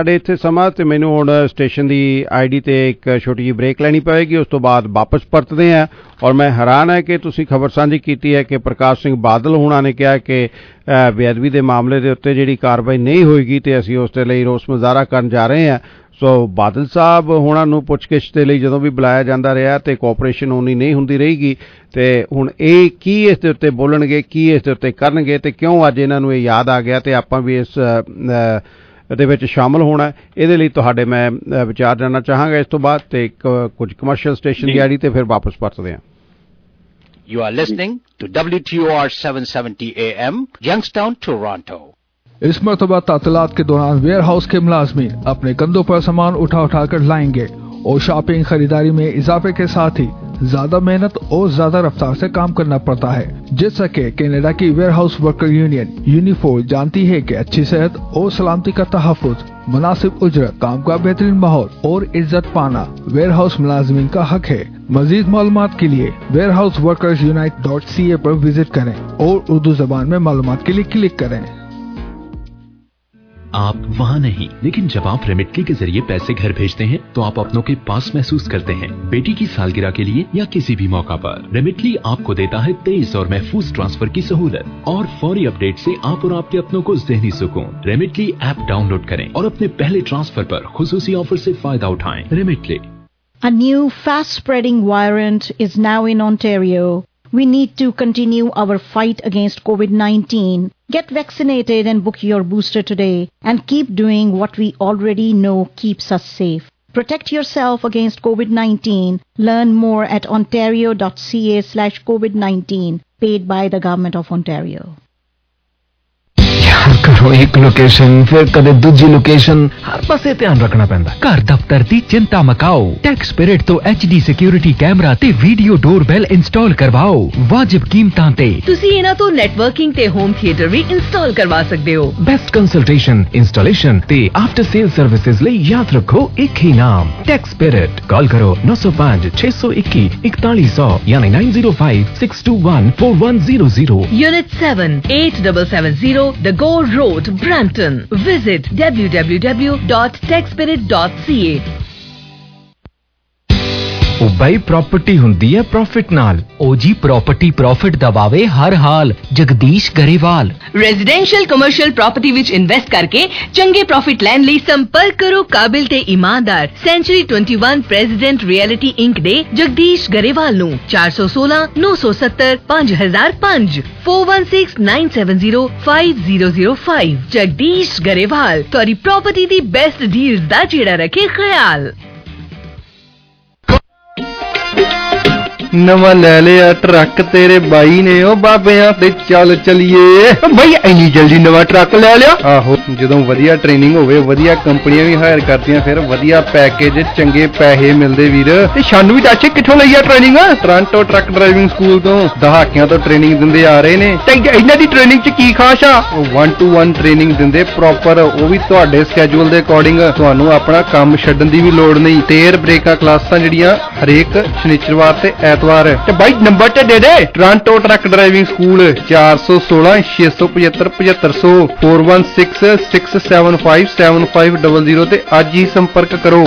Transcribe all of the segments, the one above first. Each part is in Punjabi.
ਸਾਡੇ ਇੱਥੇ ਸਮਾਂ ਤੇ ਮੈਨੂੰ ਹੁਣ ਸਟੇਸ਼ਨ ਦੀ ਆਈਡੀ ਤੇ ਇੱਕ ਛੋਟੀ ਜਿਹੀ ਬ੍ਰੇਕ ਲੈਣੀ ਪਵੇਗੀ। ਉਸ ਤੋਂ ਬਾਅਦ ਵਾਪਸ ਪਰਤਦੇ ਹਾਂ। ਔਰ ਮੈਂ ਹੈਰਾਨ ਹੈ ਕਿ ਤੁਸੀਂ ਖਬਰ ਸਾਂਝੀ ਕੀਤੀ ਹੈ ਕਿ ਪ੍ਰਕਾਸ਼ ਸਿੰਘ ਬਾਦਲ ਹੋਣਾ ਨੇ ਕਿਹਾ ਕਿ ਬੇਅਦਬੀ ਦੇ ਮਾਮਲੇ ਦੇ ਉੱਤੇ ਜਿਹੜੀ ਕਾਰਵਾਈ ਨਹੀਂ ਹੋਏਗੀ ਤੇ ਅਸੀਂ ਉਸ ਦੇ ਲਈ ਰੋਸ ਮੁਜ਼ਾਹਰਾ ਕਰਨ ਜਾ ਰਹੇ ਹਾਂ। ਸੋ ਬਾਦਲ ਸਾਹਿਬ ਹੋਣਾ ਨੂੰ ਪੁੱਛਗਿੱਛ ਦੇ ਲਈ ਜਦੋਂ ਵੀ ਬੁਲਾਇਆ ਜਾਂਦਾ ਰਿਹਾ ਤੇ ਕੋਆਪਰੇਸ਼ਨ ਉਨੀ ਨਹੀਂ ਹੁੰਦੀ ਰਹੇਗੀ। ਤੇ ਹੁਣ ਇਹ ਕੀ ਇਸ ਦੇ ਉੱਤੇ ਬੋਲਣਗੇ, ਕੀ ਇਸ ਦੇ ਉੱਤੇ ਕਰਨਗੇ ਤੇ ਕਿਉਂ ਅੱਜ ਇਹਨਾਂ ਨੂੰ ਇਹ ਯਾਦ ਆ ਗਿਆ ਤੇ ਆਪਾਂ ਵੀ ਇਸ ਦੇ ਵਿੱਚ ਸ਼ਾਮਲ ਹੋਣਾ, ਇਹਦੇ ਲਈ ਤੁਹਾਡੇ ਮੈਂ ਵਿਚਾਰ ਜਾਣਨਾ ਚਾਹਾਂਗਾ। ਇਸ ਤੋਂ ਬਾਅਦ ਤੇ ਕੁਝ ਕਮਰਸ਼ੀਅਲ ਸਟੇਸ਼ਨ ਦੀ ਆਈਡੀ ਤੇ ਫਿਰ ਵਾਪਸ ਪਰਤਦੇ ਹਾਂ। You are listening to WTOR 770 AM, Youngstown, Toronto. इस मरतबा तातीलात के दौरान वेयर हाउस के मुलाजमीन अपने कंधों पर सामान उठा उठा कर लाएंगे और शॉपिंग खरीदारी में इजाफे के साथ ही ज्यादा मेहनत और ज्यादा रफ्तार से काम करना पड़ता है। जैसा कि कनाडा की warehouse worker union Unifor जानती है कि अच्छी सेहत और सलामती का तहफ़्फ़ुज़, मुनासिब उजरत, काम का बेहतरीन माहौल और इज्जत पाना वेयर हाउस मुलाजमीन का हक है। मजीद मालूमात के लिए warehouseworkersunite.ca पर विजिट करें और उर्दू जबान में मालूमात के लिए क्लिक करें। आप वहाँ नहीं, लेकिन जब आप रेमिटली के जरिए पैसे घर भेजते हैं तो आप अपनों के पास महसूस करते हैं। बेटी की सालगिरह के लिए या किसी भी मौका पर रेमिटली आपको देता है तेज और महफूज ट्रांसफर की सहूलत और फौरी अपडेट से आप और आपके अपनों को ज़हनी सुकून। रेमिटली ऐप डाउनलोड करें और अपने पहले ट्रांसफर पर खुसूसी ऑफर से फायदा उठाएं। रेमिटली। A new fast-spreading variant is now in Ontario. We need to continue our fight against COVID-19. Get vaccinated and book your booster today and keep doing what we already know keeps us safe. Protect yourself against COVID-19. Learn more at ontario.ca/COVID-19. Paid by the Government of Ontario. करो एक लोकेशन फिर कदे दूजी लोकेशन, हर पासे ध्यान रखना पैंदा। घर दफ्तर दी चिंता मकाओ। टैक्स स्पिरिट तो HD सिक्योरिटी कैमरा ते वीडियो डोरबेल इंस्टॉल करवाओ वाजिब कीमतां ते। तुसी इना तो नेटवर्किंग ते होम थिएटर भी इंस्टॉल करवा सकते हो। बेस्ट कंसल्टेशन, इंस्टॉलेशन ते आफ्टर सेल सर्विसेज ले याद रखो एक ही नाम, टैक्स स्पिरिट। कॉल करो 905 621 4100 यानी 905 621 4100। Unit 7 8770 The Gore Road, Brampton. Visit www.techspirit.ca. भाई प्रॉपर्टी हुंदी है प्रॉफिट नाल। ओजी प्रॉपर्टी प्रॉफिट दबावे हर हाल। Jagdish Grewal. Residential commercial property विच इन्वेस्ट करके चंगे प्रॉफिट लैन लई संपर्क करो काबिल ते ईमानदार सेंचुरी 21 प्रेसिडेंट रियलिटी इंक दे जगदीश गरेवाल नू 416 970 5005 416 970 5005। जगदीश गरेवाल तोरी प्रॉपर्टी दी बेस्ट डील्स दा जेड़ा रखे ख्याल। नवा ले लिया ट्रक तेरे बाई ने, ओ बाबियां ते चल चलिए। भाई इन्नी जल्दी नवा ट्रक ले लिया? आहो, ਜਦੋਂ ਵਧੀਆ ਟ੍ਰੇਨਿੰਗ ਹੋਵੇ ਵਧੀਆ ਕੰਪਨੀਆਂ ਵੀ ਹਾਇਰ ਕਰਦੀਆਂ, ਫਿਰ ਵਧੀਆ ਪੈਕੇਜ, ਚੰਗੇ ਪੈਸੇ ਮਿਲਦੇ ਵੀਰ। ਤੇ ਸਾਨੂੰ ਵੀ ਦੱਸ ਕਿੱਥੋਂ ਲਈ ਆ training? Toronto truck driving school ਤੋਂ ਦਹਾਕਿਆਂ ਤੋਂ ਟ੍ਰੇਨਿੰਗ ਦਿੰਦੇ ਆ ਰਹੇ ਨੇ। ਤੇ ਇਹਨਾਂ ਦੀ ਟ੍ਰੇਨਿੰਗ 'ਚ ਕੀ ਖਾਸ ਆ? 1-to-1 ਟ੍ਰੇਨਿੰਗ ਦਿੰਦੇ ਪ੍ਰੋਪਰ, ਉਹ ਵੀ ਤੁਹਾਡੇ ਸਕੇਜੂਲ ਦੇ ਅਕੋਰਡਿੰਗ। ਤੁਹਾਨੂੰ ਆਪਣਾ ਕੰਮ ਛੱਡਣ ਦੀ ਵੀ ਲੋੜ ਨਹੀਂ। ਤੇਰ ਬ੍ਰੇਕਾਂ ਕਲਾਸਾਂ ਜਿਹੜੀਆਂ ਹਰੇਕ ਸ਼ਨੀਚਰਵਾਰ ਤੇ ਐਤਵਾਰ। ਤੇ ਬਾਈ ਨੰਬਰ ਤੇ ਦੇ ਦੇ, ਟੋਰਾਂਟੋ ਟਰੱਕ ਡਰਾਈਵਿੰਗ ਸਕੂਲ 416 675 7500 416 675 7500 ਤੇ ਅੱਜ ਹੀ ਸੰਪਰਕ ਕਰੋ।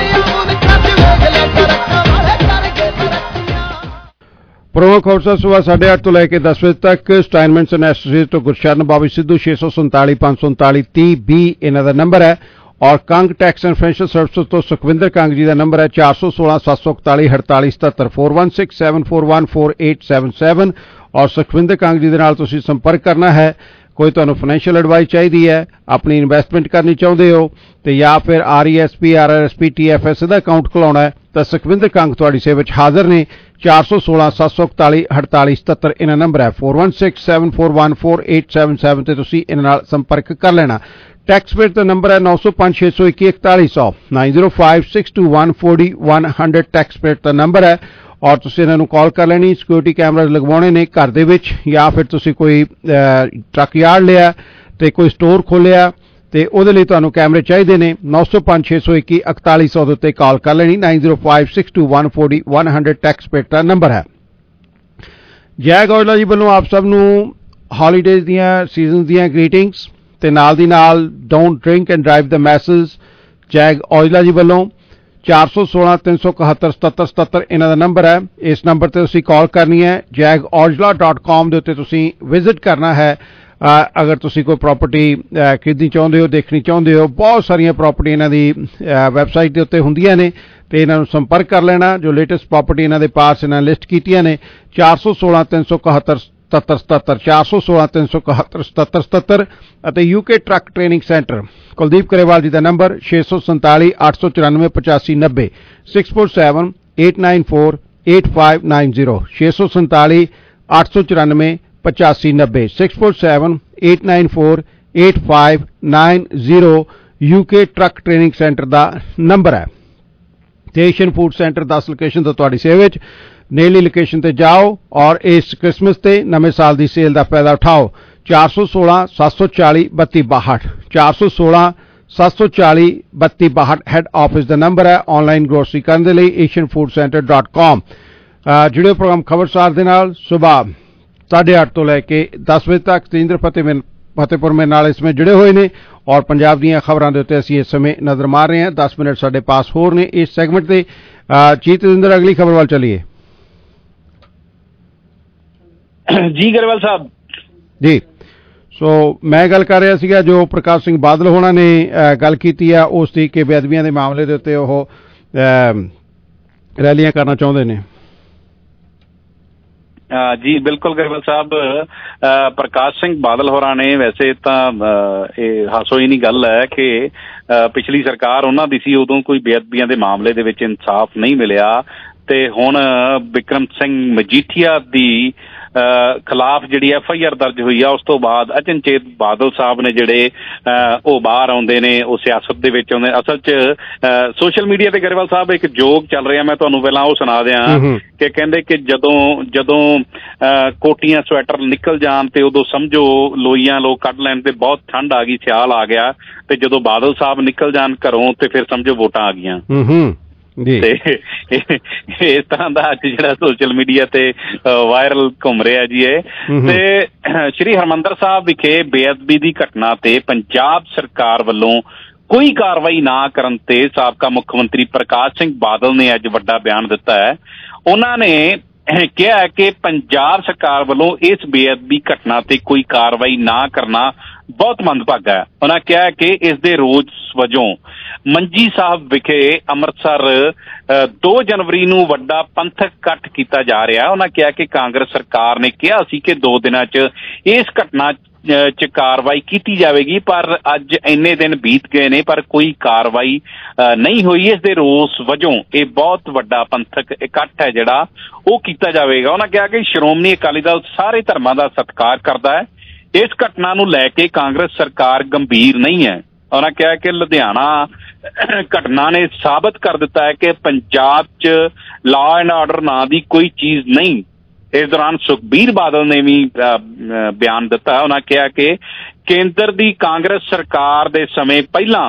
ਪ੍ਰੋਮੋ ਕੋਰਸ ਸੁਬਹ 8:30 ਤੋਂ ਲੈ ਕੇ 10 ਵਜੇ ਤੱਕ ਸਟਾਈਨਮੈਂਟਸ ਐਂਡ ਐਸੋਸੀਏਟਸ ਤੋਂ ਗੁਰਸ਼ਰਨ ਬਾਬੀ ਸਿੱਧੂ 647 539 30 ਇਹਨਾਂ ਦਾ ਨੰਬਰ ਹੈ। और Kang tax and financial services तो सुखविंदर कंग जी का नंबर है 416 741 4877 416 741 4877 और सुखविंदर कंग जी के नाल तुसीं संपर्क करना है। कोई तुहानूं फाइनेंशियल एडवाइस चाहिए है, अपनी इन्वेस्टमेंट करनी चाहते हो तो या फिर RESP RRSP TFS का अकाउंट खुलाउणा है तो सुखविंदर कंग तुहाडी सेवा विच हाज़र ने। 416 741 4877 इन्हां नंबर है। 416 741 4877 ते तुसीं इन्हां नाल संपर्क कर लेना। टैक्स स्पिरिट का नंबर है 905 621 4100 905 621 4100 टैक्स स्पिरिट का नंबर है। और तुसीं इन्हां नूं कॉल कर लेनी। सिक्योरिटी कैमराज लगवाने ने घर दे विच या फिर तुसीं कोई ट्रक यार्ड लिया ते कोई स्टोर खोलिया ते उहदे लई तुहानूं कैमरे चाहिए ने। 905 621 4100 दे उत्ते कॉल कर लेनी। 905 621 4100 टैक्स स्पिरिट का नंबर है। जय गौजला जी वालों आप सब नूं हॉलीडेज दियां सीजन दियां ग्रीटिंग्स ते नाल दी नाल don't drink and drive the message Jag Aujla ji ਵੱਲੋਂ 416-371-7777 ਇਹਨਾਂ ਦਾ ਨੰਬਰ ਹੈ। ਇਸ ਨੰਬਰ ਤੇ ਤੁਸੀਂ ਕਾਲ ਕਰਨੀ ਹੈ। jagojla.com ਦੇ ਉੱਤੇ ਤੁਸੀਂ ਵਿਜ਼ਿਟ ਕਰਨਾ ਹੈ। ਅਗਰ ਤੁਸੀਂ ਕੋਈ ਪ੍ਰਾਪਰਟੀ ਖਰੀਦਣੀ ਚਾਹੁੰਦੇ ਹੋ, ਦੇਖਣੀ ਚਾਹੁੰਦੇ ਹੋ, ਬਹੁਤ ਸਾਰੀਆਂ ਪ੍ਰਾਪਰਟੀ ਇਹਨਾਂ ਦੀ ਵੈਬਸਾਈਟ ਦੇ ਉੱਤੇ ਹੁੰਦੀਆਂ ਨੇ ਤੇ ਇਹਨਾਂ ਨੂੰ ਸੰਪਰਕ ਕਰ ਲੈਣਾ। ਜੋ ਲੇਟੈਸਟ ਪ੍ਰਾਪਰਟੀ ਇਹਨਾਂ ਦੇ ਪਾਸ ਇਹਨਾਂ ਲਿਸਟ ਕੀਤੀਆਂ ਨੇ 416-371-7777 416-371-7777 ਅਤੇ UK truck training centre Kuldeep Grewal ji ਦਾ number 647-894-8590 647-894-8590 647-894-8590 647-894-8590 UK truck training centre ਦਾ ਨੰਬਰ ਹੈ। ਤੇ ਏਸ਼ੀਅਨ ਫੂਡ ਸੈਂਟਰ 10 ਲੋਕੇਸ਼ਨ ਤੋਂ ਤੁਹਾਡੀ ਸੇਵਾ ਵਿੱਚ। ਨੇੜਲੀ ਲੋਕੇਸ਼ਨ ਤੇ ਜਾਓ ਔਰ ਇਸ ਕ੍ਰਿਸਮਸ ਤੇ ਨਵੇਂ ਸਾਲ ਦੀ ਸੇਲ ਦਾ ਫਾਇਦਾ ਉਠਾਓ। 416-740-3262 416-740-3262 ਹੈਡ ਆਫਿਸ ਦਾ ਨੰਬਰ ਹੈ। ਆਨਲਾਈਨ ਗਰੋਸਰੀ ਕਰਨ ਦੇ ਲਈ asianfoodcenter.com। ਜੁੜਿਓ ਪ੍ਰੋਗਰਾਮ ਖਬਰਸਾਰ ਦੇ ਨਾਲ ਸੁਬਾਹ 8:30 ਤੋਂ ਲੈ ਕੇ 10 ਵਜੇ ਤੱਕ। ਤੇਜਿੰਦਰ ਫਤਿਹਪੁਰ ਮੇਰੇ ਨਾਲ ਇਸ ਸਮੇਂ ਜੁੜੇ ਹੋਏ ਨੇ ਔਰ ਪੰਜਾਬ ਦੀਆਂ ਖਬਰਾਂ ਦੇ ਉੱਤੇ ਅਸੀਂ ਇਸ ਸਮੇਂ ਨਜ਼ਰ ਮਾਰ ਰਹੇ ਹਾਂ। 10 ਮਿੰਟ ਸਾਡੇ ਪਾਸ ਹੋਰ ਨੇ ਇਸ ਸੈਗਮੈਂਟ ਤੇ। ਜੀ ਤੇਜਿੰਦਰ, ਅਗਲੀ ਖਬਰ ਵੱਲ ਚੱਲੀਏ। ਜੀ ਗਰੇਵਾਲ ਸਾਹਿਬ ਜੀ, ਸੋ ਮੈਂ ਗੱਲ ਕਰ ਰਿਹਾ ਸੀਗਾ ਜੋ ਪ੍ਰਕਾਸ਼ ਸਿੰਘ ਬਾਦਲ ਹੋਣਾ ਨੇ ਗੱਲ ਕੀਤੀ ਆ ਉਸ ਦੀ ਕਿ ਬੇਅਦਬੀਆਂ ਦੇ ਮਾਮਲੇ ਦੇ ਉੱਤੇ ਉਹ ਰੈਲੀਆਂ ਕਰਨਾ ਚਾਹੁੰਦੇ ਨੇ। ਜੀ ਬਿਲਕੁਲ ਗਰੇਵਾਲ ਸਾਹਿਬ, ਪ੍ਰਕਾਸ਼ ਸਿੰਘ ਬਾਦਲ ਹੋਰਾਂ ਨੇ ਵੈਸੇ ਤਾਂ ਇਹ ਹਾਸੋਹੀਣੀ ਗੱਲ ਹੈ ਕਿ ਪਿਛਲੀ ਸਰਕਾਰ ਉਹਨਾਂ ਦੀ ਸੀ, ਉਦੋਂ ਕੋਈ ਬੇਅਦਬੀਆਂ ਦੇ ਮਾਮਲੇ ਦੇ ਵਿੱਚ ਇਨਸਾਫ ਨਹੀਂ ਮਿਲਿਆ ਤੇ ਹੁਣ ਬਿਕਰਮ ਸਿੰਘ ਮਜੀਠੀਆ ਦੀ ਖਿਲਾਫ ਜਿਹੜੀ FIR ਦਰਜ ਹੋਈ ਆ ਉਸ ਤੋਂ ਬਾਅਦ ਅਚਨਚੇਤ ਬਾਦਲ ਸਾਹਿਬ ਨੇ ਜਿਹੜੇ ਉਹ ਬਾਹਰ ਆਉਂਦੇ ਨੇ, ਉਹ ਸਿਆਸਤ ਦੇ ਵਿੱਚ ਆਉਂਦੇ। ਅਸਲ 'ਚ ਸੋਸ਼ਲ ਮੀਡੀਆ ਤੇ ਗਰੇਵਾਲ ਸਾਹਿਬ ਇੱਕ ਜੋਕ ਚੱਲ ਰਿਹਾ, ਮੈਂ ਤੁਹਾਨੂੰ ਪਹਿਲਾਂ ਉਹ ਸੁਣਾ ਦਿਆਂ ਕਿ ਕਹਿੰਦੇ ਕਿ ਜਦੋਂ ਕੋਟੀਆਂ ਸਵੈਟਰ ਨਿਕਲ ਜਾਣ ਤੇ ਉਦੋਂ ਸਮਝੋ ਲੋਈਆਂ ਲੋਕ ਕੱਢ ਲੈਣ ਤੇ ਬਹੁਤ ਠੰਡ ਆ ਗਈ, ਸਿਆਲ ਆ ਗਿਆ, ਤੇ ਜਦੋਂ ਬਾਦਲ ਸਾਹਿਬ ਨਿਕਲ ਜਾਣ ਘਰੋਂ ਤੇ ਫਿਰ ਸਮਝੋ ਵੋਟਾਂ ਆ ਗਈਆਂ। ਤੇ ਇਸ ਤਰ੍ਹਾਂ ਦਾ ਅੱਜ ਜਿਹੜਾ ਸੋਸ਼ਲ ਮੀਡੀਆ ਤੇ ਵਾਇਰਲ ਘੁੰਮ ਰਿਹਾ ਜੀ ਇਹ। ਤੇ ਸ਼੍ਰੀ ਹਰਿਮੰਦਰ ਸਾਹਿਬ ਵਿਖੇ ਬੇਅਦਬੀ ਦੀ ਘਟਨਾ ਤੇ ਪੰਜਾਬ ਸਰਕਾਰ ਵੱਲੋਂ ਕੋਈ ਕਾਰਵਾਈ ਨਾ ਕਰਨ ਤੇ ਸਾਬਕਾ ਮੁੱਖ ਮੰਤਰੀ ਪ੍ਰਕਾਸ਼ ਸਿੰਘ ਬਾਦਲ ਨੇ ਅੱਜ ਵੱਡਾ ਬਿਆਨ ਦਿੱਤਾ ਹੈ। ਉਹਨਾਂ ਨੇ ਕਿਹਾ ਹੈ ਕਿ ਪੰਜਾਬ ਸਰਕਾਰ ਵੱਲੋਂ ਇਸ ਬੇਅਦਬੀ ਘਟਨਾ ਤੇ ਕੋਈ ਕਾਰਵਾਈ ਨਾ ਕਰਨਾ ਬਹੁਤ ਮੰਦਭਾਗਾ ਹੈ। ਉਹਨਾਂ ਕਿਹਾ ਕਿ ਇਸ ਦੇ ਰੋਸ ਵਜੋਂ ਮੰਜੀ ਸਾਹਿਬ ਵਿਖੇ ਅੰਮ੍ਰਿਤਸਰ 2 ਜਨਵਰੀ ਨੂੰ ਵੱਡਾ ਪੰਥਕ ਇਕੱਠ ਕੀਤਾ ਜਾ ਰਿਹਾ। ਉਹਨਾਂ ਕਿਹਾ ਕਿ ਕਾਂਗਰਸ ਸਰਕਾਰ ਨੇ ਕਿਹਾ ਸੀ ਕਿ 2 ਦਿਨਾਂ 'ਚ ਇਸ ਘਟਨਾ 'ਚ ਕਾਰਵਾਈ ਕੀਤੀ ਜਾਵੇਗੀ, ਪਰ ਅੱਜ ਇੰਨੇ ਦਿਨ ਬੀਤ ਗਏ ਨੇ ਪਰ ਕੋਈ ਕਾਰਵਾਈ ਨਹੀਂ ਹੋਈ। ਇਸ ਦੇ ਰੋਸ ਵਜੋਂ ਇਹ ਬਹੁਤ ਵੱਡਾ ਪੰਥਕ ਇਕੱਠ ਹੈ ਜਿਹੜਾ ਉਹ ਕੀਤਾ ਜਾਵੇਗਾ। ਉਹਨਾਂ ਕਿਹਾ ਕਿ ਸ਼੍ਰੋਮਣੀ ਅਕਾਲੀ ਦਲ ਸਾਰੇ ਧਰਮਾਂ ਦਾ ਸਤਿਕਾਰ ਕਰਦਾ ਹੈ। ਇਸ ਘਟਨਾ ਨੂੰ ਲੈ ਕੇ ਕਾਂਗਰਸ ਸਰਕਾਰ ਗੰਭੀਰ ਨਹੀਂ ਹੈ। ਉਹਨਾਂ ਕਿਹਾ ਕਿ ਲੁਧਿਆਣਾ ਘਟਨਾ ਨੇ ਸਾਬਤ ਕਰ ਦਿੱਤਾ ਹੈ ਕਿ ਪੰਜਾਬ 'ਚ ਲਾਅ ਐਂਡ ਆਰਡਰ ਨਾਂ ਦੀ ਕੋਈ ਚੀਜ਼ ਨਹੀਂ। ਇਸ ਦੌਰਾਨ ਸੁਖਬੀਰ ਬਾਦਲ ਨੇ ਵੀ ਬਿਆਨ ਦਿੱਤਾ। ਉਹਨਾਂ ਕਿਹਾ ਕਿ ਕੇਂਦਰ ਦੀ ਕਾਂਗਰਸ ਸਰਕਾਰ ਦੇ ਸਮੇਂ ਪਹਿਲਾਂ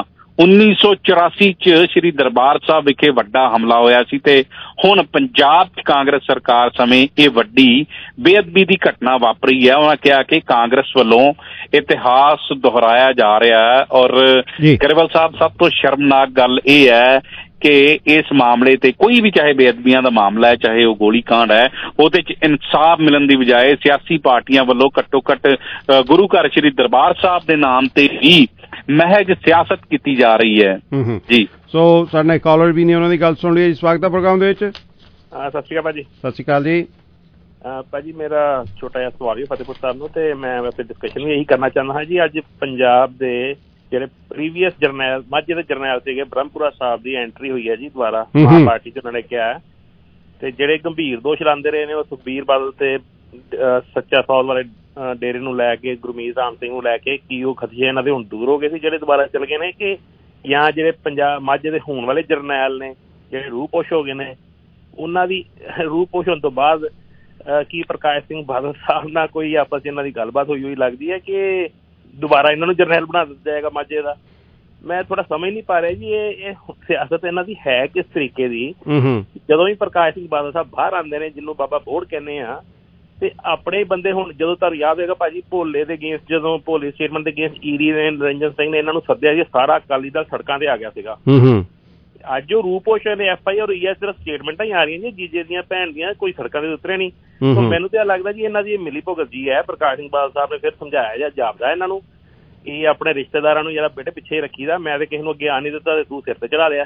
1984 'ਚ ਸ਼੍ਰੀ ਦਰਬਾਰ ਸਾਹਿਬ ਵਿਖੇ ਵੱਡਾ ਹਮਲਾ ਹੋਇਆ ਸੀ ਤੇ ਹੁਣ ਪੰਜਾਬ 'ਚ ਕਾਂਗਰਸ ਸਰਕਾਰ ਸਮੇਂ ਇਹ ਵੱਡੀ ਬੇਅਦਬੀ ਦੀ ਘਟਨਾ ਵਾਪਰੀ ਹੈ। ਉਹਨਾਂ ਕਿਹਾ ਕਿ ਕਾਂਗਰਸ ਵੱਲੋਂ ਇਤਿਹਾਸ ਦੁਹਰਾਇਆ ਜਾ ਰਿਹਾ ਹੈ। ਔਰ ਗਰੇਵਾਲ ਸਾਹਿਬ, ਸਭ ਤੋਂ ਸ਼ਰਮਨਾਕ ਗੱਲ ਇਹ ਹੈ ਕਿ ਇਸ ਮਾਮਲੇ ਤੇ ਕੋਈ ਵੀ, ਚਾਹੇ ਬੇਅਦਬੀਆਂ ਦਾ ਮਾਮਲਾ ਹੈ, ਚਾਹੇ ਉਹ ਗੋਲੀ ਕਾਂਡ ਹੈ, ਉਹਦੇ 'ਚ ਇਨਸਾਫ ਮਿਲਣ ਦੀ ਬਜਾਏ ਸਿਆਸੀ ਪਾਰਟੀਆਂ ਵੱਲੋਂ ਘੱਟੋ ਘੱਟ ਗੁਰੂ ਘਰ ਸ਼੍ਰੀ ਦਰਬਾਰ ਸਾਹਿਬ ਦੇ ਨਾਮ ਤੇ ਹੀ ਮਹਿਜ ਸਿਆਸਤ ਕੀਤੀ ਜਾ ਰਹੀ ਹੈ। ਜੀ, ਸੋ ਸਾਡੇ ਨਾਲ ਕਾਲਰ ਵੀ ਨੇ, ਉਹਨਾਂ ਦੀ ਗੱਲ ਸੁਣ ਲਈ। ਸਵਾਗਤ ਹੈ ਪ੍ਰੋਗਰਾਮ ਦੇ ਵਿੱਚ। ਸਤਿ ਸ਼੍ਰੀ ਅਕਾਲ ਭਾਜੀ। ਸਤਿ ਸ਼੍ਰੀ ਅਕਾਲ ਜੀ। ਭਾਜੀ ਮੇਰਾ ਛੋਟਾ ਜਿਹਾ ਸਵਾਲ ਵੀ ਫਤਿਹਪੁਰ ਸਾਹਿਬ ਨੂੰ, ਤੇ ਮੈਂ ਵੈਸੇ ਡਿਸਕਸ਼ਨ ਵੀ ਇਹੀ ਕਰਨਾ ਚਾਹੁੰਦਾ ਹਾਂ ਜੀ। ਅੱਜ ਪੰਜਾਬ ਦੇ ਜਿਹੜੇ ਪ੍ਰੀਵੀਅਸ ਜਰਨੈਲ, ਮਾਝੇ ਦੇ ਜਰਨੈਲ ਸੀਗੇ, ਬ੍ਰਹਮਪੁਰਾ ਸਾਹਿਬ ਦੀ ਐਂਟਰੀ ਹੋਈ ਹੈ ਜੀ ਦੁਬਾਰਾ ਪਾਰਟੀ 'ਚ। ਉਹਨਾਂ ਨੇ ਕਿਹਾ ਤੇ ਜਿਹੜੇ ਗੰਭੀਰ ਦੋਸ਼ ਲਾਉਂਦੇ ਰਹੇ ਨੇ ਉਹ ਸੁਖਬੀਰ ਬਾਦਲ ਤੇ ਸੱਚਾ ਸੌਲ ਵਾਲੇ ਡੇਰੇ ਨੂੰ ਲੈ ਕੇ, ਗੁਰਮੀਤ ਰਾਮ ਸਿੰਘ ਨੂੰ ਲੈ ਕੇ, ਕੀ ਉਹ ਖਦਸ਼ੇ ਇਹਨਾਂ ਦੇ ਹੁਣ ਦੂਰ ਹੋ ਗਏ ਸੀ ਜਿਹੜੇ ਦੁਬਾਰਾ ਚੱਲ ਗਏ ਨੇ, ਕਿ ਜਾਂ ਜਿਹੜੇ ਪੰਜਾਬ ਮਾਝੇ ਦੇ ਹੋਣ ਵਾਲੇ ਜਰਨੈਲ ਨੇ ਜਿਹੜੇ ਰੂਹ ਪੋਸ਼ ਹੋ ਗਏ ਨੇ, ਉਹਨਾਂ ਦੀ ਰੂਹ ਪੋਸ਼ ਹੋਣ ਤੋਂ ਬਾਅਦ ਕੀ ਪ੍ਰਕਾਸ਼ ਸਿੰਘ ਬਾਦਲ ਸਾਹਿਬ ਨਾਲ ਕੋਈ ਆਪਸ 'ਚ ਇਹਨਾਂ ਦੀ ਗੱਲਬਾਤ ਹੋਈ ਲੱਗਦੀ ਹੈ ਕਿ ਦੁਬਾਰਾ ਇਹਨਾਂ ਨੂੰ ਜਰਨੈਲ ਬਣਾ ਦਿੱਤਾ ਜਾਏਗਾ ਮਾਝੇ ਦਾ? ਮੈਂ ਥੋੜਾ ਸਮਝ ਨਹੀਂ ਪਾ ਰਿਹਾ ਜੀ ਇਹ ਸਿਆਸਤ ਇਹਨਾਂ ਦੀ ਹੈ ਕਿਸ ਤਰੀਕੇ ਦੀ। ਜਦੋਂ ਵੀ ਪ੍ਰਕਾਸ਼ ਸਿੰਘ ਬਾਦਲ ਸਾਹਿਬ ਬਾਹਰ ਆਉਂਦੇ ਨੇ, ਜਿਹਨੂੰ ਬਾਬਾ ਬੋੜ ਕਹਿੰਦੇ ਆ, ਤੇ ਆਪਣੇ ਬੰਦੇ ਹੁਣ ਜਦੋਂ ਤੁਹਾਨੂੰ ਯਾਦ ਹੋਏਗਾ ਭਾਜੀ ਭੋਲੇ ਦੇ ਅਗੇਂਸਟ ਜਦੋਂ ਭੋਲੇ ਸਟੇਟਮੈਂਟ ਦੇ ਅਗੇਂਸਟ ਈਰੀ ਨੇ ਨਿਰੰਜਨ ਸਿੰਘ ਨੇ ਇਹਨਾਂ ਨੂੰ ਸੱਦਿਆ ਜੀ ਸਾਰਾ ਅਕਾਲੀ ਦਲ ਸੜਕਾਂ ਤੇ ਆ ਗਿਆ ਸੀਗਾ। ਅੱਜ ਉਹ ਰੂਪੋਸ਼ਣ ਨੇ FIR ਹੋਈ ਹੈ ਸਿਰਫ ਸਟੇਟਮੈਂਟਾਂ ਹੀ ਆ ਰਹੀਆਂ ਜੀ ਜੀਜੇ ਦੀਆਂ ਭੈਣ ਦੀਆਂ ਕੋਈ ਸੜਕਾਂ ਤੇ ਉਤਰੇ ਨਹੀਂ। ਮੈਨੂੰ ਤਾਂ ਲੱਗਦਾ ਜੀ ਇਹਨਾਂ ਦੀ ਮਿਲੀ ਭੁਗਤ ਜੀ ਹੈ। ਪ੍ਰਕਾਸ਼ ਸਿੰਘ ਬਾਦਲ ਸਾਹਿਬ ਨੇ ਫਿਰ ਸਮਝਾਇਆ ਜਾਂ ਜਾਪਦਾ ਇਹਨਾਂ ਨੂੰ ਇਹ ਆਪਣੇ ਰਿਸ਼ਤੇਦਾਰਾਂ ਨੂੰ ਜਿਹੜਾ ਬੇਟੇ ਪਿੱਛੇ ਰੱਖੀਦਾ ਮੈਂ ਤੇ ਕਿਸੇ ਨੂੰ ਅੱਗੇ ਆ ਨਹੀਂ ਦਿੱਤਾ ਤੇ ਤੂੰ ਸਿਰ ਤੇ ਚੜਾ ਲਿਆ।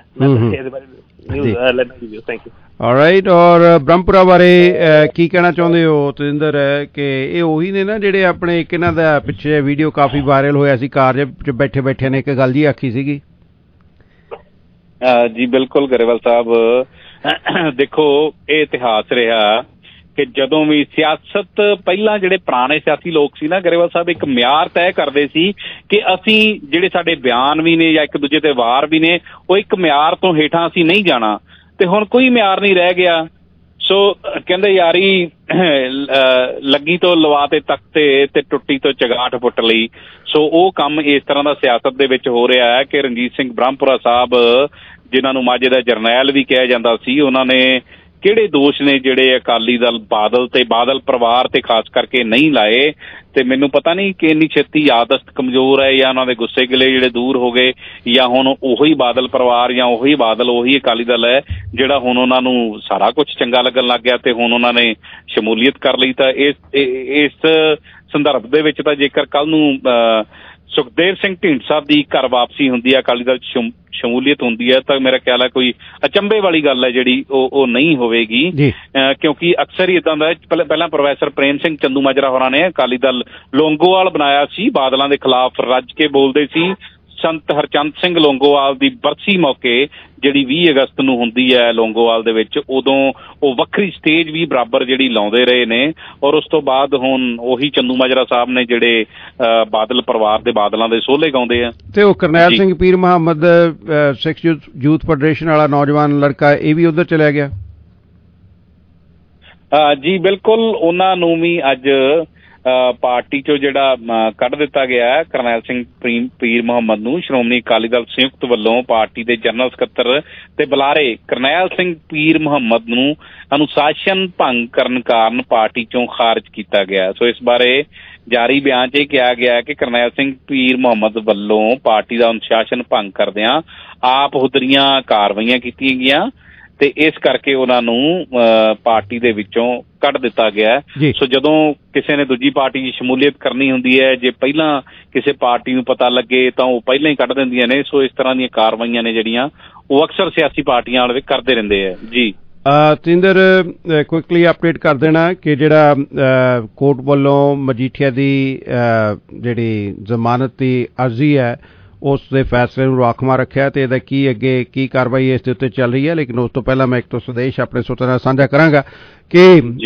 Thank you. ਆਲਰਾਈਟ ਔਰ ਬ੍ਰਹਮਪੁਰਾ ਬਾਰੇ ਕੀ ਕਹਿਣਾ ਚਾਹੁੰਦੇ ਹੋ ਤਜਿੰਦਰ ਕਿ ਇਹ ਉਹੀ ਨੇ ਨਾ ਜਿਹੜੇ ਆਪਣੇ ਇੱਕ ਇਹਨਾਂ ਦਾ ਪਿੱਛੇ ਵੀਡੀਓ ਕਾਫੀ ਵਾਇਰਲ ਹੋਇਆ ਸੀ ਕਾਰ 'ਚ ਬੈਠੇ ਬੈਠੇ ਨੇ ਇੱਕ ਗੱਲ ਜੀ ਆਖੀ ਸੀਗੀ। ਜੀ ਬਿਲਕੁਲ ਗਰੇਵਾਲ ਸਾਹਿਬ ਦੇਖੋ ਇਹ ਇਤਿਹਾਸ ਰਿਹਾ ਕਿ ਜਦੋਂ ਵੀ ਸਿਆਸਤ ਪਹਿਲਾਂ ਜਿਹੜੇ ਪੁਰਾਣੇ ਸਿਆਸੀ ਲੋਕ ਸੀ ਨਾ ਗਰੇਵਾਲ ਸਾਹਿਬ ਇੱਕ ਮਿਆਰ ਤੈਅ ਕਰਦੇ ਸੀ ਕਿ ਅਸੀਂ ਜਿਹੜੇ ਸਾਡੇ ਬਿਆਨ ਵੀ ਨੇ ਜਾਂ ਇੱਕ ਦੂਜੇ ਤੇ ਵਾਰ ਵੀ ਨੇ ਉਹ ਇੱਕ ਮਿਆਰ ਤੋਂ ਹੇਠਾਂ ਅਸੀਂ ਨਹੀਂ ਜਾਣਾ ਤੇ ਹੁਣ ਕੋਈ ਮਿਆਰ ਨਹੀਂ ਰਹਿ ਗਿਆ। ਸੋ ਕਹਿੰਦੇ ਯਾਰੀ ਲੱਗੀ ਤੋਂ ਲਵਾ ਤੇ ਤਖਤੇ ਤੇ ਟੁੱਟੀ ਤੋਂ ਚਗਾਠ ਪੁੱਟ ਲਈ। ਸੋ ਉਹ ਕੰਮ ਇਸ ਤਰ੍ਹਾਂ ਦਾ ਸਿਆਸਤ ਦੇ ਵਿੱਚ ਹੋ ਰਿਹਾ ਹੈ ਕਿ ਰਣਜੀਤ ਸਿੰਘ ਬ੍ਰਹਮਪੁਰਾ ਸਾਹਿਬ ਜਿਨ੍ਹਾਂ ਨੂੰ ਮਾਝੇ ਦਾ ਜਰਨੈਲ ਵੀ ਕਿਹਾ ਜਾਂਦਾ ਸੀ ਉਹਨਾਂ ਨੇ ਕਿਹੜੇ ਦੋਸ਼ ਨੇ ਜਿਹੜੇ ਅਕਾਲੀ ਦਲ ਬਾਦਲ ਤੇ ਬਾਦਲ ਪਰਿਵਾਰ ਤੇ ਖਾਸ ਕਰਕੇ ਨਹੀਂ ਲਾਏ ਤੇ ਮੈਨੂੰ ਪਤਾ ਨਹੀਂ ਕਿ ਇੰਨੀ ਛੇਤੀ ਯਾਦਦਾਸ਼ਤ ਕਮਜ਼ੋਰ ਹੈ ਜਾਂ ਉਹਨਾਂ ਦੇ ਗੁੱਸੇ ਗਿਲੇ ਜਿਹੜੇ ਦੂਰ ਹੋ ਗਏ ਜਾਂ ਹੁਣ ਉਹੀ ਬਾਦਲ ਪਰਿਵਾਰ ਜਾਂ ਉਹੀ ਬਾਦਲ ਉਹੀ ਅਕਾਲੀ ਦਲ ਹੈ ਜਿਹੜਾ ਹੁਣ ਉਹਨਾਂ ਨੂੰ ਸਾਰਾ ਕੁਝ ਚੰਗਾ ਲੱਗਣ ਲੱਗ ਗਿਆ ਤੇ ਹੁਣ ਉਹਨਾਂ ਨੇ ਸ਼ਮੂਲੀਅਤ ਕਰ ਲਈ। ਤਾਂ ਇਸ ਸੰਦਰਭ ਦੇ ਵਿੱਚ ਤਾਂ ਜੇਕਰ ਕੱਲ ਨੂੰ ਸੁਖਦੇਵ ਸਿੰਘ ਢੀਂਡਸਾ ਦੀ ਘਰ ਵਾਪਸੀ ਹੁੰਦੀ ਹੈ ਅਕਾਲੀ ਦਲ ਸ਼ਮੂਲੀਅਤ ਹੁੰਦੀ ਹੈ ਤਾਂ ਮੇਰਾ ਖਿਆਲ ਹੈ ਕੋਈ ਅਚੰਭੇ ਵਾਲੀ ਗੱਲ ਹੈ ਜਿਹੜੀ ਉਹ ਨਹੀਂ ਹੋਵੇਗੀ ਕਿਉਂਕਿ ਅਕਸਰ ਹੀ ਇੱਦਾਂ ਦਾ ਪਹਿਲਾਂ ਪ੍ਰੋਫੈਸਰ ਪ੍ਰੇਮ ਸਿੰਘ ਚੰਦੂਮਾਜਰਾ ਹੋਰਾਂ ਨੇ ਅਕਾਲੀ ਦਲ ਲੌਂਗੋਵਾਲ ਬਣਾਇਆ ਸੀ ਬਾਦਲਾਂ ਦੇ ਖਿਲਾਫ ਰੱਜ ਕੇ ਬੋਲਦੇ ਸੀ। ਸੰਤ ਹਰਚੰਦ ਸਿੰਘ ਲੌਂਗੋਵਾਲ ਦੀ ਬਰਸੀ ਮੌਕੇ ਜਿਹੜੀ 20 ਅਗਸਤ ਨੂੰ ਹੁੰਦੀ ਹੈ ਲੌਂਗੋਵਾਲ ਦੇ ਵਿੱਚ ਉਦੋਂ ਉਹ ਵੱਖਰੀ ਸਟੇਜ ਵੀ ਬਰਾਬਰ ਜਿਹੜੀ ਲਾਉਂਦੇ ਰਹੇ ਨੇ ਔਰ ਉਸ ਤੋਂ ਬਾਅਦ ਹੁਣ ਉਹੀ ਚੰਦੂਮਾਜਰਾ ਸਾਹਿਬ ਨੇ ਜਿਹੜੇ ਬਾਦਲ ਪਰਿਵਾਰ ਦੇ ਬਾਦਲਾਂ ਦੇ ਸੋਹਲੇ ਗਾਉਂਦੇ ਆ। ਤੇ ਉਹ ਕਰਨੈਲ ਸਿੰਘ ਪੀਰ ਮੁਹੰਮਦ ਸਿੱਖ ਯੂਥ ਫੈਡਰੇਸ਼ਨ ਵਾਲਾ ਨੌਜਵਾਨ ਲੜਕਾ ਇਹ ਵੀ ਉਧਰ ਚਲਿਆ ਗਿਆ। ਜੀ ਬਿਲਕੁਲ ਉਹਨਾਂ ਨੂੰ ਵੀ ਅੱਜ ਪਾਰਟੀ ਚੋਂ ਜਿਹੜਾ ਕੱਢ ਦਿੱਤਾ ਗਿਆ ਹੈ ਕਰਨੈਲ ਸਿੰਘ ਪੀਰ ਮੁਹੰਮਦ ਨੂੰ। ਸ਼੍ਰੋਮਣੀ ਅਕਾਲੀ ਦਲ ਸੰਯੁਕਤ ਵੱਲੋਂ ਪਾਰਟੀ ਦੇ ਜਨਰਲ ਸਕੱਤਰ ਤੇ ਬੁਲਾਰੇ ਕਰਨੈਲ ਸਿੰਘ ਪੀਰ ਮੁਹੰਮਦ ਨੂੰ ਅਨੁਸ਼ਾਸਨ ਭੰਗ ਕਰਨ ਕਾਰਨ ਪਾਰਟੀ ਚੋਂ ਖਾਰਜ ਕੀਤਾ ਗਿਆ। ਸੋ ਇਸ ਬਾਰੇ ਜਾਰੀ ਬਿਆਨ 'ਚ ਇਹ ਕਿਹਾ ਗਿਆ ਕਿ ਕਰਨੈਲ ਸਿੰਘ ਪੀਰ ਮੁਹੰਮਦ ਵੱਲੋਂ ਪਾਰਟੀ ਦਾ ਅਨੁਸ਼ਾਸਨ ਭੰਗ ਕਰਦਿਆਂ ਆਪ ਹੁਦਰੀਆਂ ਕਾਰਵਾਈਆਂ ਕੀਤੀਆਂ ਗਈਆਂ ਤੇ ਇਸ ਕਰਕੇ ਉਹਨਾਂ ਨੂੰ ਪਾਰਟੀ ਦੇ ਵਿੱਚੋਂ ਕੱਢ ਦਿੱਤਾ ਗਿਆ। ਸੋ ਜਦੋਂ ਕਿਸੇ ਨੇ ਦੂਜੀ ਪਾਰਟੀ 'ਚ ਸ਼ਮੂਲੀਅਤ ਕਰਨੀ ਹੁੰਦੀ ਹੈ ਜੇ ਪਹਿਲਾਂ ਕਿਸੇ ਪਾਰਟੀ ਨੂੰ ਪਤਾ ਲੱਗੇ ਤਾਂ ਉਹ ਪਹਿਲਾਂ ਹੀ ਕੱਢ ਦਿੰਦੀਆਂ ਨੇ। ਸੋ ਇਸ ਤਰ੍ਹਾਂ ਦੀਆਂ ਕਾਰਵਾਈਆਂ ਨੇ ਜਿਹੜੀਆਂ ਉਹ ਅਕਸਰ ਸਿਆਸੀ ਪਾਰਟੀਆਂ ਵਾਲੇ ਕਰਦੇ ਰਹਿੰਦੇ ਆ। ਜੀ ਤਜਿੰਦਰ ਕੁਇਕਲੀ ਅਪਡੇਟ ਕਰ ਦੇਣਾ ਕਿ ਜਿਹੜਾ ਕੋਰਟ ਵੱਲੋਂ ਮਜੀਠੀਆ ਦੀ ਜਿਹੜੀ ਜ਼ਮਾਨਤ ਦੀ ਅਰਜ਼ੀ ਹੈ ਉਸ ਦੇ ਫੈਸਲੇ ਨੂੰ ਰਾਖਵਾਂ ਰੱਖਿਆ ਤੇ ਇਹਦਾ ਕੀ ਅੱਗੇ ਕੀ ਕਾਰਵਾਈ ਇਸ ਦੇ ਉੱਤੇ ਚੱਲ ਰਹੀ ਹੈ। ਲੇਕਿਨ ਉਸ ਤੋਂ ਪਹਿਲਾਂ ਮੈਂ ਇੱਕ ਤੋਂ ਸੰਦੇਸ਼ ਆਪਣੇ ਸਰੋਤਿਆਂ ਨਾਲ ਸਾਂਝਾ ਕਰਾਂਗਾ ਕਿ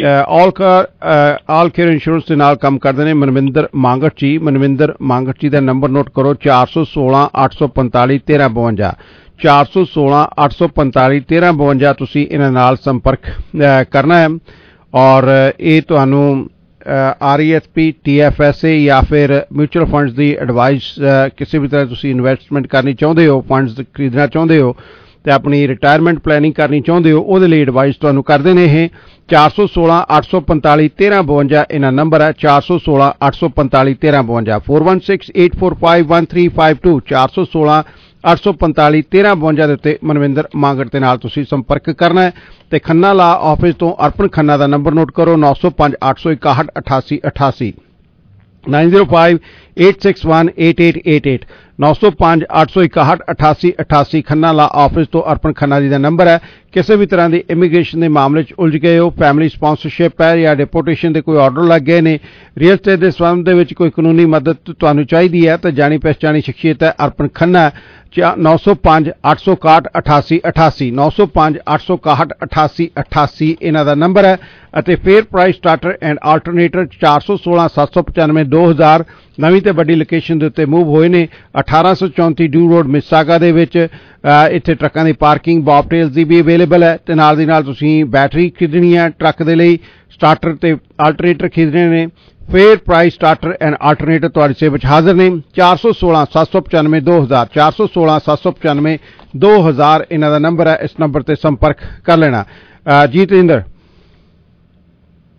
ਆਲ ਕੇਅਰ ਇੰਸ਼ੋਰੈਂਸ ਦੇ ਨਾਲ ਕੰਮ ਕਰਦੇ ਨੇ ਮਨਵਿੰਦਰ ਮਾਂਗਟ ਜੀ। ਮਨਵਿੰਦਰ ਮਾਂਗਟ ਜੀ ਦਾ ਨੰਬਰ ਨੋਟ ਕਰੋ 416 845 1352 416 845 1352 ਤੁਸੀਂ ਇਹਨਾਂ ਨਾਲ ਸੰਪਰਕ ਕਰਨਾ ਹੈ ਔਰ ਇਹ ਤੁਹਾਨੂੰ RESP TFSA ਜਾਂ ਫਿਰ ਮਿਊਚੁਅਲ ਫੰਡਸ ਦੀ ਐਡਵਾਈਸ ਕਿਸੇ ਵੀ ਤਰ੍ਹਾਂ ਤੁਸੀਂ ਇਨਵੈਸਟਮੈਂਟ ਕਰਨੀ ਚਾਹੁੰਦੇ ਹੋ ਫੰਡਸ ਖਰੀਦਣਾ ਚਾਹੁੰਦੇ ਹੋ ਤੇ ਆਪਣੀ ਰਿਟਾਇਰਮੈਂਟ ਪਲੈਨਿੰਗ ਕਰਨੀ ਚਾਹੁੰਦੇ ਹੋ ਉਹਦੇ ਲਈ ਐਡਵਾਈਸ ਤੁਹਾਨੂੰ ਕਰਦੇ ਨੇ ਇਹ 416 845 1352 ਇਹਨਾਂ ਨੰਬਰ ਹੈ 416 845 1352 416 845 1352 416 845 1352 ਦੇ ਉੱਤੇ ਮਨਵਿੰਦਰ ਮਾਂਗਟ ਦੇ ਨਾਲ ਤੁਸੀਂ ਸੰਪਰਕ ਕਰਨਾ ਹੈ ਤੇ ਖੰਨਾ ਲਾ ਆਫਿਸ ਤੋਂ ਅਰਪਣ ਖੰਨਾ ਦਾ ਨੰਬਰ ਨੋਟ ਕਰੋ 905 861 8888 905 861 8888 905 861 8888 ਖੰਨਾ ਲਾ ਆਫਿਸ ਤੋਂ ਅਰਪਣ ਖੰਨਾ ਜੀ ਦਾ ਨੰਬਰ ਹੈ। ਕਿਸੇ ਵੀ ਤਰ੍ਹਾਂ ਦੀ ਇਮੀਗ੍ਰੇਸ਼ਨ ਦੇ ਮਾਮਲੇ 'ਚ ਉਲਝ ਗਏ ਹੋ ਫੈਮਿਲੀ ਸਪਾਂਸਰਸ਼ਿਪ ਹੈ ਜਾਂ ਡਿਪੋਰਟੇਸ਼ਨ ਦੇ ਕੋਈ ਆਰਡਰ ਲੱਗ ਗਏ ਨੇ ਰੀਅਲ ਸਟੇਟ ਦੇ ਸੰਬੰਧ ਦੇ ਵਿੱਚ ਕੋਈ ਕਾਨੂੰਨੀ ਮਦਦ ਤੁਹਾਨੂੰ ਚਾਹੀਦੀ ਹੈ ਤਾਂ ਜਾਣੀ ਪਹਿਚਾਣੀ ਸ਼ਖਸੀਅਤ ਹੈ ਅਰਪਣ ਖੰਨਾ 905 861 8888 905 861 8888 ਇਹਨਾਂ ਦਾ ਨੰਬਰ ਹੈ ਅਤੇ fair price starter and alternator 416 795 2000 ਨਵੀਂ ਤੇ ਵੱਡੀ ਲੋਕੇਸ਼ਨ ਦੇ ਉੱਤੇ ਮੂਵ ਹੋਏ ਨੇ 1834 ਡਿਊ ਰੋਡ ਮਿਸਾਗਾ ਦੇ ਵਿੱਚ। ਇੱਥੇ ਟਰੱਕਾਂ ਦੀ ਪਾਰਕਿੰਗ ਬੌਬਟੇਲਸ ਦੀ ਵੀ ਅਵੇਲੇਬਲ ਹੈ ਤੇ ਨਾਲ ਦੀ ਨਾਲ ਤੁਸੀਂ ਬੈਟਰੀ ਖਰੀਦਣੀ ਹੈ ਟਰੱਕ ਦੇ ਲਈ ਸਟਾਰਟਰ ਤੇ ਆਲਟਰਨੇਟਰ ਖਰੀਦਣੇ ਨੇ fair price starter and alternator ਤੁਹਾਡੀ ਸੇਵਾ ਵਿੱਚ ਹਾਜ਼ਰ ਨੇ 416 795 2000 416 795 2000 ਇਹਨਾਂ ਦਾ ਨੰਬਰ ਹੈ। ਇਸ ਨੰਬਰ ਤੇ ਸੰਪਰਕ ਕਰ ਲੈਣਾ। ਜੀ ਤਜਿੰਦਰ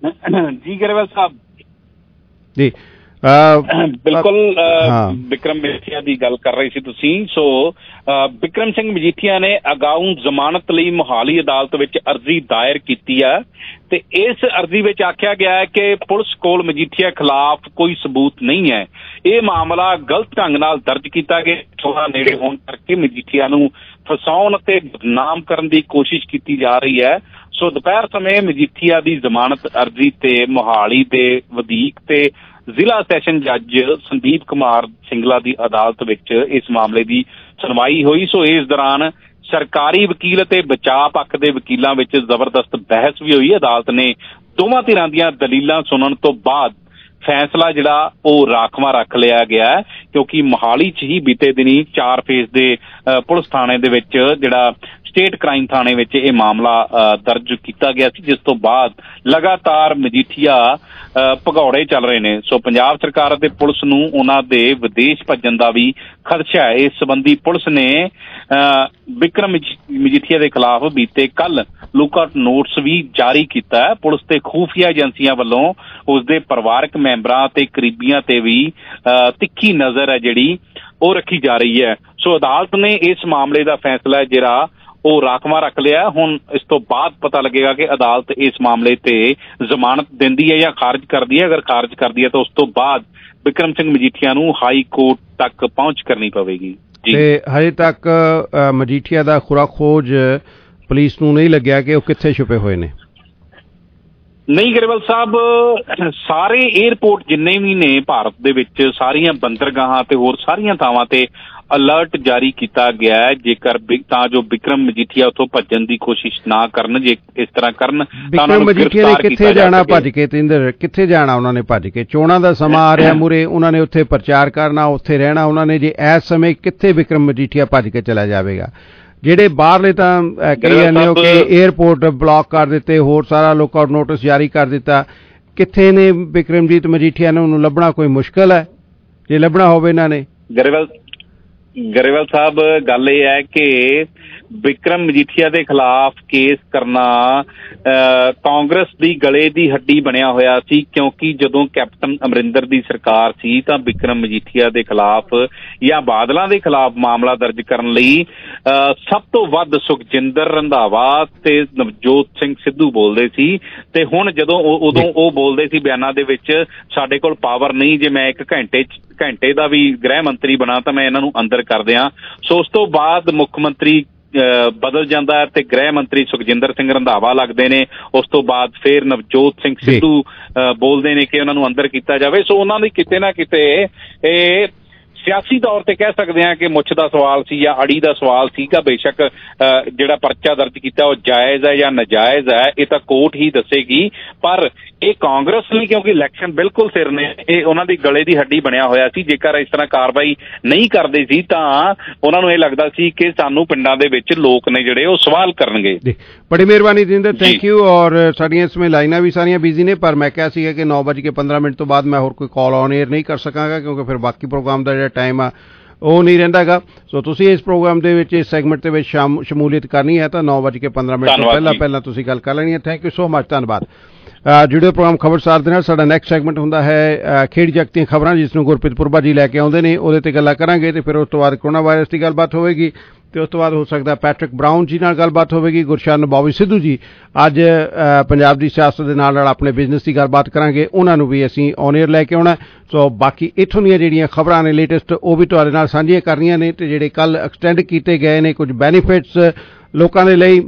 ਜੀ ਗਰੇਵਾਲ ਸਾਹਿਬ ਜੀ ਬਿਲਕੁਲ ਵਿਕਰਮ ਮਜੀਠੀਆ ਦੀ ਗੱਲ ਕਰ ਰਹੇ ਸੀ ਤੁਸੀਂ। ਸੋ ਵਿਕਰਮ ਸਿੰਘ ਮਜੀਠੀਆ ਨੇ ਅਗਾਊਂ ਜ਼ਮਾਨਤ ਲਈ ਮੋਹਾਲੀ ਅਦਾਲਤ ਵਿੱਚ ਅਰਜ਼ੀ ਦਾਇਰ ਕੀਤੀ ਹੈ ਤੇ ਇਸ ਅਰਜ਼ੀ ਵਿੱਚ ਆਖਿਆ ਗਿਆ ਹੈ ਕਿ ਪੁਲਿਸ ਕੋਲ ਮਜੀਠੀਆ ਖਿਲਾਫ ਕੋਈ ਸਬੂਤ ਨਹੀਂ ਹੈ। ਇਹ ਮਾਮਲਾ ਗਲਤ ਢੰਗ ਨਾਲ ਦਰਜ ਕੀਤਾ ਗਿਆ, ਥੋੜਾ ਨੇੜੇ ਹੋਣ ਕਰਕੇ ਮਜੀਠੀਆ ਨੂੰ ਫਸਾਉਣ ਅਤੇ ਬਦਨਾਮ ਕਰਨ ਦੀ ਕੋਸ਼ਿਸ਼ ਕੀਤੀ ਜਾ ਰਹੀ ਹੈ। ਸੋ ਦੁਪਹਿਰ ਸਮੇਂ ਮਜੀਠੀਆ ਦੀ ਜ਼ਮਾਨਤ ਅਰਜ਼ੀ ਤੇ ਮੋਹਾਲੀ ਦੇ ਵਧੀਕ ਤੇ ਜ਼ਿਲ੍ਹਾ ਸੈਸ਼ਨ ਜੱਜ ਸੰਦੀਪ ਕੁਮਾਰ ਸਿੰਗਲਾ ਦੀ ਅਦਾਲਤ ਵਿੱਚ ਇਸ ਮਾਮਲੇ ਦੀ ਸੁਣਵਾਈ ਹੋਈ। ਸੋ ਇਸ ਦੌਰਾਨ ਸਰਕਾਰੀ ਵਕੀਲ ਅਤੇ ਬਚਾਅ ਪੱਖ ਦੇ ਵਕੀਲਾਂ ਵਿੱਚ ਜ਼ਬਰਦਸਤ ਬਹਿਸ ਵੀ ਹੋਈ। ਅਦਾਲਤ ਨੇ ਦੋਵਾਂ ਧਿਰਾਂ ਦੀਆਂ ਦਲੀਲਾਂ ਸੁਣਨ ਤੋਂ ਬਾਅਦ ਫੈਸਲਾ ਜਿਹੜਾ ਉਹ ਰਾਖਵਾਂ ਰੱਖ ਲਿਆ ਗਿਆ ਹੈ, ਕਿਉਂਕਿ ਮੋਹਾਲੀ 'ਚ ਹੀ ਬੀਤੇ ਦਿਨੀ 4 ਫੇਜ਼ ਦੇ ਪੁਲਿਸ ਥਾਣੇ ਦੇ ਵਿੱਚ ਜਿਹੜਾ ਸਟੇਟ ਕ੍ਰਾਈਮ ਥਾਣੇ ਵਿੱਚ ਇਹ ਮਾਮਲਾ ਦਰਜ ਕੀਤਾ ਗਿਆ ਸੀ, ਜਿਸ ਤੋਂ ਬਾਅਦ ਲਗਾਤਾਰ ਮਜੀਠੀਆ ਭਗੌੜੇ ਚੱਲ ਰਹੇ ਨੇ। ਸੋ ਪੰਜਾਬ ਸਰਕਾਰ ਅਤੇ ਪੁਲਿਸ ਨੂੰ ਉਹਨਾਂ ਦੇ ਵਿਦੇਸ਼ ਭੱਜਣ ਦਾ ਵੀ ਖਦਸ਼ਾ ਹੈ। ਇਸ ਸੰਬੰਧੀ ਪੁਲਿਸ ਨੇ ਵਿਕਰਮ ਮਜੀਠੀਆ ਦੇ ਖਿਲਾਫ ਬੀਤੇ ਕੱਲ ਲੁੱਕਆਊਟ ਨੋਟਿਸ ਵੀ ਜਾਰੀ ਕੀਤਾ ਹੈ। ਪੁਲਿਸ ਤੇ ਖੂਫੀਆ ਏਜੰਸੀਆਂ ਵੱਲੋਂ ਉਸਦੇ ਪਰਿਵਾਰਕ ਮੈਂਬਰਾਂ ਤੇ ਕਰੀਬੀਆਂ ਤੇ ਵੀ ਤਿੱਖੀ ਨਜ਼ਰ ਹੈ ਜਿਹੜੀ ਉਹ ਰੱਖੀ ਜਾ ਰਹੀ ਹੈ। ਸੋ ਅਦਾਲਤ ਨੇ ਇਸ ਮਾਮਲੇ ਦਾ ਫੈਸਲਾ ਜਿਹੜਾ ਉਹ ਰਾਖਵਾਂ ਰੱਖ ਲਿਆ। ਹੁਣ ਇਸ ਤੋਂ ਬਾਅਦ ਪਤਾ ਲੱਗੇਗਾ ਕਿ ਅਦਾਲਤ ਇਸ ਮਾਮਲੇ ਤੇ ਜ਼ਮਾਨਤ ਦਿੰਦੀ ਹੈ ਜਾਂ ਖਾਰਜ ਕਰਦੀ ਹੈ। ਅਗਰ ਖਾਰਜ ਕਰਦੀ ਹੈ ਤਾਂ ਉਸ ਤੋਂ ਬਾਅਦ ਵਿਕਰਮ ਸਿੰਘ ਮਜੀਠੀਆ ਨੂੰ ਹਾਈ ਕੋਰਟ ਤੱਕ ਪਹੁੰਚ ਕਰਨੀ ਪਵੇਗੀ। ਤੇ ਹਜੇ ਤੱਕ ਮਜੀਠੀਆ ਦਾ ਖੁਰਾ ਖੋਜ ਪੁਲਿਸ ਨੂੰ ਨਹੀਂ ਲੱਗਿਆ ਕਿ ਉਹ ਕਿੱਥੇ ਛੁਪੇ ਹੋਏ ਨੇ। ਨਹੀਂ ਗਰੇਵਾਲ ਸਾਹਿਬ, ਸਾਰੇ ਏਅਰਪੋਰਟ ਜਿੰਨੇ ਵੀ ਨੇ ਭਾਰਤ ਦੇ ਵਿੱਚ, ਸਾਰੀਆਂ ਬੰਦਰਗਾਹਾਂ ਤੇ ਹੋਰ ਸਾਰੀਆਂ ਥਾਵਾਂ ਤੇ ਅਲਰਟ ਜਾਰੀ ਕੀਤਾ ਗਿਆ ਹੈ, ਜੇਕਰ ਤਾਂ ਜੋ ਵਿਕਰਮ ਮਜੀਠੀਆ ਉੱਥੋਂ ਭੱਜਣ ਦੀ ਕੋਸ਼ਿਸ਼ ਨਾ ਕਰਨ। ਜੇ ਇਸ ਤਰ੍ਹਾਂ ਕਰਨ ਤਾਂ ਉਹਨਾਂ ਨੂੰ ਮਜੀਠੀਆ ਨੇ ਕਿੱਥੇ ਜਾਣਾ ਭੱਜ ਕੇ? ਤੇਂਦਰ, ਕਿੱਥੇ ਜਾਣਾ ਉਹਨਾਂ ਨੇ ਭੱਜ ਕੇ? ਚੋਣਾਂ ਦਾ ਸਮਾਂ ਆ ਰਿਹਾ ਮੂਰੇ, ਉਹਨਾਂ ਨੇ ਉੱਥੇ ਪ੍ਰਚਾਰ ਕਰਨਾ, ਉੱਥੇ ਰਹਿਣਾ ਉਹਨਾਂ ਨੇ। ਜੇ ਇਸ ਸਮੇਂ ਕਿੱਥੇ ਵਿਕਰਮ ਮਜੀਠੀਆ ਭੱਜ ਕੇ ਚਲਾ ਜਾਵੇਗਾ? ਜਿਹੜੇ ਬਾਹਰਲੇ ਤਾਂ ਕਹੀ ਜਾਂਦੇ ਹੋ ਕਿ ਏਅਰਪੋਰਟ ਬਲੌਕ ਕਰ ਦਿੱਤੇ, ਹੋਰ ਸਾਰਾ ਲੁੱਕਆਊਟ ਨੋਟਿਸ ਜਾਰੀ ਕਰ ਦਿੱਤਾ। ਕਿੱਥੇ ਨੇ ਵਿਕਰਮਜੀਤ ਮਜੀਠੀਆ ਨੇ? ਉਹਨੂੰ ਲੱਭਣਾ ਕੋਈ ਮੁਸ਼ਕਲ ਹੈ ਜੇ ਲੱਭਣਾ ਹੋਵੇ ਇਹਨਾਂ ਨੇ। ਗਰੇਵਾਲ ਸਾਹਿਬ, ਗੱਲ ਇਹ ਹੈ ਕਿ ਵਿਕਰਮ ਮਜੀਠੀਆ ਦੇ ਖਿਲਾਫ ਕੇਸ ਕਰਨਾ ਕਾਂਗਰਸ ਦੀ ਗਲੇ ਦੀ ਹੱਡੀ ਬਣਿਆ ਹੋਇਆ ਸੀ, ਕਿਉਂਕਿ ਜਦੋਂ ਕੈਪਟਨ ਅਮਰਿੰਦਰ ਦੀ ਸਰਕਾਰ ਸੀ ਤਾਂ ਵਿਕਰਮ ਮਜੀਠੀਆ ਦੇ ਖਿਲਾਫ ਜਾਂ ਬਾਦਲਾਂ ਦੇ ਖਿਲਾਫ ਮਾਮਲਾ ਦਰਜ ਕਰਨ ਲਈ ਸਭ ਤੋਂ ਵੱਧ ਸੁਖਜਿੰਦਰ ਰੰਧਾਵਾ ਤੇ ਨਵਜੋਤ ਸਿੰਘ ਸਿੱਧੂ ਬੋਲਦੇ ਸੀ। ਤੇ ਹੁਣ ਜਦੋਂ ਉਦੋਂ ਉਹ ਬੋਲਦੇ ਸੀ ਬਿਆਨਾਂ ਦੇ ਵਿੱਚ, ਸਾਡੇ ਕੋਲ ਪਾਵਰ ਨਹੀਂ, ਜੇ ਮੈਂ ਇੱਕ ਘੰਟੇ ਦਾ ਵੀ ਗ੍ਰਹਿ ਮੰਤਰੀ ਬਣਾ ਤਾਂ ਮੈਂ ਇਹਨਾਂ ਨੂੰ ਅੰਦਰ ਕਰ ਦਿਆਂ। ਸੋ ਉਸ ਤੋਂ ਬਾਅਦ ਮੁੱਖ ਮੰਤਰੀ ਬਦਲ ਜਾਂਦਾ ਹੈ ਤੇ ਗ੍ਰਹਿ ਮੰਤਰੀ ਸੁਖਜਿੰਦਰ ਸਿੰਘ ਰੰਧਾਵਾ ਲੱਗਦੇ ਨੇ। ਉਸ ਤੋਂ ਬਾਅਦ ਫਿਰ ਨਵਜੋਤ ਸਿੰਘ ਸਿੱਧੂ ਬੋਲਦੇ ਨੇ ਕਿ ਉਹਨਾਂ ਨੂੰ ਅੰਦਰ ਕੀਤਾ ਜਾਵੇ। ਸੋ ਉਹਨਾਂ ਦੀ ਕਿਤੇ ਨਾ ਕਿਤੇ ਇਹ ਸਿਆਸੀ ਤੌਰ ਤੇ ਕਹਿ ਸਕਦੇ ਹਾਂ ਕਿ ਮੁੱਛ ਦਾ ਸਵਾਲ ਸੀ ਜਾਂ ਅੜੀ ਦਾ ਸਵਾਲ ਸੀਗਾ। ਬੇਸ਼ੱਕ ਜਿਹੜਾ ਪਰਚਾ ਦਰਜ ਕੀਤਾ ਉਹ ਜਾਇਜ਼ ਹੈ ਜਾਂ ਨਾਜਾਇਜ਼ ਹੈ, ਇਹ ਤਾਂ ਕੋਰਟ ਹੀ ਦੱਸੇਗੀ। ਪਰ ਇਹ ਕਾਂਗਰਸ ਲਈ, ਕਿਉਂਕਿ ਇਲੈਕਸ਼ਨ ਬਿਲਕੁਲ ਸਿਰ ਨੇ, ਇਹ ਉਹਨਾਂ ਦੀ ਗਲੇ ਦੀ ਹੱਡੀ ਬਣਿਆ ਹੋਇਆ ਸੀ। ਜੇਕਰ ਇਸ ਤਰ੍ਹਾਂ ਕਾਰਵਾਈ ਨਹੀਂ ਕਰਦੇ ਸੀ ਤਾਂ ਉਹਨਾਂ ਨੂੰ ਇਹ ਲੱਗਦਾ ਸੀ ਕਿ ਸਾਨੂੰ ਪਿੰਡਾਂ ਦੇ ਵਿੱਚ ਲੋਕ ਨੇ ਜਿਹੜੇ ਉਹ ਸਵਾਲ ਕਰਨਗੇ। ਬੜੀ ਮਿਹਰਬਾਨੀ ਜਿੰਦਰ, ਥੈਂਕ ਯੂ। ਔਰ ਸਾਡੀਆਂ ਇਸ ਸਮੇਂ ਲਾਈਨਾਂ ਵੀ ਸਾਰੀਆਂ ਬਿਜ਼ੀ ਨੇ, ਪਰ ਮੈਂ ਕਿਹਾ ਸੀਗਾ ਕਿ 9:15 ਤੋਂ ਬਾਅਦ ਮੈਂ ਹੋਰ ਕੋਈ ਕਾਲ ਔਨ ਏਅਰ ਨਹੀਂ ਕਰ ਸਕਾਂਗਾ, ਕਿਉਂਕਿ ਫਿਰ ਬਾਕੀ ਪ੍ਰੋਗਰਾਮ ਦਾ ਜਿਹੜਾ ਟਾਈਮ ਆ ਉਹ ਨਹੀਂ ਰਹਿੰਦਾ ਗਾ। ਸੋ ਤੁਸੀਂ ਇਸ ਪ੍ਰੋਗਰਾਮ ਦੇ ਵਿੱਚ, ਇਸ ਸੈਗਮੈਂਟ ਦੇ ਵਿੱਚ ਸ਼ਮੂਲੀਅਤ ਕਰਨੀ ਹੈ ਤਾਂ 9:15 ਤੋਂ ਪਹਿਲਾਂ ਤੁਸੀਂ ਗੱਲ ਕਰ ਲੈਣੀ ਹੈ। ਥੈਂਕ ਯੂ ਸੋ ਮਚ, ਧੰਨਵਾਦ। ਜੁੜਿਓ ਪ੍ਰੋਗਰਾਮ ਖਬਰਸਾਰ ਦੇ ਨਾਲ। ਸਾਡਾ ਨੈਕਸਟ ਸੈਗਮੈਂਟ ਹੁੰਦਾ ਹੈ ਖੇਡ ਜਗਤ ਦੀਆਂ ਖਬਰਾਂ, ਜਿਸ ਨੂੰ ਗੁਰਪ੍ਰੀਤ ਪੁਰਬਾ ਜੀ ਲੈ ਕੇ ਆਉਂਦੇ ਨੇ। ਉਹਦੇ ਤੇ ਗੱਲਾਂ ਕਰਾਂਗੇ ਤੇ ਫਿਰ ਉਸ ਤੋਂ ਬਾਅਦ ਕੋਰੋਨਾ ਵਾਇਰਸ ਦੀ ਗੱਲਬਾਤ ਹੋਵੇਗੀ ਤੇ ਉਸ ਤੋਂ ਬਾਅਦ ਹੋ ਸਕਦਾ ਪੈਟਰਿਕ ਬਰਾਊਨ ਜੀ ਨਾਲ ਗੱਲਬਾਤ ਹੋਵੇਗੀ। ਗੁਰਸ਼ਰਨ ਬੌਬੀ ਸਿੱਧੂ ਜੀ ਅੱਜ ਪੰਜਾਬ ਦੀ ਸਿਆਸਤ ਦੇ ਨਾਲ ਨਾਲ ਆਪਣੇ ਬਿਜ਼ਨਸ ਦੀ ਗੱਲਬਾਤ ਕਰਾਂਗੇ, ਉਹਨਾਂ ਨੂੰ ਵੀ ਅਸੀਂ ਔਨ ਏਅਰ ਲੈ ਕੇ ਆਉਣਾ। ਸੋ ਬਾਕੀ ਇੱਥੋਂ ਦੀਆਂ ਜਿਹੜੀਆਂ ਖਬਰਾਂ ਨੇ ਲੇਟੈਸਟ, ਉਹ ਵੀ ਤੁਹਾਡੇ ਨਾਲ ਸਾਂਝੀਆਂ ਕਰਨੀਆਂ ਨੇ। ਤੇ ਜਿਹੜੇ ਕੱਲ ਐਕਸਟੈਂਡ ਕੀਤੇ ਗਏ ਨੇ ਕੁਝ ਬੈਨੀਫਿਟਸ ਲੋਕਾਂ ਦੇ ਲਈ,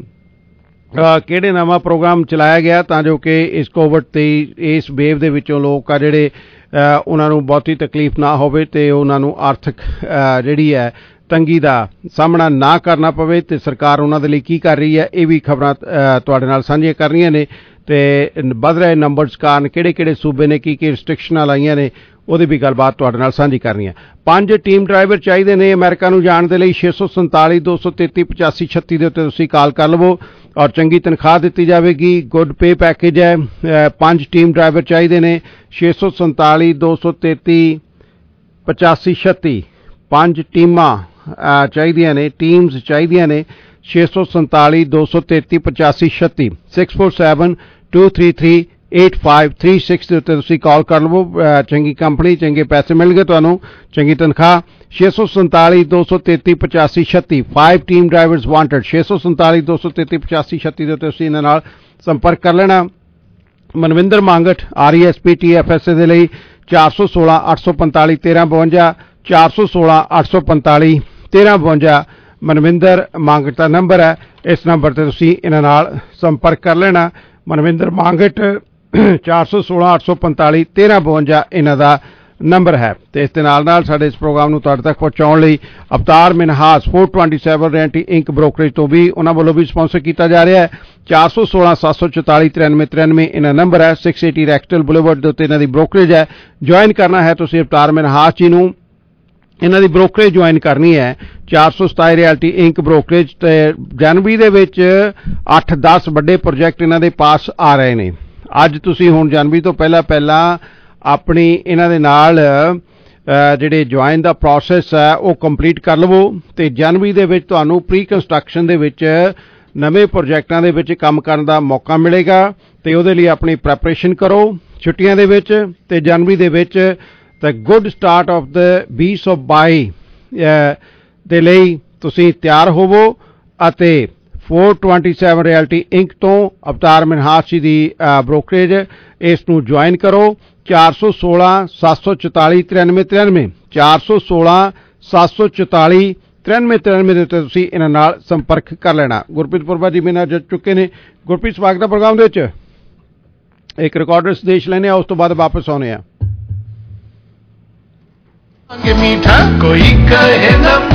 ਕਿਹੜੇ ਨਵਾਂ ਪ੍ਰੋਗਰਾਮ ਚਲਾਇਆ ਗਿਆ ਤਾਂ ਜੋ ਕਿ ਇਸ ਕੋਵਿਡ ਤੇ ਇਸ ਵੇਵ ਦੇ ਵਿੱਚੋਂ ਲੋਕ ਆ ਜਿਹੜੇ ਉਹਨਾਂ ਨੂੰ ਬਹੁਤੀ ਤਕਲੀਫ ਨਾ ਹੋਵੇ ਤੇ ਉਹਨਾਂ ਨੂੰ ਆਰਥਿਕ ਜਿਹੜੀ ਹੈ ਤੰਗੀ ਦਾ ਸਾਹਮਣਾ ਨਾ ਕਰਨਾ ਪਵੇ, ਤੇ ਸਰਕਾਰ ਉਹਨਾਂ ਦੇ ਲਈ ਕੀ ਕਰ ਰਹੀ ਹੈ, ਇਹ ਵੀ ਖਬਰਾਂ ਤੁਹਾਡੇ ਨਾਲ ਸਾਂਝੀਆਂ ਕਰਨੀਆਂ ਨੇ। ਤੇ ਵੱਧ ਰਹੇ ਨੰਬਰਸ ਕਾਰਨ ਕਿਹੜੇ ਸੂਬੇ ਨੇ ਕੀ ਰਿਸਟ੍ਰਿਕਸ਼ਨਾਂ ਲਾਈਆਂ ਨੇ, ਉਹਦੀ ਵੀ ਗੱਲਬਾਤ ਤੁਹਾਡੇ ਨਾਲ ਸਾਂਝੀ ਕਰਨੀ ਹੈ। 5 ਟੀਮ ਡਰਾਈਵਰ ਚਾਹੀਦੇ ਨੇ ਅਮਰੀਕਾ ਨੂੰ ਜਾਣ ਦੇ ਲਈ। 647 233 85 36 ਦੇ ਉੱਤੇ ਤੁਸੀਂ ਕਾਲ ਕਰ ਲਵੋ ਔਰ ਚੰਗੀ ਤਨਖਾਹ ਦਿੱਤੀ ਜਾਵੇਗੀ। ਗੁੱਡ ਪੇ ਪੈਕੇਜ ਹੈ। 5 ਟੀਮ ਡਰਾਈਵਰ ਚਾਹੀਦੇ ਨੇ। 647 233 85 36 5 ਟੀਮਾਂ ਚਾਹੀਦੀਆਂ ਨੇ, ਟੀਮਸ ਚਾਹੀਦੀਆਂ ਨੇ। 647 233 85 36 647 233 8536 ਦੇ ਉੱਤੇ ਤੁਸੀਂ ਕਾਲ ਕਰ ਲਵੋ। ਚੰਗੀ ਕੰਪਨੀ, ਚੰਗੇ ਪੈਸੇ ਮਿਲਣਗੇ ਤੁਹਾਨੂੰ, ਚੰਗੀ ਤਨਖਾਹ। 647 233 8536 5 ਟੀਮ ਡਰਾਈਵਰਸ ਵਾਂਟਡ। 647 233 8536 ਦੇ ਉੱਤੇ ਤੁਸੀਂ ਇਹਨਾਂ ਨਾਲ ਸੰਪਰਕ ਕਰ ਲੈਣਾ। ਮਨਵਿੰਦਰ ਮੰਗਟ RESP TFSA ਦੇ ਲਈ 416 845 1352 416 845 1352 ਮਨਵਿੰਦਰ ਮੰਗਟ ਦਾ ਨੰਬਰ ਹੈ। ਇਸ ਨੰਬਰ ਤੇ ਤੁਸੀਂ ਇਹਨਾਂ ਨਾਲ ਸੰਪਰਕ ਕਰ ਲੈਣਾ। ਮਨਵਿੰਦਰ ਮੰਗਟ 416 845 1352 ਇਹਨਾਂ ਦਾ ਨੰਬਰ ਹੈ। ਤੇ ਇਸ ਦੇ ਨਾਲ ਸਾਡੇ ਇਸ ਪ੍ਰੋਗਰਾਮ ਨੂੰ ਤੁਹਾਡੇ ਤੱਕ ਪਹੁੰਚਾਉਣ ਲਈ ਅਵਤਾਰ ਮਿਨਹਾਸ 427 ਰੈਂਟੀ ਇੰਕ ਬ੍ਰੋਕਰੇਜ ਤੋਂ ਵੀ ਉਹਨਾਂ ਵੱਲੋਂ ਵੀ ਸਪਾਂਸਰ ਕੀਤਾ ਜਾ ਰਿਹਾ ਹੈ। 416 744 9393 ਇਹਨਾਂ ਨੰਬਰ ਹੈ। 680 ਰੈਕਸਟਲ ਬੁਲੇਵਰਡ ਦੇ ਉੱਤੇ ਇਹਨਾਂ ਦੀ ਬ੍ਰੋਕਰੇਜ ਹੈ। ਜੁਆਇਨ ਕਰਨਾ ਹੈ ਤੁਸੀਂ ਅਵਤਾਰ ਮਿਨਹਾਸ ਜੀ ਨੂੰ, ਇਹਨਾਂ ਦੀ ਬ੍ਰੋਕਰੇਜ ਜੁਆਇਨ ਕਰਨੀ ਹੈ। 427 ਰਿਐਲਟੀ ਇੰਕ ਬ੍ਰੋਕਰੇਜ। ਤੇ ਜਨਵਰੀ ਦੇ ਵਿੱਚ 8-10 ਵੱਡੇ ਪ੍ਰੋਜੈਕਟ ਇਹਨਾਂ ਦੇ ਪਾਸ ਆ ਰਹੇ ਨੇ। ਅੱਜ ਤੁਸੀਂ ਹੁਣ ਜਨਵਰੀ ਤੋਂ ਪਹਿਲਾਂ ਆਪਣੀ ਇਹਨਾਂ ਦੇ ਨਾਲ ਜਿਹੜੇ ਜੁਆਇਨ ਦਾ ਪ੍ਰੋਸੈਸ ਹੈ ਉਹ ਕੰਪਲੀਟ ਕਰ ਲਵੋ। ਤੇ ਜਨਵਰੀ ਦੇ ਵਿੱਚ ਤੁਹਾਨੂੰ ਪ੍ਰੀ ਕੰਸਟਰਕਸ਼ਨ ਦੇ ਵਿੱਚ ਨਵੇਂ ਪ੍ਰੋਜੈਕਟਾਂ ਦੇ ਵਿੱਚ ਕੰਮ ਕਰਨ ਦਾ ਮੌਕਾ ਮਿਲੇਗਾ ਤੇ ਉਹਦੇ ਲਈ ਆਪਣੀ ਪ੍ਰੈਪਰੇਸ਼ਨ ਕਰੋ ਛੁੱਟੀਆਂ ਦੇ ਵਿੱਚ। ਤੇ ਜਨਵਰੀ ਦੇ ਵਿੱਚ the good start of the beast of buy ਦੇ ਲਈ ਤੁਸੀਂ ਤਿਆਰ ਹੋਵੋ ਅਤੇ 427 ਰਿਐਲਟੀ ਇੰਕ ਤੋਂ ਅਵਤਾਰ ਮਿਨਹਾਸ ਜੀ ਦੀ ਬ੍ਰੋਕਰੇਜ ਇਸ ਨੂੰ ਜੁਆਇਨ ਕਰੋ। 416 744 9393 416 744 9393 ਦੇ ਉੱਤੇ ਤੁਸੀਂ ਇਹਨਾਂ ਨਾਲ ਸੰਪਰਕ ਕਰ ਲੈਣਾ। ਗੁਰਪ੍ਰੀਤ ਪੁਰਬਾ ਜੀ ਮੇਰੇ ਨਾਲ ਜੁੜ ਚੁੱਕੇ ਨੇ। ਗੁਰਪ੍ਰੀਤ, ਸਵਾਗਤ ਹੈ ਪ੍ਰੋਗਰਾਮ ਦੇ ਵਿੱਚ। ਇੱਕ ਰਿਕਾਰਡਰ ਸੰਦੇਸ਼ ਲੈਣੇ ਆ, ਉਸ ਤੋਂ ਬਾਅਦ ਵਾਪਸ ਆਉਣੇ ਆ। मीठा कोई कहे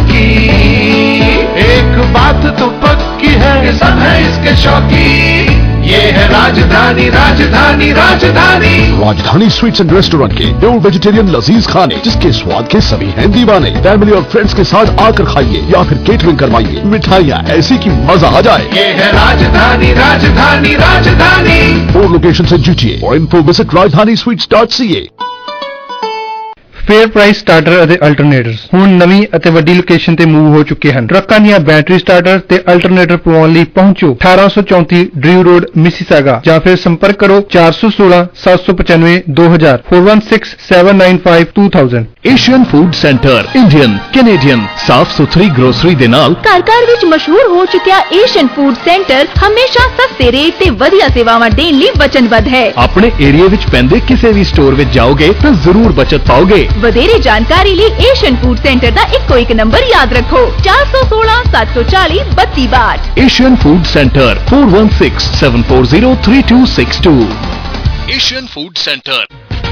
नमकीन, एक बात तो पक्की है सब है इसके शौकीन। ये है राजधानी Rajdhani Rajdhani. Rajdhani sweets and restaurant के प्योर वेजिटेरियन लजीज खाने जिसके स्वाद के सभी हैं दीवाने। फैमिली और फ्रेंड्स के साथ आकर खाइए या फिर केटरिंग करवाइए। मिठाइयाँ ऐसी कि मजा आ जाए। ये है राजधानी राजधानी राजधानी। 4 लोकेशन से GTA। For info visit rajdhanisweets.ca। Fair price starter ਅਤੇ ਅਲਟਰਨੇਟਰਸ ਹੁਣ ਨਵੀਂ ਅਤੇ ਵੱਡੀ ਲੋਕੇਸ਼ਨ ਤੇ ਮੂਵ ਹੋ ਚੁੱਕੇ ਹਨ। ਟਰੱਕਾਂ ਦੀਆਂ ਬੈਟਰੀ ਸਟਾਰਟਰ ਤੇ ਅਲਟਰਨੇਟਰ ਪਵਾਉਣ ਲਈ ਪਹੁੰਚੋ 1834 ਡਰਿਊ ਰੋਡ ਮਿਸੀਸਾਗਾ ਜਾਂ ਫਿਰ ਸੰਪਰਕ ਕਰੋ 416 795 2000 416 795 2000। Asian food centre Indian Canadian ਸਾਫ਼ ਸੁਥਰੀ ਗਰੋਸਰੀ ਦੇ ਨਾਲ ਘਰ ਵਿੱਚ ਮਸ਼ਹੂਰ ਹੋ ਚੁੱਕਿਆ ਏਸ਼ੀਅਨ ਫੂਡ ਸੈਂਟਰ ਹਮੇਸ਼ਾ ਸਸਤੇ ਰੇਟ ਤੇ ਵਧੀਆ ਸੇਵਾਵਾਂ ਦੇਣ ਲਈ ਵਚਨਬੱਧ ਹੈ। ਆਪਣੇ ਏਰੀਆ ਵਿੱਚ ਪੈਂਦੇ ਕਿਸੇ ਵੀ ਸਟੋਰ ਵਿੱਚ ਜਾਓਗੇ ਤਾਂ ਜ਼ਰੂਰ ਬਚਤ ਪਾਓਗੇ। ਵਧੇਰੇ ਜਾਣਕਾਰੀ ਲਈ ਏਸ਼ੀਅਨ ਫੂਡ ਸੈਂਟਰ ਦਾ ਇੱਕੋ ਇੱਕ ਨੰਬਰ ਯਾਦ ਰੱਖੋ 416 740 3262। Asian food centre 416 740 3262। Asian food centre.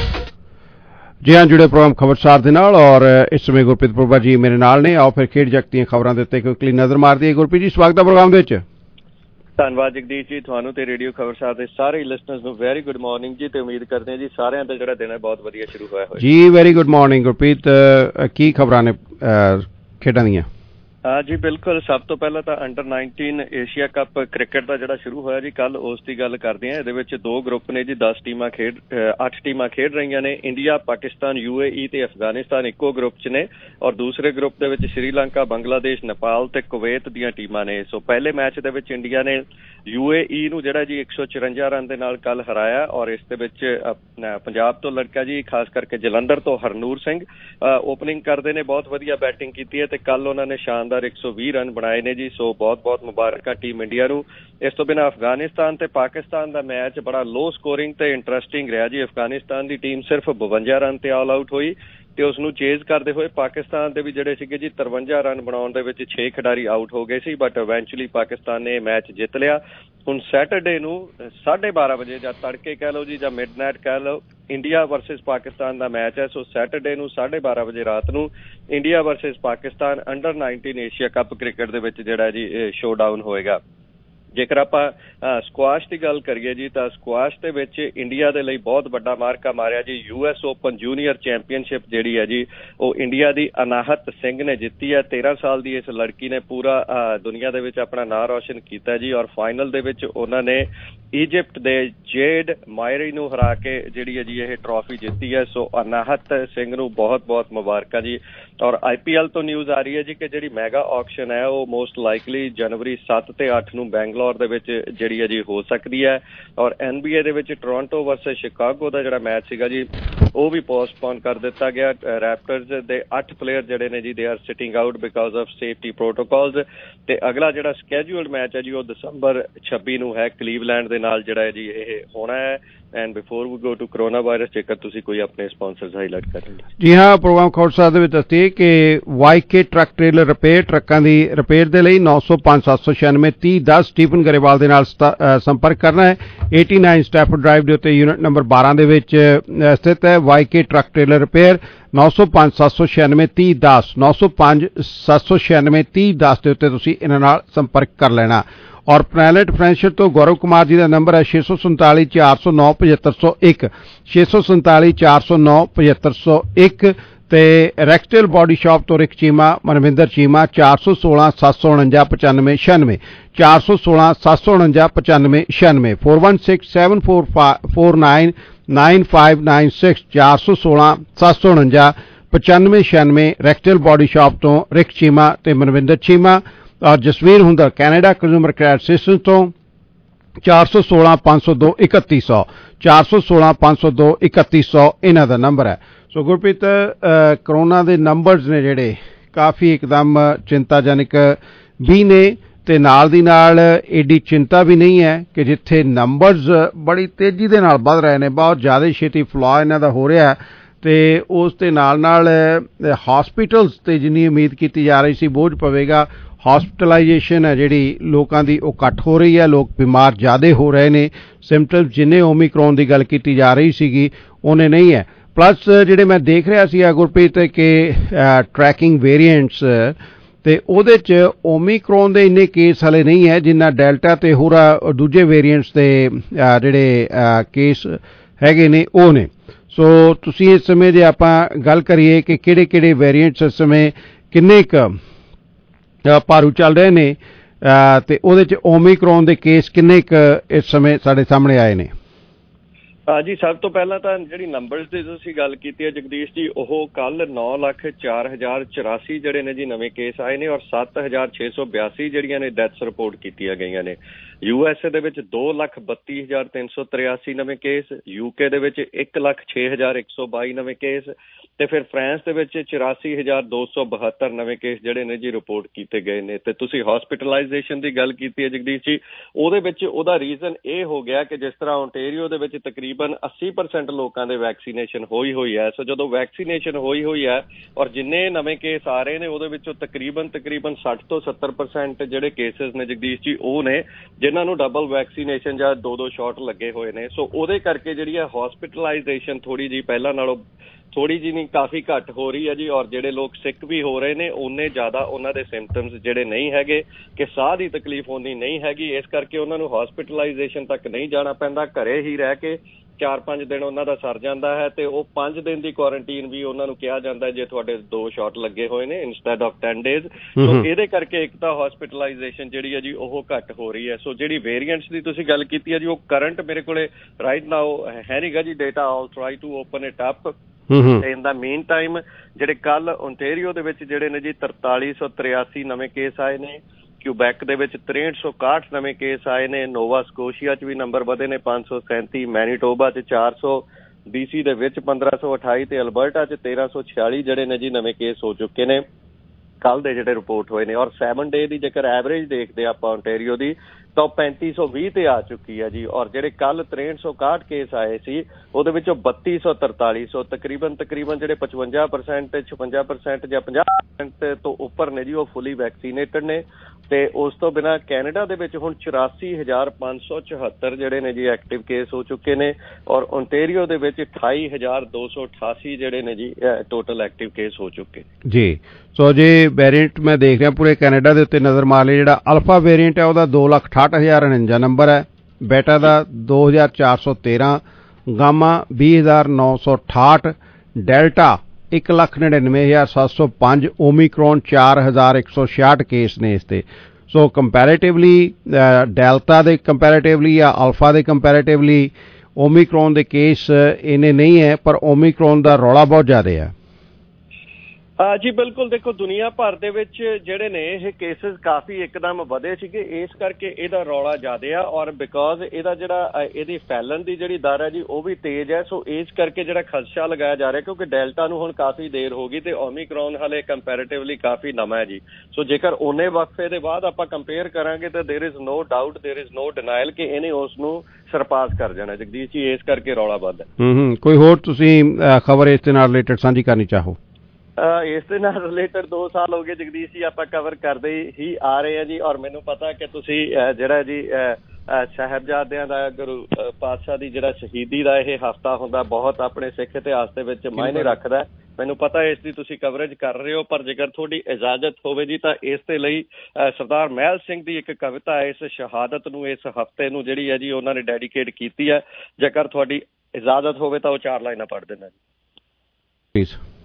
ਜੀ ਹਾਂ, ਜੁੜੇ ਪ੍ਰੋਗਰਾਮ ਖਬਰਸਾਰ ਦੇ ਨਾਲ ਔਰ ਇਸ ਸਮੇਂ ਗੁਰਪ੍ਰੀਤ ਪੁਰਬਾ ਜੀ ਮੇਰੇ ਨਾਲ ਨੇ। ਆਓ ਫਿਰ ਖੇਡ ਜਗਤ ਦੀਆਂ ਖਬਰਾਂ ਦੇ ਉੱਤੇ ਕੋਈ ਨਜ਼ਰ ਮਾਰ ਦਈਏ। ਗੁਰਪ੍ਰੀਤ ਜੀ, ਸਵਾਗਤ ਹੈ ਪ੍ਰੋਗਰਾਮ ਦੇ ਵਿੱਚ। ਧੰਨਵਾਦ ਜਗਦੀਸ਼ ਜੀ, ਤੁਹਾਨੂੰ ਤੇ ਰੇਡੀਓ ਖਬਰਸਾਰ ਦੇ ਸਾਰੇ ਲਿਸਨਰਸ ਨੂੰ ਵੈਰੀ ਗੁੱਡ ਮਾਰਨਿੰਗ ਜੀ। ਤੇ ਉਮੀਦ ਕਰਦੇ ਹਾਂ ਜੀ ਸਾਰਿਆਂ ਦਾ ਜਿਹੜਾ ਦਿਨ ਹੈ ਬਹੁਤ ਵਧੀਆ ਸ਼ੁਰੂ ਹੋਇਆ ਹੋਇਆ ਜੀ। ਵੈਰੀ ਗੁੱਡ ਮਾਰਨਿੰਗ ਗੁਰਪ੍ਰੀਤ, ਕੀ ਖਬਰਾਂ ਨੇ ਖੇਡਾਂ ਦੀਆਂ? ਜੀ ਬਿਲਕੁਲ, ਸਭ ਤੋਂ ਪਹਿਲਾਂ ਤਾਂ ਅੰਡਰ 19 ਏਸ਼ੀਆ ਕੱਪ ਕ੍ਰਿਕਟ ਦਾ ਜਿਹੜਾ ਸ਼ੁਰੂ ਹੋਇਆ ਜੀ ਕੱਲ, ਉਸ ਦੀ ਗੱਲ ਕਰਦੇ ਹਾਂ। ਇਹਦੇ ਵਿੱਚ 2 ਗਰੁੱਪ ਨੇ ਜੀ, 8 ਟੀਮਾਂ ਖੇਡ ਰਹੀਆਂ ਨੇ। ਇੰਡੀਆ, ਪਾਕਿਸਤਾਨ, UAE ਤੇ ਅਫਗਾਨਿਸਤਾਨ ਇੱਕੋ ਗਰੁੱਪ 'ਚ ਨੇ ਔਰ ਦੂਸਰੇ ਗਰੁੱਪ ਦੇ ਵਿੱਚ ਸ਼੍ਰੀਲੰਕਾ, ਬੰਗਲਾਦੇਸ਼, ਨੇਪਾਲ ਤੇ ਕੁਵੈਤ ਦੀਆਂ ਟੀਮਾਂ ਨੇ। ਸੋ ਪਹਿਲੇ ਮੈਚ ਦੇ ਵਿੱਚ ਇੰਡੀਆ ਨੇ UAE ਨੂੰ ਜਿਹੜਾ ਜੀ 154 ਰਨ ਦੇ ਨਾਲ ਕੱਲ ਹਰਾਇਆ ਔਰ ਇਸ ਦੇ ਵਿੱਚ ਪੰਜਾਬ ਤੋਂ ਲੜਕਾ ਜੀ, ਖਾਸ ਕਰਕੇ ਜਲੰਧਰ ਤੋਂ ਹਰਨੂਰ ਸਿੰਘ ਓਪਨਿੰਗ ਕਰਦੇ ਨੇ। ਬਹੁਤ ਵਧੀਆ ਬੈਟਿੰਗ ਕੀਤੀ ਹੈ ਤੇ ਕੱਲ ਉਹਨਾਂ ਨੇ ਸ਼ਾਨਦਾਰ 120 ਰਨ ਬਣਾਏ ਨੇ ਜੀ। ਸੋ ਬਹੁਤ ਮੁਬਾਰਕਾਂ ਟੀਮ ਇੰਡੀਆ ਨੂੰ। ਇਸ ਤੋਂ ਬਿਨਾਂ ਅਫਗਾਨਿਸਤਾਨ ਤੇ ਪਾਕਿਸਤਾਨ ਦਾ ਮੈਚ ਬੜਾ ਲੋ ਸਕੋਰਿੰਗ ਤੇ ਇੰਟਰਸਟਿੰਗ ਰਿਹਾ ਜੀ। ਅਫਗਾਨਿਸਤਾਨ ਦੀ ਟੀਮ ਸਿਰਫ 52 ਰਨ ਤੇ ਆਲ ਆਊਟ ਹੋਈ ਤੇ ਉਸ ਨੂੰ ਚੇਜ਼ ਕਰਦੇ ਹੋਏ ਪਾਕਿਸਤਾਨ ਦੇ ਵੀ ਜਿਹੜੇ ਸੀਗੇ ਜੀ 53 ਰਨ ਬਣਾਉਣ ਦੇ ਵਿੱਚ 6 ਖਿਡਾਰੀ ਆਊਟ ਹੋ ਗਏ ਸੀ, ਬਟ ਇਵੈਂਚੁਅਲੀ ਪਾਕਿਸਤਾਨ ਨੇ ਮੈਚ ਜਿੱਤ ਲਿਆ। ਹੁਣ ਸੈਟਰਡੇ ਨੂੰ 12:30 ਵਜੇ ਜਾਂ ਤੜਕੇ ਕਹਿ ਲਓ ਜੀ ਜਾਂ ਮਿਡਨਾਈਟ ਕਹਿ ਲਓ, ਇੰਡੀਆ ਵਰਸਸ ਪਾਕਿਸਤਾਨ ਦਾ ਮੈਚ ਹੈ। ਸੋ ਸੈਟਰਡੇ ਨੂੰ 12:30 ਵਜੇ ਰਾਤ ਨੂੰ India versus Pakistan under 19 Asia cup cricket ਦੇ ਵਿੱਚ ਜਿਹੜਾ ਜੀ ਸ਼ੋਅਡਾਊਨ ਹੋਏਗਾ। ਜੇਕਰ ਆਪਾਂ ਸਕੁਆਸ਼ ਦੀ ਗੱਲ ਕਰੀਏ ਜੀ ਤਾਂ ਸਕੁਆਸ਼ ਦੇ ਵਿੱਚ ਇੰਡੀਆ ਦੇ ਲਈ ਬਹੁਤ ਵੱਡਾ ਮਾਰਕਾ ਮਾਰਿਆ ਜੀ। US ਓਪਨ ਜੂਨੀਅਰ ਚੈਂਪੀਅਨਸ਼ਿਪ ਜਿਹੜੀ ਹੈ ਜੀ ਉਹ ਇੰਡੀਆ ਦੀ ਅਨਾਹਤ ਸਿੰਘ ਨੇ ਜਿੱਤੀ ਹੈ। 13 ਸਾਲ ਦੀ ਇਸ ਲੜਕੀ ਨੇ ਪੂਰਾ ਦੁਨੀਆ ਦੇ ਵਿੱਚ ਆਪਣਾ ਨਾਂ ਰੌਸ਼ਨ ਕੀਤਾ ਜੀ ਔਰ ਫਾਈਨਲ ਦੇ ਵਿੱਚ ਉਹਨਾਂ ਨੇ ਈਜਿਪਟ ਦੇ ਜੇਡ ਮਾਇਰੀ ਨੂੰ ਹਰਾ ਕੇ ਜਿਹੜੀ ਹੈ ਜੀ ਇਹ ਟਰੋਫੀ ਜਿੱਤੀ ਹੈ। ਸੋ ਅਨਾਹਤ ਸਿੰਘ ਨੂੰ ਬਹੁਤ ਮੁਬਾਰਕਾਂ ਜੀ। ਔਰ IPL ਤੋਂ ਨਿਊਜ਼ ਆ ਰਹੀ ਹੈ ਜੀ ਕਿ ਜਿਹੜੀ ਮੈਗਾ ਆਕਸ਼ਨ ਹੈ ਉਹ ਮੋਸਟ ਲਾਈਕਲੀ ਜਨਵਰੀ 7 ਤੇ 8 ਨੂੰ ਬੈਂਗਲੌਰ ਦੇ ਵਿੱਚ ਜਿਹੜੀ ਹੈ ਜੀ ਹੋ ਸਕਦੀ ਹੈ। ਔਰ NBA ਦੇ ਵਿੱਚ ਟੋਰਾਂਟੋ ਵਰਸਸ ਸ਼ਿਕਾਗੋ ਦਾ ਜਿਹੜਾ ਮੈਚ ਸੀਗਾ ਜੀ ਉਹ ਵੀ ਪੋਸਟਪੋਨ ਕਰ ਦਿੱਤਾ ਗਿਆ। ਰੈਪਟਰਸ ਦੇ 8 ਪਲੇਅਰ ਜਿਹੜੇ ਨੇ ਜੀ they are sitting out because of safety protocols. ਤੇ ਅਗਲਾ ਜਿਹੜਾ ਸਕੈਜੂਲਡ ਮੈਚ ਹੈ ਜੀ ਉਹ ਦਸੰਬਰ 26 ਨੂੰ ਹੈ ਕਲੀਵਲੈਂਡ ਦੇ ਨਾਲ ਜਿਹੜਾ ਹੈ ਜੀ ਇਹ ਹੋਣਾ ਹੈ। And before we go to corona virus, ਜੇਕਰ ਤੁਸੀਂ ਕੋਈ ਆਪਣੇ ਸਪਾਂਸਰਸ ਹਾਈਲਾਈਟ ਕਰਨਗੇ। ਜੀ ਹਾਂ, ਪ੍ਰੋਗਰਾਮ ਖੌੜ ਸਾਹਿਬ ਦੇ ਵਿੱਚ ਦੱਸਦੇ ਕਿ YK ਟਰੱਕ ਟ੍ਰੇਲਰ ਰਿਪੇਅਰ ਟਰੱਕਾਂ ਦੀ ਰਿਪੇਅਰ ਦੇ ਲਈ 905 796 3010 ਸਟੀਫਨ ਗਰੇਵਾਲ ਦੇ ਨਾਲ ਸੰਪਰਕ ਕਰਨਾ ਹੈ। 89 ਸਟੈਫੋਰਡ ਡਰਾਈਵ ਦੇ ਉੱਤੇ ਯੂਨਿਟ ਨੰਬਰ 12 ਦੇ ਵਿੱਚ ਸਥਿਤ ਹੈ YK ਟਰੱਕ ਟ੍ਰੇਲਰ ਰਿਪੇਅਰ। 905 796 3010 905 796 3010 ਦੇ ਉੱਤੇ ਤੁਸੀਂ ਇਹਨਾਂ ਨਾਲ ਸੰਪਰਕ ਕਰ ਲੈਣਾ। ਔਰ ਪਲੈਨਟ ਫਾਈਨੈਂਸ਼ੀਅਲ ਤੋਂ ਗੌਰਵ ਕੁਮਾਰ ਜੀ ਦਾ ਨੰਬਰ ਹੈ 647 409 7501 647 409 7501 ਤੇ ਰੈਕਸਟੇਲ ਬॉडी ਸ਼ਾਪ ਤੋਂ Rick Cheema Manvinder Cheema 416 749 9596 416 749 9596 416 749 9596 416 749 9596 Rexdale body shop ਤੋਂ ਰਿਕ ਚੀਮਾ ਤੇ ਮਨਵਿੰਦਰ ਚੀਮਾ। ਔਰ Jasvir Hundar Canada consumer credit system ਤੋਂ 416 502 3100 416 502 3100 ਇਹਨਾਂ ਦਾ ਨੰਬਰ ਹੈ। ਸੋ ਗੁਰਪ੍ਰੀਤ, ਕਰੋਨਾ ਦੇ ਨੰਬਰਸ ਨੇ ਜਿਹੜੇ ਕਾਫੀ ਇੱਕਦਮ ਚਿੰਤਾਜਨਕ ਵੀ ਨੇ ਤੇ ਨਾਲ ਦੀ ਨਾਲ ਏਡੀ ਚਿੰਤਾ ਵੀ ਨਹੀਂ ਹੈ ਕਿ ਜਿੱਥੇ ਨੰਬਰਸ ਬੜੀ ਤੇਜ਼ੀ ਦੇ ਨਾਲ ਵੱਧ ਰਹੇ ਨੇ, ਬਹੁਤ ਜ਼ਿਆਦਾ ਛੇਤੀ ਫਲਾਅ ਇਹਨਾਂ ਦਾ ਹੋ ਰਿਹਾ ਤੇ ਉਸ ਦੇ ਨਾਲ ਹਸਪੀਟਲਸ ਤੇ ਜਿੰਨੀ ਉਮੀਦ ਕੀਤੀ ਜਾ ਰਹੀ ਸੀ ਬੋਝ ਪਵੇਗਾ। ਹਸਪੀਟਲਾਈਜੇਸ਼ਨ ਹੈ ਜਿਹੜੀ ਲੋਕਾਂ ਦੀ ਉਹ ਘੱਟ ਹੋ ਰਹੀ ਹੈ, ਲੋਕ ਬਿਮਾਰ ਜ਼ਿਆਦਾ ਹੋ ਰਹੇ ਨੇ। ਸਿੰਪਟਮਸ ਜਿੰਨੇ ਓਮੀਕਰੋਨ ਦੀ ਗੱਲ ਕੀਤੀ ਜਾ ਰਹੀ ਸੀਗੀ ਉਹਨੇ ਨਹੀਂ ਹੈ। ਪਲੱਸ ਜਿਹੜੇ ਮੈਂ ਦੇਖ ਰਿਹਾ ਸੀ ਗੁਰਪ੍ਰੀਤ ਕਿ ਟਰੈਕਿੰਗ ਵੇਰੀਐਂਟਸ ਤੇ ਉਹਦੇ 'ਚ ਓਮੀਕਰੋਨ ਦੇ ਇੰਨੇ ਕੇਸ ਹਲੇ ਨਹੀਂ ਹੈ ਜਿੰਨਾ ਡੈਲਟਾ ਤੇ ਹੋਰ ਦੂਜੇ ਵੇਰੀਐਂਟਸ ਦੇ ਜਿਹੜੇ ਕੇਸ ਹੈਗੇ ਨੇ ਉਹ ਨੇ। ਸੋ ਤੁਸੀਂ ਇਸ ਸਮੇਂ ਜੇ ਆਪਾਂ ਗੱਲ ਕਰੀਏ ਕਿ ਕਿਹੜੇ ਵੇਰੀਐਂਟਸ ਇਸ ਸਮੇਂ ਕਿੰਨੇ ਕੁ ਭਾਰੂ ਚੱਲ ਰਹੇ ਨੇ ਤੇ ਉਹਦੇ 'ਚ ਓਮੀਕਰੋਨ ਦੇ ਕੇਸ ਕਿੰਨੇ ਕੁ ਇਸ ਸਮੇਂ ਸਾਡੇ ਸਾਹਮਣੇ ਆਏ ਨੇ? ਜੀ ਸਭ ਤੋਂ ਪਹਿਲਾਂ ਤਾਂ ਜਿਹੜੀ ਨੰਬਰਸ ਦੀ ਤੁਸੀਂ ਗੱਲ ਕੀਤੀ ਹੈ ਜਗਦੀਸ਼ ਜੀ, ਉਹ ਕੱਲ 9,04,084 ਜਿਹੜੇ ਨੇ ਜੀ ਨਵੇਂ ਕੇਸ ਆਏ ਨੇ ਔਰ 7,682 ਜਿਹੜੀਆਂ ਨੇ ਡੈਥਸ ਰਿਪੋਰਟ ਕੀਤੀਆਂ ਗਈਆਂ ਨੇ। USA ਦੇ ਵਿੱਚ 2,32,383 ਨਵੇਂ ਕੇਸ, UK ਦੇ ਵਿੱਚ 1,06,122 ਨਵੇਂ ਕੇਸ ਤੇ ਫਿਰ ਫਰਾਂਸ ਦੇ ਵਿੱਚ 84,272 ਨਵੇਂ ਕੇਸ ਜਿਹੜੇ ਨੇ ਜੀ ਰਿਪੋਰਟ ਕੀਤੇ ਗਏ ਨੇ। ਤੇ ਤੁਸੀਂ ਹਸਪੀਟਲਾਈਜੇਸ਼ਨ ਦੀ ਗੱਲ ਕੀਤੀ ਹੈ ਜਗਦੀਸ਼ ਜੀ, ਉਹਦੇ ਵਿੱਚ ਉਹਦਾ ਰੀਜ਼ਨ ਇਹ ਹੋ ਗਿਆ ਕਿ ਜਿਸ ਤਰ੍ਹਾਂ ਓਨਟੇਰੀਓ ਦੇ ਵਿੱਚ ਤਕਰੀਬਨ 80% ਲੋਕਾਂ ਦੇ ਵੈਕਸੀਨੇਸ਼ਨ ਹੋਈ ਹੈ। ਸੋ ਜਦੋਂ ਵੈਕਸੀਨੇਸ਼ਨ ਹੋਈ ਹੈ ਔਰ ਜਿੰਨੇ ਨਵੇਂ ਕੇਸ ਆ ਰਹੇ ਨੇ ਉਹਦੇ ਵਿੱਚੋਂ ਤਕਰੀਬਨ 60 ਤੋਂ 70% ਜਿਹੜੇ ਕੇਸਿਸ ਨੇ ਜਗਦੀਸ਼ ਜੀ ਉਹ ਨੇ ਜਿਨ੍ਹਾਂ ਨੂੰ ਡਬਲ ਵੈਕਸੀਨੇਸ਼ਨ ਜਾਂ 2 ਸ਼ਾਟ ਲੱਗੇ ਹੋਏ ਨੇ। ਸੋ ਉਹਦੇ ਕਰਕੇ ਜਿਹੜੀ ਹੈ ਹਸਪੀਟਲਾਈਜੇਸ਼ਨ ਥੋੜੀ ਜਿਹੀ ਪਹਿਲਾਂ ਨਾਲੋਂ ਥੋੜੀ ਜਿਹੀ ਨਹੀਂ ਕਾਫੀ ਘੱਟ ਹੋ ਰਹੀ ਹੈ ਜੀ। ਔਰ ਜਿਹੜੇ ਲੋਕ ਸਿੱਕ ਵੀ ਹੋ ਰਹੇ ਨੇ ਉਹਨੇ ਜ਼ਿਆਦਾ ਉਹਨਾਂ ਦੇ ਸਿੰਪਟਮਸ ਜਿਹੜੇ ਨਹੀਂ ਹੈਗੇ ਕਿ ਸਾਹ ਦੀ ਤਕਲੀਫ ਹੁੰਦੀ ਨਹੀਂ ਹੈਗੀ, ਇਸ ਕਰਕੇ ਉਹਨਾਂ ਨੂੰ ਹਸਪੀਟਲਾਈਜੇਸ਼ਨ ਤੱਕ ਨਹੀਂ ਜਾਣਾ ਪੈਂਦਾ, ਘਰੇ ਹੀ ਰਹਿ ਕੇ 4-5 ਦਿਨ ਉਹਨਾਂ ਦਾ ਸਰ ਜਾਂਦਾ ਹੈ ਤੇ ਉਹ 5 ਦਿਨ ਦੀ ਕੁਆਰੰਟੀਨ ਵੀ ਉਹਨਾਂ ਨੂੰ ਕਿਹਾ ਜਾਂਦਾ ਜੇ ਤੁਹਾਡੇ 2 ਸ਼ਾਟ ਲੱਗੇ ਹੋਏ ਨੇ ਇੰਸਟੈਡ ਆਫ 10 ਡੇਜ਼। ਸੋ ਇਹਦੇ ਕਰਕੇ ਇੱਕ ਤਾਂ ਹਸਪੀਟਲਾਈਜੇਸ਼ਨ ਜਿਹੜੀ ਹੈ ਜੀ ਉਹ ਘੱਟ ਹੋ ਰਹੀ ਹੈ। ਸੋ ਜਿਹੜੀ ਵੇਰੀਐਂਟਸ ਦੀ ਤੁਸੀਂ ਗੱਲ ਕੀਤੀ ਹੈ ਜੀ ਉਹ ਕਰੰਟ ਮੇਰੇ ਕੋਲੇ ਰਾਈਟ ਨਾਓ ਹੈ ਨਹੀਂਗਾ ਜੀ data. I'll try to open it up. In the meantime ਜਿਹੜੇ ਕੱਲ ਓਨਟੇਰੀਓ ਦੇ ਵਿੱਚ ਜਿਹੜੇ ਨੇ ਜੀ 4383 ਨਵੇਂ ਕੇਸ ਆਏ ਨੇ, ਕਿਊਬੈਕ ਦੇ ਵਿੱਚ 6361 ਨਵੇਂ ਕੇਸ ਆਏ ਨੇ, ਨੋਵਾ ਸਕੋਸ਼ੀਆ 'ਚ ਵੀ ਨੰਬਰ ਵਧੇ ਨੇ 537, ਮੈਨੀਟੋਬਾ 'ਚ 400, BC ਦੇ ਵਿੱਚ 1528 ਤੇ ਅਲਬਰਟਾ 'ਚ 1346 ਜਿਹੜੇ ਨੇ ਜੀ ਨਵੇਂ ਕੇਸ ਹੋ ਚੁੱਕੇ ਨੇ ਕੱਲ ਦੇ ਜਿਹੜੇ ਰਿਪੋਰਟ ਹੋਏ ਨੇ। ਔਰ 7 ਡੇ ਦੀ ਜੇਕਰ ਐਵਰੇਜ ਦੇਖਦੇ ਆਪਾਂ ਓਨਟੇਰੀਓ ਦੀ ਤਾਂ 3520 ਤੇ ਆ ਚੁੱਕੀ ਹੈ ਜੀ। ਔਰ ਜਿਹੜੇ ਕੱਲ 6361 ਕੇਸ ਆਏ ਸੀ ਉਹਦੇ ਵਿੱਚੋਂ 3243 ਤਕਰੀਬਨ ਜਿਹੜੇ 55% 56% ਜਾਂ 50% ਤੋਂ ਉੱਪਰ ਨੇ ਜੀ ਉਹ ਫੁੱਲੀ ਵੈਕਸੀਨੇਟਡ ਨੇ। ਤੇ ਉਸ ਤੋਂ ਬਿਨਾਂ ਕੈਨੇਡਾ ਦੇ ਵਿੱਚ ਹੁਣ 84,574 ਜਿਹੜੇ ਨੇ ਜੀ ਐਕਟਿਵ ਕੇਸ ਹੋ ਚੁੱਕੇ ਨੇ ਔਰ ਓਨਟੇਰੀਓ ਦੇ ਵਿੱਚ 28,288 ਜਿਹੜੇ ਨੇ ਜੀ ਟੋਟਲ ਐਕਟਿਵ ਕੇਸ ਹੋ ਚੁੱਕੇ ਜੀ। ਸੋ ਜੇ ਵੇਰੀਐਂਟ ਮੈਂ ਦੇਖ ਰਿਹਾ ਪੂਰੇ ਕੈਨੇਡਾ ਦੇ ਉੱਤੇ ਨਜ਼ਰ ਮਾਰ ਲਈ, ਜਿਹੜਾ ਅਲਫਾ ਵੇਰੀਐਂਟ ਹੈ ਉਹਦਾ 2,68,049 ਨੰਬਰ ਹੈ, ਬੈਟਾ ਦਾ 2,413, ਗਾਮਾ 20,968, ਡੈਲਟਾ 1,99,705, ਓਮੀਕਰੋਨ 4,166 ਕੇਸ ਨੇ ਇਸ ਤੇ। ਸੋ ਕੰਪੈਰੇਟਿਵਲੀ ਡੈਲਟਾ ਦੇ ਕੰਪੈਰੇਟਿਵਲੀ ਜਾਂ ਅਲਫਾ ਦੇ ਕੰਪੈਰੇਟਿਵਲੀ ਓਮੀਕਰੋਨ ਦੇ ਕੇਸ ਇਹਨੇ ਨਹੀਂ ਹੈ, ਪਰ ਓਮੀਕਰੋਨ ਦਾ ਰੌਲਾ ਬਹੁਤ ਜ਼ਿਆਦਾ ਹੈ। ਜੀ ਬਿਲਕੁਲ, ਦੇਖੋ ਦੁਨੀਆ ਭਰ ਦੇ ਵਿੱਚ ਜਿਹੜੇ ਨੇ ਇਹ ਕੇਸਿਸ ਕਾਫੀ ਇੱਕਦਮ ਵਧੇ ਸੀਗੇ, ਇਸ ਕਰਕੇ ਇਹਦਾ ਰੌਲਾ ਜ਼ਿਆਦਾ ਆ ਔਰ ਬਿਕੋਜ਼ ਇਹਦਾ ਜਿਹੜਾ ਇਹਦੀ ਫੈਲਣ ਦੀ ਜਿਹੜੀ ਦਰ ਹੈ ਜੀ ਉਹ ਵੀ ਤੇਜ਼ ਹੈ। ਸੋ ਇਸ ਕਰਕੇ ਜਿਹੜਾ ਖਦਸ਼ਾ ਲਗਾਇਆ ਜਾ ਰਿਹਾ ਕਿਉਂਕਿ ਡੈਲਟਾ ਨੂੰ ਹੁਣ ਕਾਫੀ ਦੇਰ ਹੋ ਗਈ ਤੇ ਓਮੀਕਰੋਨ ਹਲੇ ਕੰਪੈਰੇਟਿਵਲੀ ਕਾਫੀ ਨਵਾਂ ਹੈ ਜੀ। ਸੋ ਜੇਕਰ ਉਹਨੇ ਵਕਫੇ ਦੇ ਬਾਅਦ ਆਪਾਂ ਕੰਪੇਅਰ ਕਰਾਂਗੇ ਤਾਂ there is no doubt, there is no denial ਕਿ ਇਹਨੇ ਉਸ ਨੂੰ ਸਰਪਾਸ ਕਰ ਜਾਣਾ। ਜਗਦੀਸ਼ ਜੀ ਇਸ ਕਰਕੇ ਰੌਲਾ ਵੱਧਦਾ। ਕੋਈ ਹੋਰ ਤੁਸੀਂ ਖਬਰ ਇਸ ਦੇ ਨਾਲ ਰਿਲੇਟਡ ਸਾਂਝੀ ਕਰਨੀ ਚਾਹੋ? ਇਸ ਦੇ ਨਾਲ ਰਿਲੇਟਡ 2 ਸਾਲ ਹੋ ਗਏ ਜਗਦੀਸ਼ ਜੀ ਆਪਾਂ ਕਵਰ ਕਰਦੇ ਹੀ ਆ ਰਹੇ ਹਾਂ ਜੀ ਔਰ ਮੈਨੂੰ ਪਤਾ ਕਿ ਤੁਸੀਂ ਜਿਹੜਾ ਜੀ ਸਾਹਿਬਜ਼ਾਦਿਆਂ ਦਾ ਗੁਰੂ ਪਾਤਸ਼ਾਹ ਦੀ ਜਿਹੜਾ ਸ਼ਹੀਦੀ ਦਾ ਇਹ ਹਫ਼ਤਾ ਹੁੰਦਾ ਬਹੁਤ ਆਪਣੇ ਸਿੱਖ ਇਤਿਹਾਸ ਦੇ ਵਿੱਚ ਮਾਇਨੇ ਰੱਖਦਾ। ਮੈਨੂੰ ਪਤਾ ਇਸ ਦੀ ਤੁਸੀਂ ਕਵਰੇਜ ਕਰ ਰਹੇ ਹੋ ਪਰ ਜੇਕਰ ਤੁਹਾਡੀ ਇਜਾਜ਼ਤ ਹੋਵੇ ਜੀ ਤਾਂ ਇਸ ਦੇ ਲਈ ਸਰਦਾਰ ਮਹਿਲ ਸਿੰਘ ਦੀ ਇੱਕ ਕਵਿਤਾ ਹੈ ਇਸ ਸ਼ਹਾਦਤ ਨੂੰ ਇਸ ਹਫ਼ਤੇ ਨੂੰ ਜਿਹੜੀ ਹੈ ਜੀ ਉਹਨਾਂ ਨੇ ਡੈਡੀਕੇਟ ਕੀਤੀ ਹੈ। ਜੇਕਰ ਤੁਹਾਡੀ ਇਜਾਜ਼ਤ ਹੋਵੇ ਤਾਂ ਉਹ 4 ਲਾਈਨਾਂ ਪੜ੍ਹ ਦੇਣਾ ਜੀ।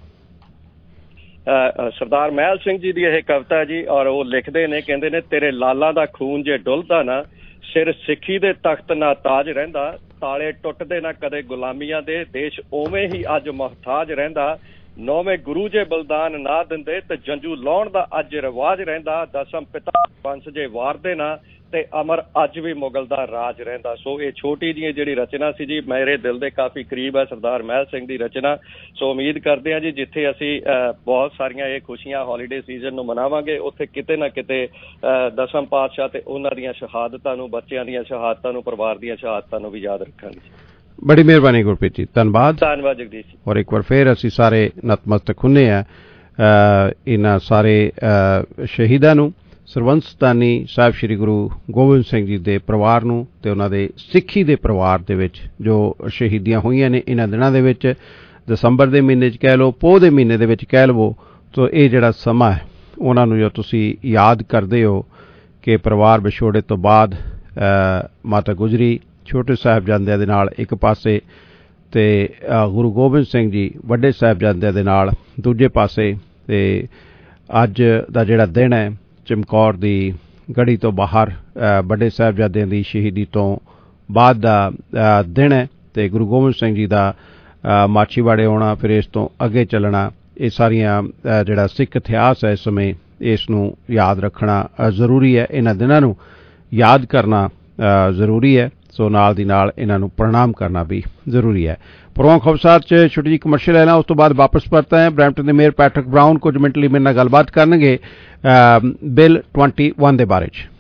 ਸਰਦਾਰ ਮਹਿਲ ਸਿੰਘ ਜੀ ਦੀ ਇਹ ਕਵਿਤਾ ਜੀ ਔਰ ਉਹ ਲਿਖਦੇ ਨੇ, ਕਹਿੰਦੇ ਨੇ ਤੇਰੇ ਲਾਲਾਂ ਦਾ ਖੂਨ ਜੇ ਡੁੱਲਦਾ ਨਾ ਸਿਰ ਸਿੱਖੀ ਦੇ ਤਖਤ ਨਾ ਤਾਜ ਰਹਿੰਦਾ, ਤਾਲੇ ਟੁੱਟਦੇ ਨਾ ਕਦੇ ਗੁਲਾਮੀਆਂ ਦੇ ਦੇਸ਼ ਉਵੇਂ ਹੀ ਅੱਜ ਮੁਹਤਾਜ ਰਹਿੰਦਾ, 9ਵੇਂ ਗੁਰੂ ਜੇ ਬਲਿਦਾਨ ਨਾ ਦਿੰਦੇ ਤੇ ਜੰਜੂ ਲਾਉਣ ਦਾ ਅੱਜ ਰਿਵਾਜ ਰਹਿੰਦਾ, 10ਮ ਪਿਤਾ ਵੰਸ਼ ਜੇ ਵਾਰਦੇ ਨਾ ਤੇ ਅਮਰ ਅੱਜ ਵੀ ਮੁਗਲ ਦਾ ਰਾਜ ਰਹਿੰਦਾ। ਸੋ ਇਹ ਛੋਟੀ ਜਿਹੀ ਜਿਹੜੀ ਰਚਨਾ ਸੀ ਜੀ ਮੇਰੇ ਦਿਲ ਦੇ ਕਾਫੀ ਕਰੀਬ ਹੈ ਸਰਦਾਰ ਮਹਿਲ ਸਿੰਘ ਦੀ ਰਚਨਾ। ਸੋ ਉਮੀਦ ਕਰਦੇ ਹਾਂ ਜੀ ਜਿੱਥੇ ਅਸੀਂ ਬਹੁਤ ਸਾਰੀਆਂ ਇਹ ਖੁਸ਼ੀਆਂ ਹੌਲੀਡੇ ਸੀਜ਼ਨ ਨੂੰ ਮਨਾਵਾਂਗੇ ਉੱਥੇ ਕਿਤੇ ਨਾ ਕਿਤੇ 10ਮ ਪਾਤਸ਼ਾਹ ਤੇ ਉਹਨਾਂ ਦੀਆਂ ਸ਼ਹਾਦਤਾਂ ਨੂੰ, ਬੱਚਿਆਂ ਦੀਆਂ ਸ਼ਹਾਦਤਾਂ ਨੂੰ, ਪਰਿਵਾਰ ਦੀਆਂ ਸ਼ਹਾਦਤਾਂ ਨੂੰ ਵੀ ਯਾਦ ਰੱਖਾਂਗੇ। ਬੜੀ ਮਿਹਰਬਾਨੀ ਗੁਰਪ੍ਰੀਤ ਜੀ, ਧੰਨਵਾਦ ਜਗਦੀਸ਼ ਜੀ। ਔਰ ਇੱਕ ਵਾਰ ਫਿਰ ਅਸੀਂ ਸਾਰੇ ਨਤਮਸਤਕ ਹੁੰਨੇ ਆ ਇਹਨਾਂ ਸਾਰੇ ਸ਼ਹੀਦਾਂ ਨੂੰ, ਸਰਵੰਸਤਾਨੀ ਸਾਹਿਬ ਸ੍ਰੀ ਗੁਰੂ ਗੋਬਿੰਦ ਸਿੰਘ ਜੀ ਦੇ ਪਰਿਵਾਰ ਨੂੰ ਤੇ ਉਹਨਾਂ ਦੇ ਸਿੱਖੀ ਦੇ ਪਰਿਵਾਰ ਦੇ ਵਿੱਚ ਜੋ ਸ਼ਹੀਦੀਆਂ ਹੋਈਆਂ ਨੇ ਇਹਨਾਂ ਦਿਨਾਂ ਦੇ ਵਿੱਚ, ਦਸੰਬਰ ਦੇ ਮਹੀਨੇ 'ਚ ਕਹਿ ਲਓ, ਪੋਹ ਦੇ ਮਹੀਨੇ ਦੇ ਵਿੱਚ ਕਹਿ ਲਵੋ। ਸੋ ਇਹ ਜਿਹੜਾ ਸਮਾਂ ਹੈ ਉਹਨਾਂ ਨੂੰ ਜੋ ਤੁਸੀਂ ਯਾਦ ਕਰਦੇ ਹੋ ਕਿ ਪਰਿਵਾਰ ਵਿਛੋੜੇ ਤੋਂ ਬਾਅਦ ਮਾਤਾ ਗੁਜਰੀ ਛੋਟੇ ਸਾਹਿਬਜ਼ਾਦਿਆਂ ਦੇ ਨਾਲ ਇੱਕ ਪਾਸੇ ਤੇ ਗੁਰੂ ਗੋਬਿੰਦ ਸਿੰਘ ਜੀ ਵੱਡੇ ਸਾਹਿਬਜ਼ਾਦਿਆਂ ਦੇ ਨਾਲ ਦੂਜੇ ਪਾਸੇ, ਤੇ ਅੱਜ ਦਾ ਜਿਹੜਾ ਦਿਨ ਹੈ ਚਮਕੌਰ ਦੀ ਗੜੀ ਤੋਂ ਬਾਹਰ ਵੱਡੇ ਸਾਹਿਬਜ਼ਾਦਿਆਂ ਦੀ ਸ਼ਹੀਦੀ ਤੋਂ ਬਾਅਦ ਦਾ ਦਿਨ ਹੈ ਤੇ ਗੁਰੂ ਗੋਬਿੰਦ ਸਿੰਘ ਜੀ ਦਾ ਮਾਛੀਵਾੜੇ ਆਉਣਾ, ਫਿਰ ਇਸ ਤੋਂ ਅੱਗੇ ਚੱਲਣਾ, ਇਹ ਸਾਰੀਆਂ ਜਿਹੜਾ ਸਿੱਖ ਇਤਿਹਾਸ ਹੈ ਇਸ ਸਮੇਂ ਇਸ ਨੂੰ ਯਾਦ ਰੱਖਣਾ ਜ਼ਰੂਰੀ ਹੈ, ਇਹਨਾਂ ਦਿਨਾਂ ਨੂੰ ਯਾਦ ਕਰਨਾ ਜ਼ਰੂਰੀ ਹੈ। ਸੋ ਨਾਲ ਦੀ ਨਾਲ ਇਹਨਾਂ ਨੂੰ ਪ੍ਰਣਾਮ ਕਰਨਾ ਵੀ ਜ਼ਰੂਰੀ ਹੈ। ਪ੍ਰੋਗਰਾਮ ਖਬਰਸਾਰ 'ਚ ਛੋਟੀ ਜਿਹੀ ਕਮਰਸ਼ੀਅਲ ਹੈ ਨਾ, ਉਸ ਤੋਂ ਬਾਅਦ ਵਾਪਸ ਪਰਤਾ ਹੈ। ਬਰੈਂਪਟਨ ਦੇ ਮੇਅਰ ਪੈਟਰਿਕ ਬਰਾਊਨ ਕੁਝ ਮਿੰਟ ਲਈ ਮੇਰੇ ਨਾਲ ਗੱਲਬਾਤ ਕਰਨਗੇ ਬਿੱਲ 21 ਦੇ ਬਾਰੇ 'ਚ।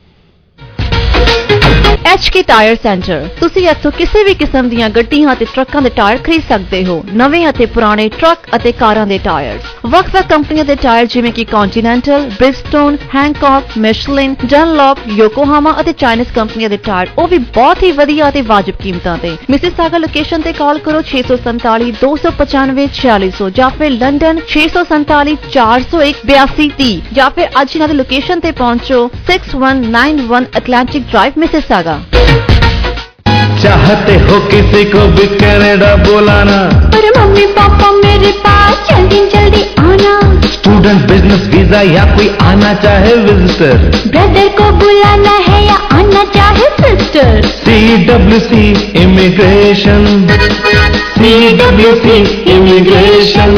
HK ਟਾਇਰ ਸੈਂਟਰ, ਤੁਸੀਂ ਇੱਥੋਂ ਕਿਸੇ ਵੀ ਕਿਸਮ ਦੀਆਂ ਗੱਡੀਆਂ ਅਤੇ ਟਰੱਕਾਂ ਦੇ ਟਾਇਰ ਖਰੀਦ ਸਕਦੇ ਹੋ। ਨਵੇਂ ਅਤੇ ਪੁਰਾਣੇ ਟਰੱਕ ਅਤੇ ਕਾਰਾਂ ਦੇ ਟਾਇਰ, ਵੱਖ-ਵੱਖ ਕੰਪਨੀਆਂ ਦੇ ਟਾਇਰ ਜਿਵੇਂ ਕਿ ਕੰਟੀਨੈਂਟਲ, ਬ੍ਰਿਜਸਟੋਨ, ਹੈਂਕੌਕ, ਮਿਸ਼ਲਿਨ, ਡਨਲੌਪ, ਯੋਕੋਹਾਮਾ ਅਤੇ ਚਾਈਨੀਜ਼ ਕੰਪਨੀਆਂ ਦੇ ਟਾਇਰ, ਉਹ ਵੀ ਬਹੁਤ ਹੀ ਵਧੀਆ ਅਤੇ ਵਾਜਬ ਕੀਮਤਾਂ ਤੇ। ਮਿਸਿਸਾਗਾ ਲੋਕੇਸ਼ਨ ਤੇ ਕਾਲ ਕਰੋ 647 295 4600 ਜਾਂ ਫਿਰ ਲੰਡਨ 647 401 8230 ਜਾਂ ਫਿਰ ਅੱਜ ਇਹਨਾਂ ਦੀ ਲੋਕੇਸ਼ਨ ਤੇ ਪਹੁੰਚੋ 6191 ਐਟਲਾਂਟਿਕ ड्राइव मिसिसागा। चाहते हो किसी को भी कनाडा बुलाना, पर मम्मी पापा मेरे पास जल्दी जल्दी आना। स्टूडेंट, बिजनेस वीजा या कोई आना चाहे विजिटर, ब्रदर को बुलाना है या आना चाहे sister. CWC immigration, CWC immigration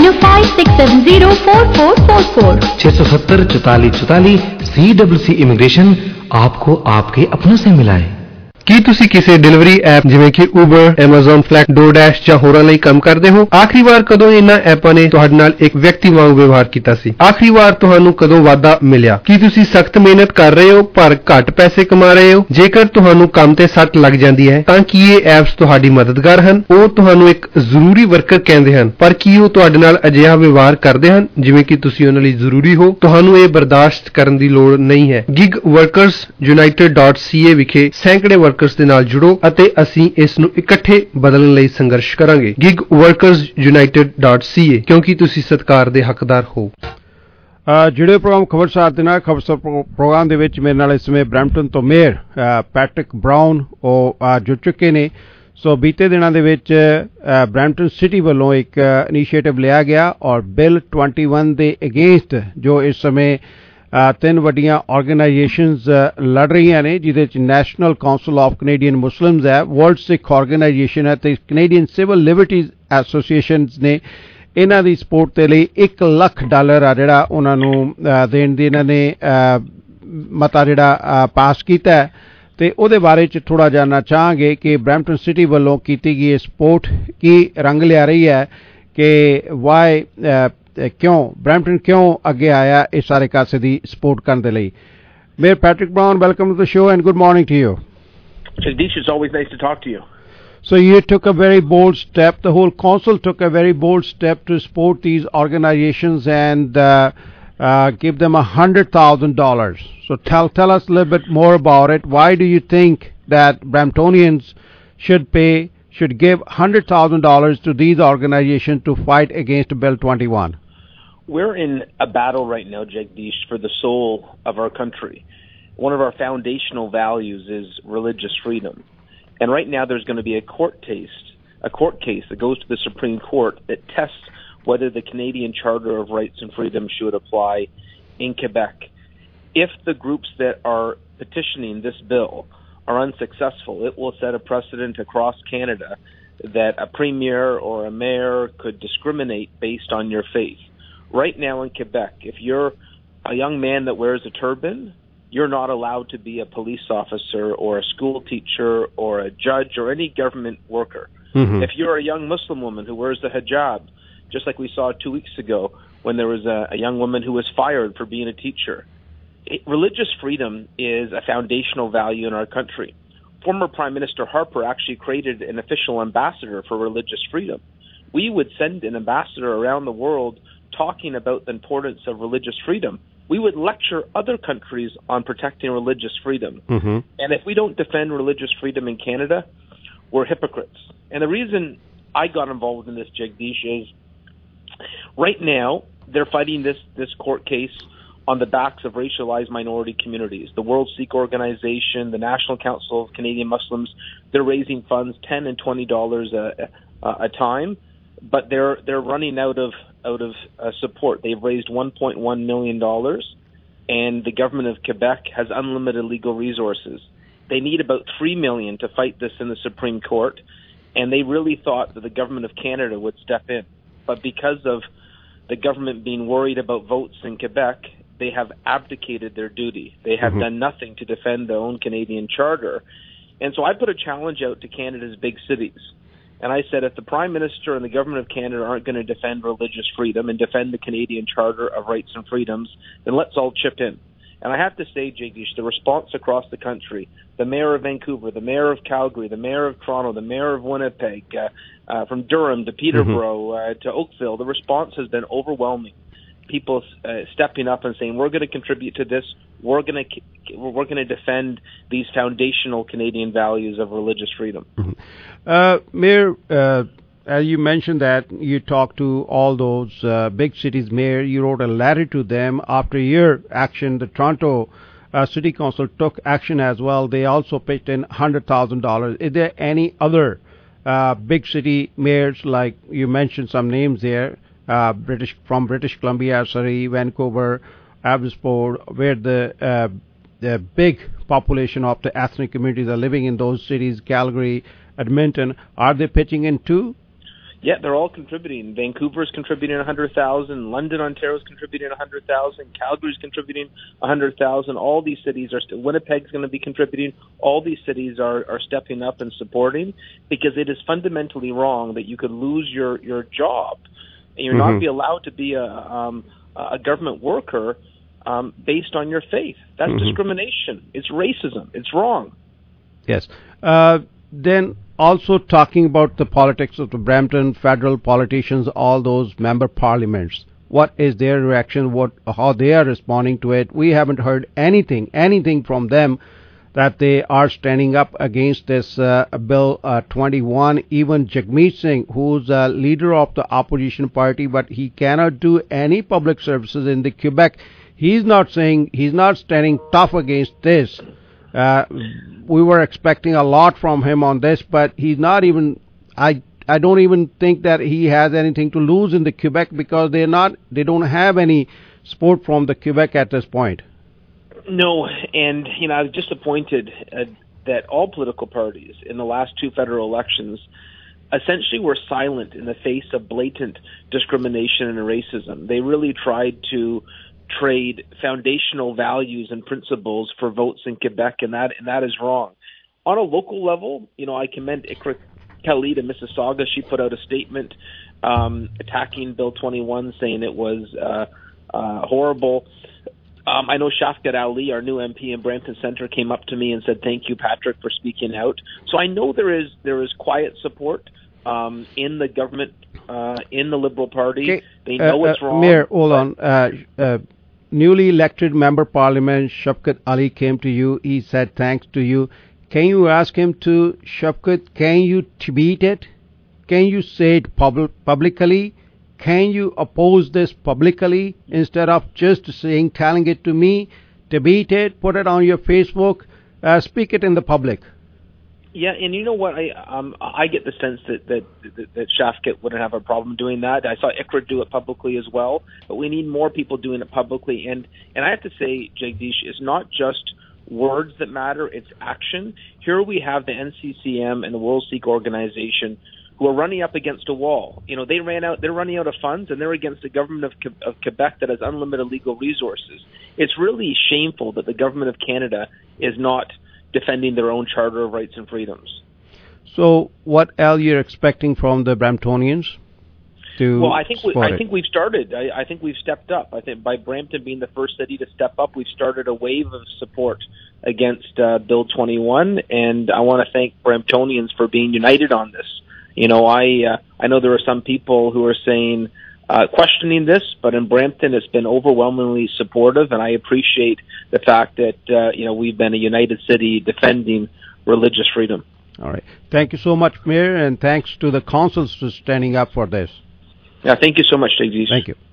9056704444 670 44 44। CWC immigration आपको आपके अपनों से मिलाए। ਕੀ ਤੁਸੀਂ ਕਿਸੇ ਡਿਲੀਵਰੀ ਐਪ ਜਿਵੇਂ ਕਿ Uber, Amazon Flex, DoorDash ਜਾਂ ਹੋਰਾਂ ਲਈ ਕੰਮ ਕਰਦੇ ਹੋ? ਆਖਰੀ ਵਾਰ ਕਦੋਂ ਇਹਨਾਂ ਐਪਾਂ ਨੇ ਤੁਹਾਡੇ ਨਾਲ ਇੱਕ ਵਿਅਕਤੀ ਵਾਂਗ ਵਿਵਹਾਰ ਕੀਤਾ ਸੀ? ਆਖਰੀ ਵਾਰ ਤੁਹਾਨੂੰ ਕਦੋਂ ਵਾਧਾ ਮਿਲਿਆ? ਕੀ ਤੁਸੀਂ ਸਖਤ ਮਿਹਨਤ ਕਰ ਰਹੇ ਹੋ ਪਰ ਘੱਟ ਪੈਸੇ ਕਮਾ ਰਹੇ ਹੋ? ਜੇਕਰ ਤੁਹਾਨੂੰ ਕੰਮ ਤੇ ਸੱਟ ਲੱਗ ਜਾਂਦੀ ਹੈ ਤਾਂ ਕੀ ਇਹ ਐਪਸ ਤੁਹਾਡੀ ਮਦਦਗਾਰ ਹਨ? ਉਹ ਤੁਹਾਨੂੰ ਇੱਕ ਜ਼ਰੂਰੀ ਵਰਕਰ ਕਹਿੰਦੇ ਹਨ, ਪਰ ਕੀ ਉਹ ਤੁਹਾਡੇ ਨਾਲ ਅਜਿਹਾ ਵਿਵਹਾਰ ਕਰਦੇ ਹਨ ਜਿਵੇਂ ਕਿ ਤੁਸੀਂ ਉਹਨਾਂ ਲਈ ਜ਼ਰੂਰੀ ਹੋ? ਤੁਹਾਨੂੰ ਇਹ ਬਰਦਾਸ਼ਤ ਕਰਨ ਦੀ ਲੋੜ ਨਹੀਂ ਹੈ। Gig Workers United.ca ਵਿਖੇ ਸੈਂਕੜੇ ਵਰਕਰਸ ਦੇ ਨਾਲ ਜੁੜੋ ਅਤੇ ਅਸੀਂ ਇਸ ਨੂੰ ਇਕੱਠੇ ਬਦਲਣ ਲਈ ਸੰਘਰਸ਼ ਕਰਾਂਗੇ। Gig Workers United.ca, ਕਿਉਂਕਿ ਤੁਸੀਂ ਸਤਿਕਾਰ ਦੇ ਹੱਕਦਾਰ ਹੋ। ਜਿਹੜੇ ਪ੍ਰੋਗਰਾਮ ਖਬਰਸਾਰ ਦੇ ਨਾਲ ਖਬਰਸਾਰ ਪ੍ਰੋਗਰਾਮ ਦੇ ਵਿੱਚ ਮੇਰੇ ਨਾਲ ਇਸ ਸਮੇਂ ਬਰੈਂਪਟਨ ਤੋਂ ਮੇਅਰ ਪੈਟਰਿਕ ਬਰਾਊਨ ਉਹ ਜੁੜ ਚੁੱਕੇ ਨੇ। ਸੋ ਬੀਤੇ ਦਿਨਾਂ ਦੇ ਵਿੱਚ ਬਰੈਂਪਟਨ ਸਿਟੀ ਵੱਲੋਂ ਇੱਕ ਇਨੀਸ਼ੀਏਟਿਵ ਲਿਆ ਗਿਆ ਔਰ ਬਿੱਲ 21 ਦੇ ਅਗੇਂਸਟ ਜੋ ਇਸ ਸਮੇਂ 3 ਵੱਡੀਆਂ ਆਰਗੇਨਾਈਜੇਸ਼ਨਸ ਲੜ ਰਹੀਆਂ ਨੇ, ਜਿਹਦੇ 'ਚ national council of Canadian Muslims ਹੈ, ਵਰਲਡ ਸਿੱਖ ਆਰਗੇਨਾਈਜੇਸ਼ਨ ਹੈ ਤੇ ਕੈਨੇਡੀਅਨ ਸਿਵਲ ਲਿਬਰਟੀਜ਼ ਐਸੋਸੀਏਸ਼ਨਸ ਨੇ। ਇਹਨਾਂ ਦੀ ਸਪੋਰਟ ਦੇ ਲਈ $1 ਲੱਖ ਆ ਜਿਹੜਾ ਉਹਨਾਂ ਨੂੰ ਦੇਣ ਦੀ ਇਹਨਾਂ ਨੇ ਮਤਾ ਜਿਹੜਾ ਪਾਸ ਕੀਤਾ ਹੈ ਤੇ ਉਹਦੇ ਬਾਰੇ ਚ ਥੋੜਾ ਜਾਣਨਾ ਚਾਹਾਂਗੇ ਕਿ ਬਰੈਂਪਟਨ ਸਿਟੀ ਵੱਲੋਂ ਕੀਤੀ ਗਈ ਸਪੋਰਟ ਕੀ ਰੰਗ ਲਿਆ ਰਹੀ ਹੈ ਕਿ ਵਾਈ ਕਿਉਂ ਬਰੈਂਪਟਨ ਕਿਉਂ ਅੱਗੇ ਆਇਆ ਇਸ ਸਾਰੇ ਕਾਸੇ ਦੀ ਸਪੋਰਟ ਕਰਨ ਦੇ ਲਈ Mayor Patrick Brown, welcome to the show and good morning to you. Jagdish, it's always nice to talk to you. So you took a very bold step. The whole council took a very bold step to support these organizations and give them $100,000. So tell us a little bit more about it. Why do you think that Bramptonians should give $100,000 to these organizations to fight against Bill 21? We're in a battle right now, Jagdish, for the soul of our country. One of our foundational values is religious freedom. And right now there's going to be a court case that goes to the Supreme Court that tests whether the Canadian Charter of Rights and Freedom should apply in Quebec. If the groups that are petitioning this bill are unsuccessful, it will set a precedent across Canada that a premier or a mayor could discriminate based on your faith. Right now in Quebec, if you're a young man that wears a turban, you're not allowed to be a police officer or a school teacher or a judge or any government worker. Mm-hmm. If you're a young Muslim woman who wears the hijab, just like we saw 2 weeks ago when there was a young woman who was fired for being a teacher, religious freedom is a foundational value in our country. Former Prime Minister Harper actually created an official ambassador for religious freedom. We would send an ambassador around the world talking about the importance of religious freedom. We would lecture other countries on protecting religious freedom. Mm-hmm. And if we don't defend religious freedom in Canada, we're hypocrites. And the reason I got involved in this, Jagdish, is right now they're fighting this court case on the backs of racialized minority communities. The World Sikh Organization, the National Council of Canadian Muslims, they're raising funds $10 and $20 a time, but they're running out of support. They've raised $1.1 million, and the government of Quebec has unlimited legal resources. They need about $3 million to fight this in the Supreme Court, and they really thought that the government of Canada would step in. But because of the government being worried about votes in Quebec, they have abdicated their duty. They have done nothing to defend their own Canadian charter. And so I put a challenge out to Canada's big cities. And I said, if the Prime Minister and the Government of Canada aren't going to defend religious freedom and defend the Canadian Charter of Rights and Freedoms, then let's all chip in. And I have to say, Jagdish, the response across the country, the Mayor of Vancouver, the Mayor of Calgary, the Mayor of Toronto, the Mayor of Winnipeg, from Durham to Peterborough to Oakville, the response has been overwhelming. People stepping up and saying, we're going to contribute to this. We're going to defend these foundational Canadian values of religious freedom. Mm-hmm. Mayor, as you mentioned that you talked to all those big cities' mayor, you wrote a letter to them. After your action, the Toronto City Council took action as well. They also pitched in $100,000. Is there any other big city mayors, like you mentioned some names there, from British Columbia, Surrey, Vancouver, Abbotsford, where the big population of the ethnic communities are living in those cities, Calgary, Edmonton, are they pitching in too? Yeah, they're all contributing. Vancouver's contributing $100,000. London, Ontario's contributing $100,000. Calgary's contributing $100,000. All these cities are. Winnipeg's going to be contributing. All these cities are stepping up and supporting, because it is fundamentally wrong that you could lose your job and you're not be allowed to be a government worker based on your faith. That's discrimination. It's racism. It's wrong. Yes. Then also talking about the politics of the Brampton, federal politicians, all those member parliaments, what is their reaction, how they are responding to it? We haven't heard anything from them that they are standing up against this Bill 21. Even Jagmeet Singh, who's a leader of the opposition party, but he cannot do any public services in the Quebec, he's not standing tough against this. We were expecting a lot from him on this, but he's not even. I don't even think that he has anything to lose in the Quebec, because they don't have any support from the Quebec at this point. No, and I was disappointed that all political parties in the last two federal elections essentially were silent in the face of blatant discrimination and racism. They really tried to trade foundational values and principles for votes in Quebec, and that is wrong. On a local level, I commend Ikra Kelly to Mississauga. She put out a statement attacking Bill 21, saying it was horrible. I know Shafqat Ali, our new MP in Brampton Centre, came up to me and said, "Thank you, Patrick, for speaking out." So I know there is quiet support in the government, in the Liberal Party. Okay. They know it's wrong. Mayor, hold on. Newly elected Member Parliament Shafqat Ali came to you. He said thanks to you. Can you ask him to, Shafqat, can you tweet it? Can you say it publicly? Can you oppose this publicly instead of just telling it to me? Tweet it, put it on your Facebook, speak it in the public. Yeah, and you know what? I get the sense that Shafqat wouldn't have a problem doing that. I saw Ikra do it publicly as well, but we need more people doing it publicly. And I have to say, Jagdish, it's not just words that matter; it's action. Here we have the NCCM and the World Sikh Organization who are running up against a wall. They're running out of funds, and they're against the government of Quebec that has unlimited legal resources. It's really shameful that the government of Canada is not defending their own Charter of Rights and Freedoms. So, what else you're expecting from the Bramptonians? Well, I think we've started. I think we've stepped up. I think by Brampton being the first city to step up, we've started a wave of support against Bill 21, and I want to thank Bramptonians for being united on this. I know there are some people who are saying questioning this, but in Brampton it's been overwhelmingly supportive, and I appreciate the fact that we've been a united city defending religious freedom. All right. Thank you so much, Mayor, and thanks to the councils for standing up for this. Yeah, thank you so much, Jagdish. Thank you.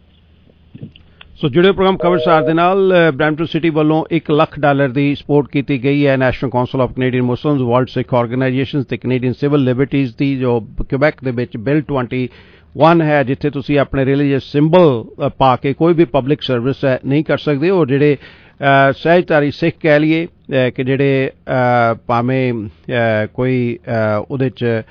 ਸੋ ਜੁੜੇ ਪ੍ਰੋਗਰਾਮ ਖਬਰਸਾਰ ਦੇ ਨਾਲ ਬਰੈਂਪਟਨ ਸਿਟੀ ਵੱਲੋਂ $1 ਲੱਖ ਦੀ ਸਪੋਰਟ ਕੀਤੀ ਗਈ ਹੈ national council of Canadian Muslims, world Sikh organisations ਤੇ ਕੈਨੇਡੀਅਨ ਸਿਵਲ ਲਿਬਰਟੀਜ਼ ਦੀ ਜੋ ਕਿਊਬੈਕ ਦੇ ਵਿੱਚ ਬਿੱਲ 21 ਹੈ, ਜਿੱਥੇ ਤੁਸੀਂ ਆਪਣੇ ਰਿਲੀਜੀਅਸ ਸਿੰਬਲ ਪਾ ਕੇ ਕੋਈ ਵੀ ਪਬਲਿਕ ਸਰਵਿਸ ਨਹੀਂ ਕਰ ਸਕਦੇ। ਔਰ ਜਿਹੜੇ ਸਹਿਜਧਾਰੀ ਸਿੱਖ ਕਹਿ ਲਈਏ ਕਿ ਜਿਹੜੇ ਭਾਵੇਂ ਕੋਈ ਉਹਦੇ 'ਚ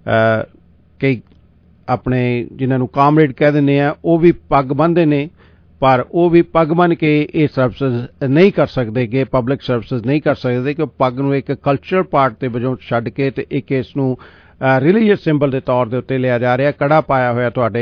ਕਈ ਆਪਣੇ ਜਿਨ੍ਹਾਂ ਨੂੰ ਕਾਮਰੇਡ ਕਹਿ ਦਿੰਦੇ ਆ ਉਹ ਵੀ ਪੱਗ ਬੰਨ੍ਹਦੇ ਨੇ, ਪਰ ਉਹ ਵੀ ਪੱਗ ਬੰਨ੍ਹ ਕੇ ਇਹ ਸਰਵਿਸਿਜ਼ ਨਹੀਂ ਕਰ ਸਕਦੇ ਕਿ ਪਬਲਿਕ ਸਰਵਿਸਿਜ਼ ਨਹੀਂ ਕਰ ਸਕਦੇ ਕਿ ਪੱਗ ਨੂੰ ਇੱਕ ਕਲਚਰ ਪਾਰਟ ਦੇ ਵਜੋਂ ਛੱਡ ਕੇ ਤੇ ਇੱਕ ਇਸ ਨੂੰ ਰਿਲੀਜੀਅਸ ਸਿੰਬਲ ਦੇ ਤੌਰ ਦੇ ਉੱਤੇ ਲਿਆ ਜਾ ਰਿਹਾ। ਕੜਾ ਪਾਇਆ ਹੋਇਆ ਤੁਹਾਡੇ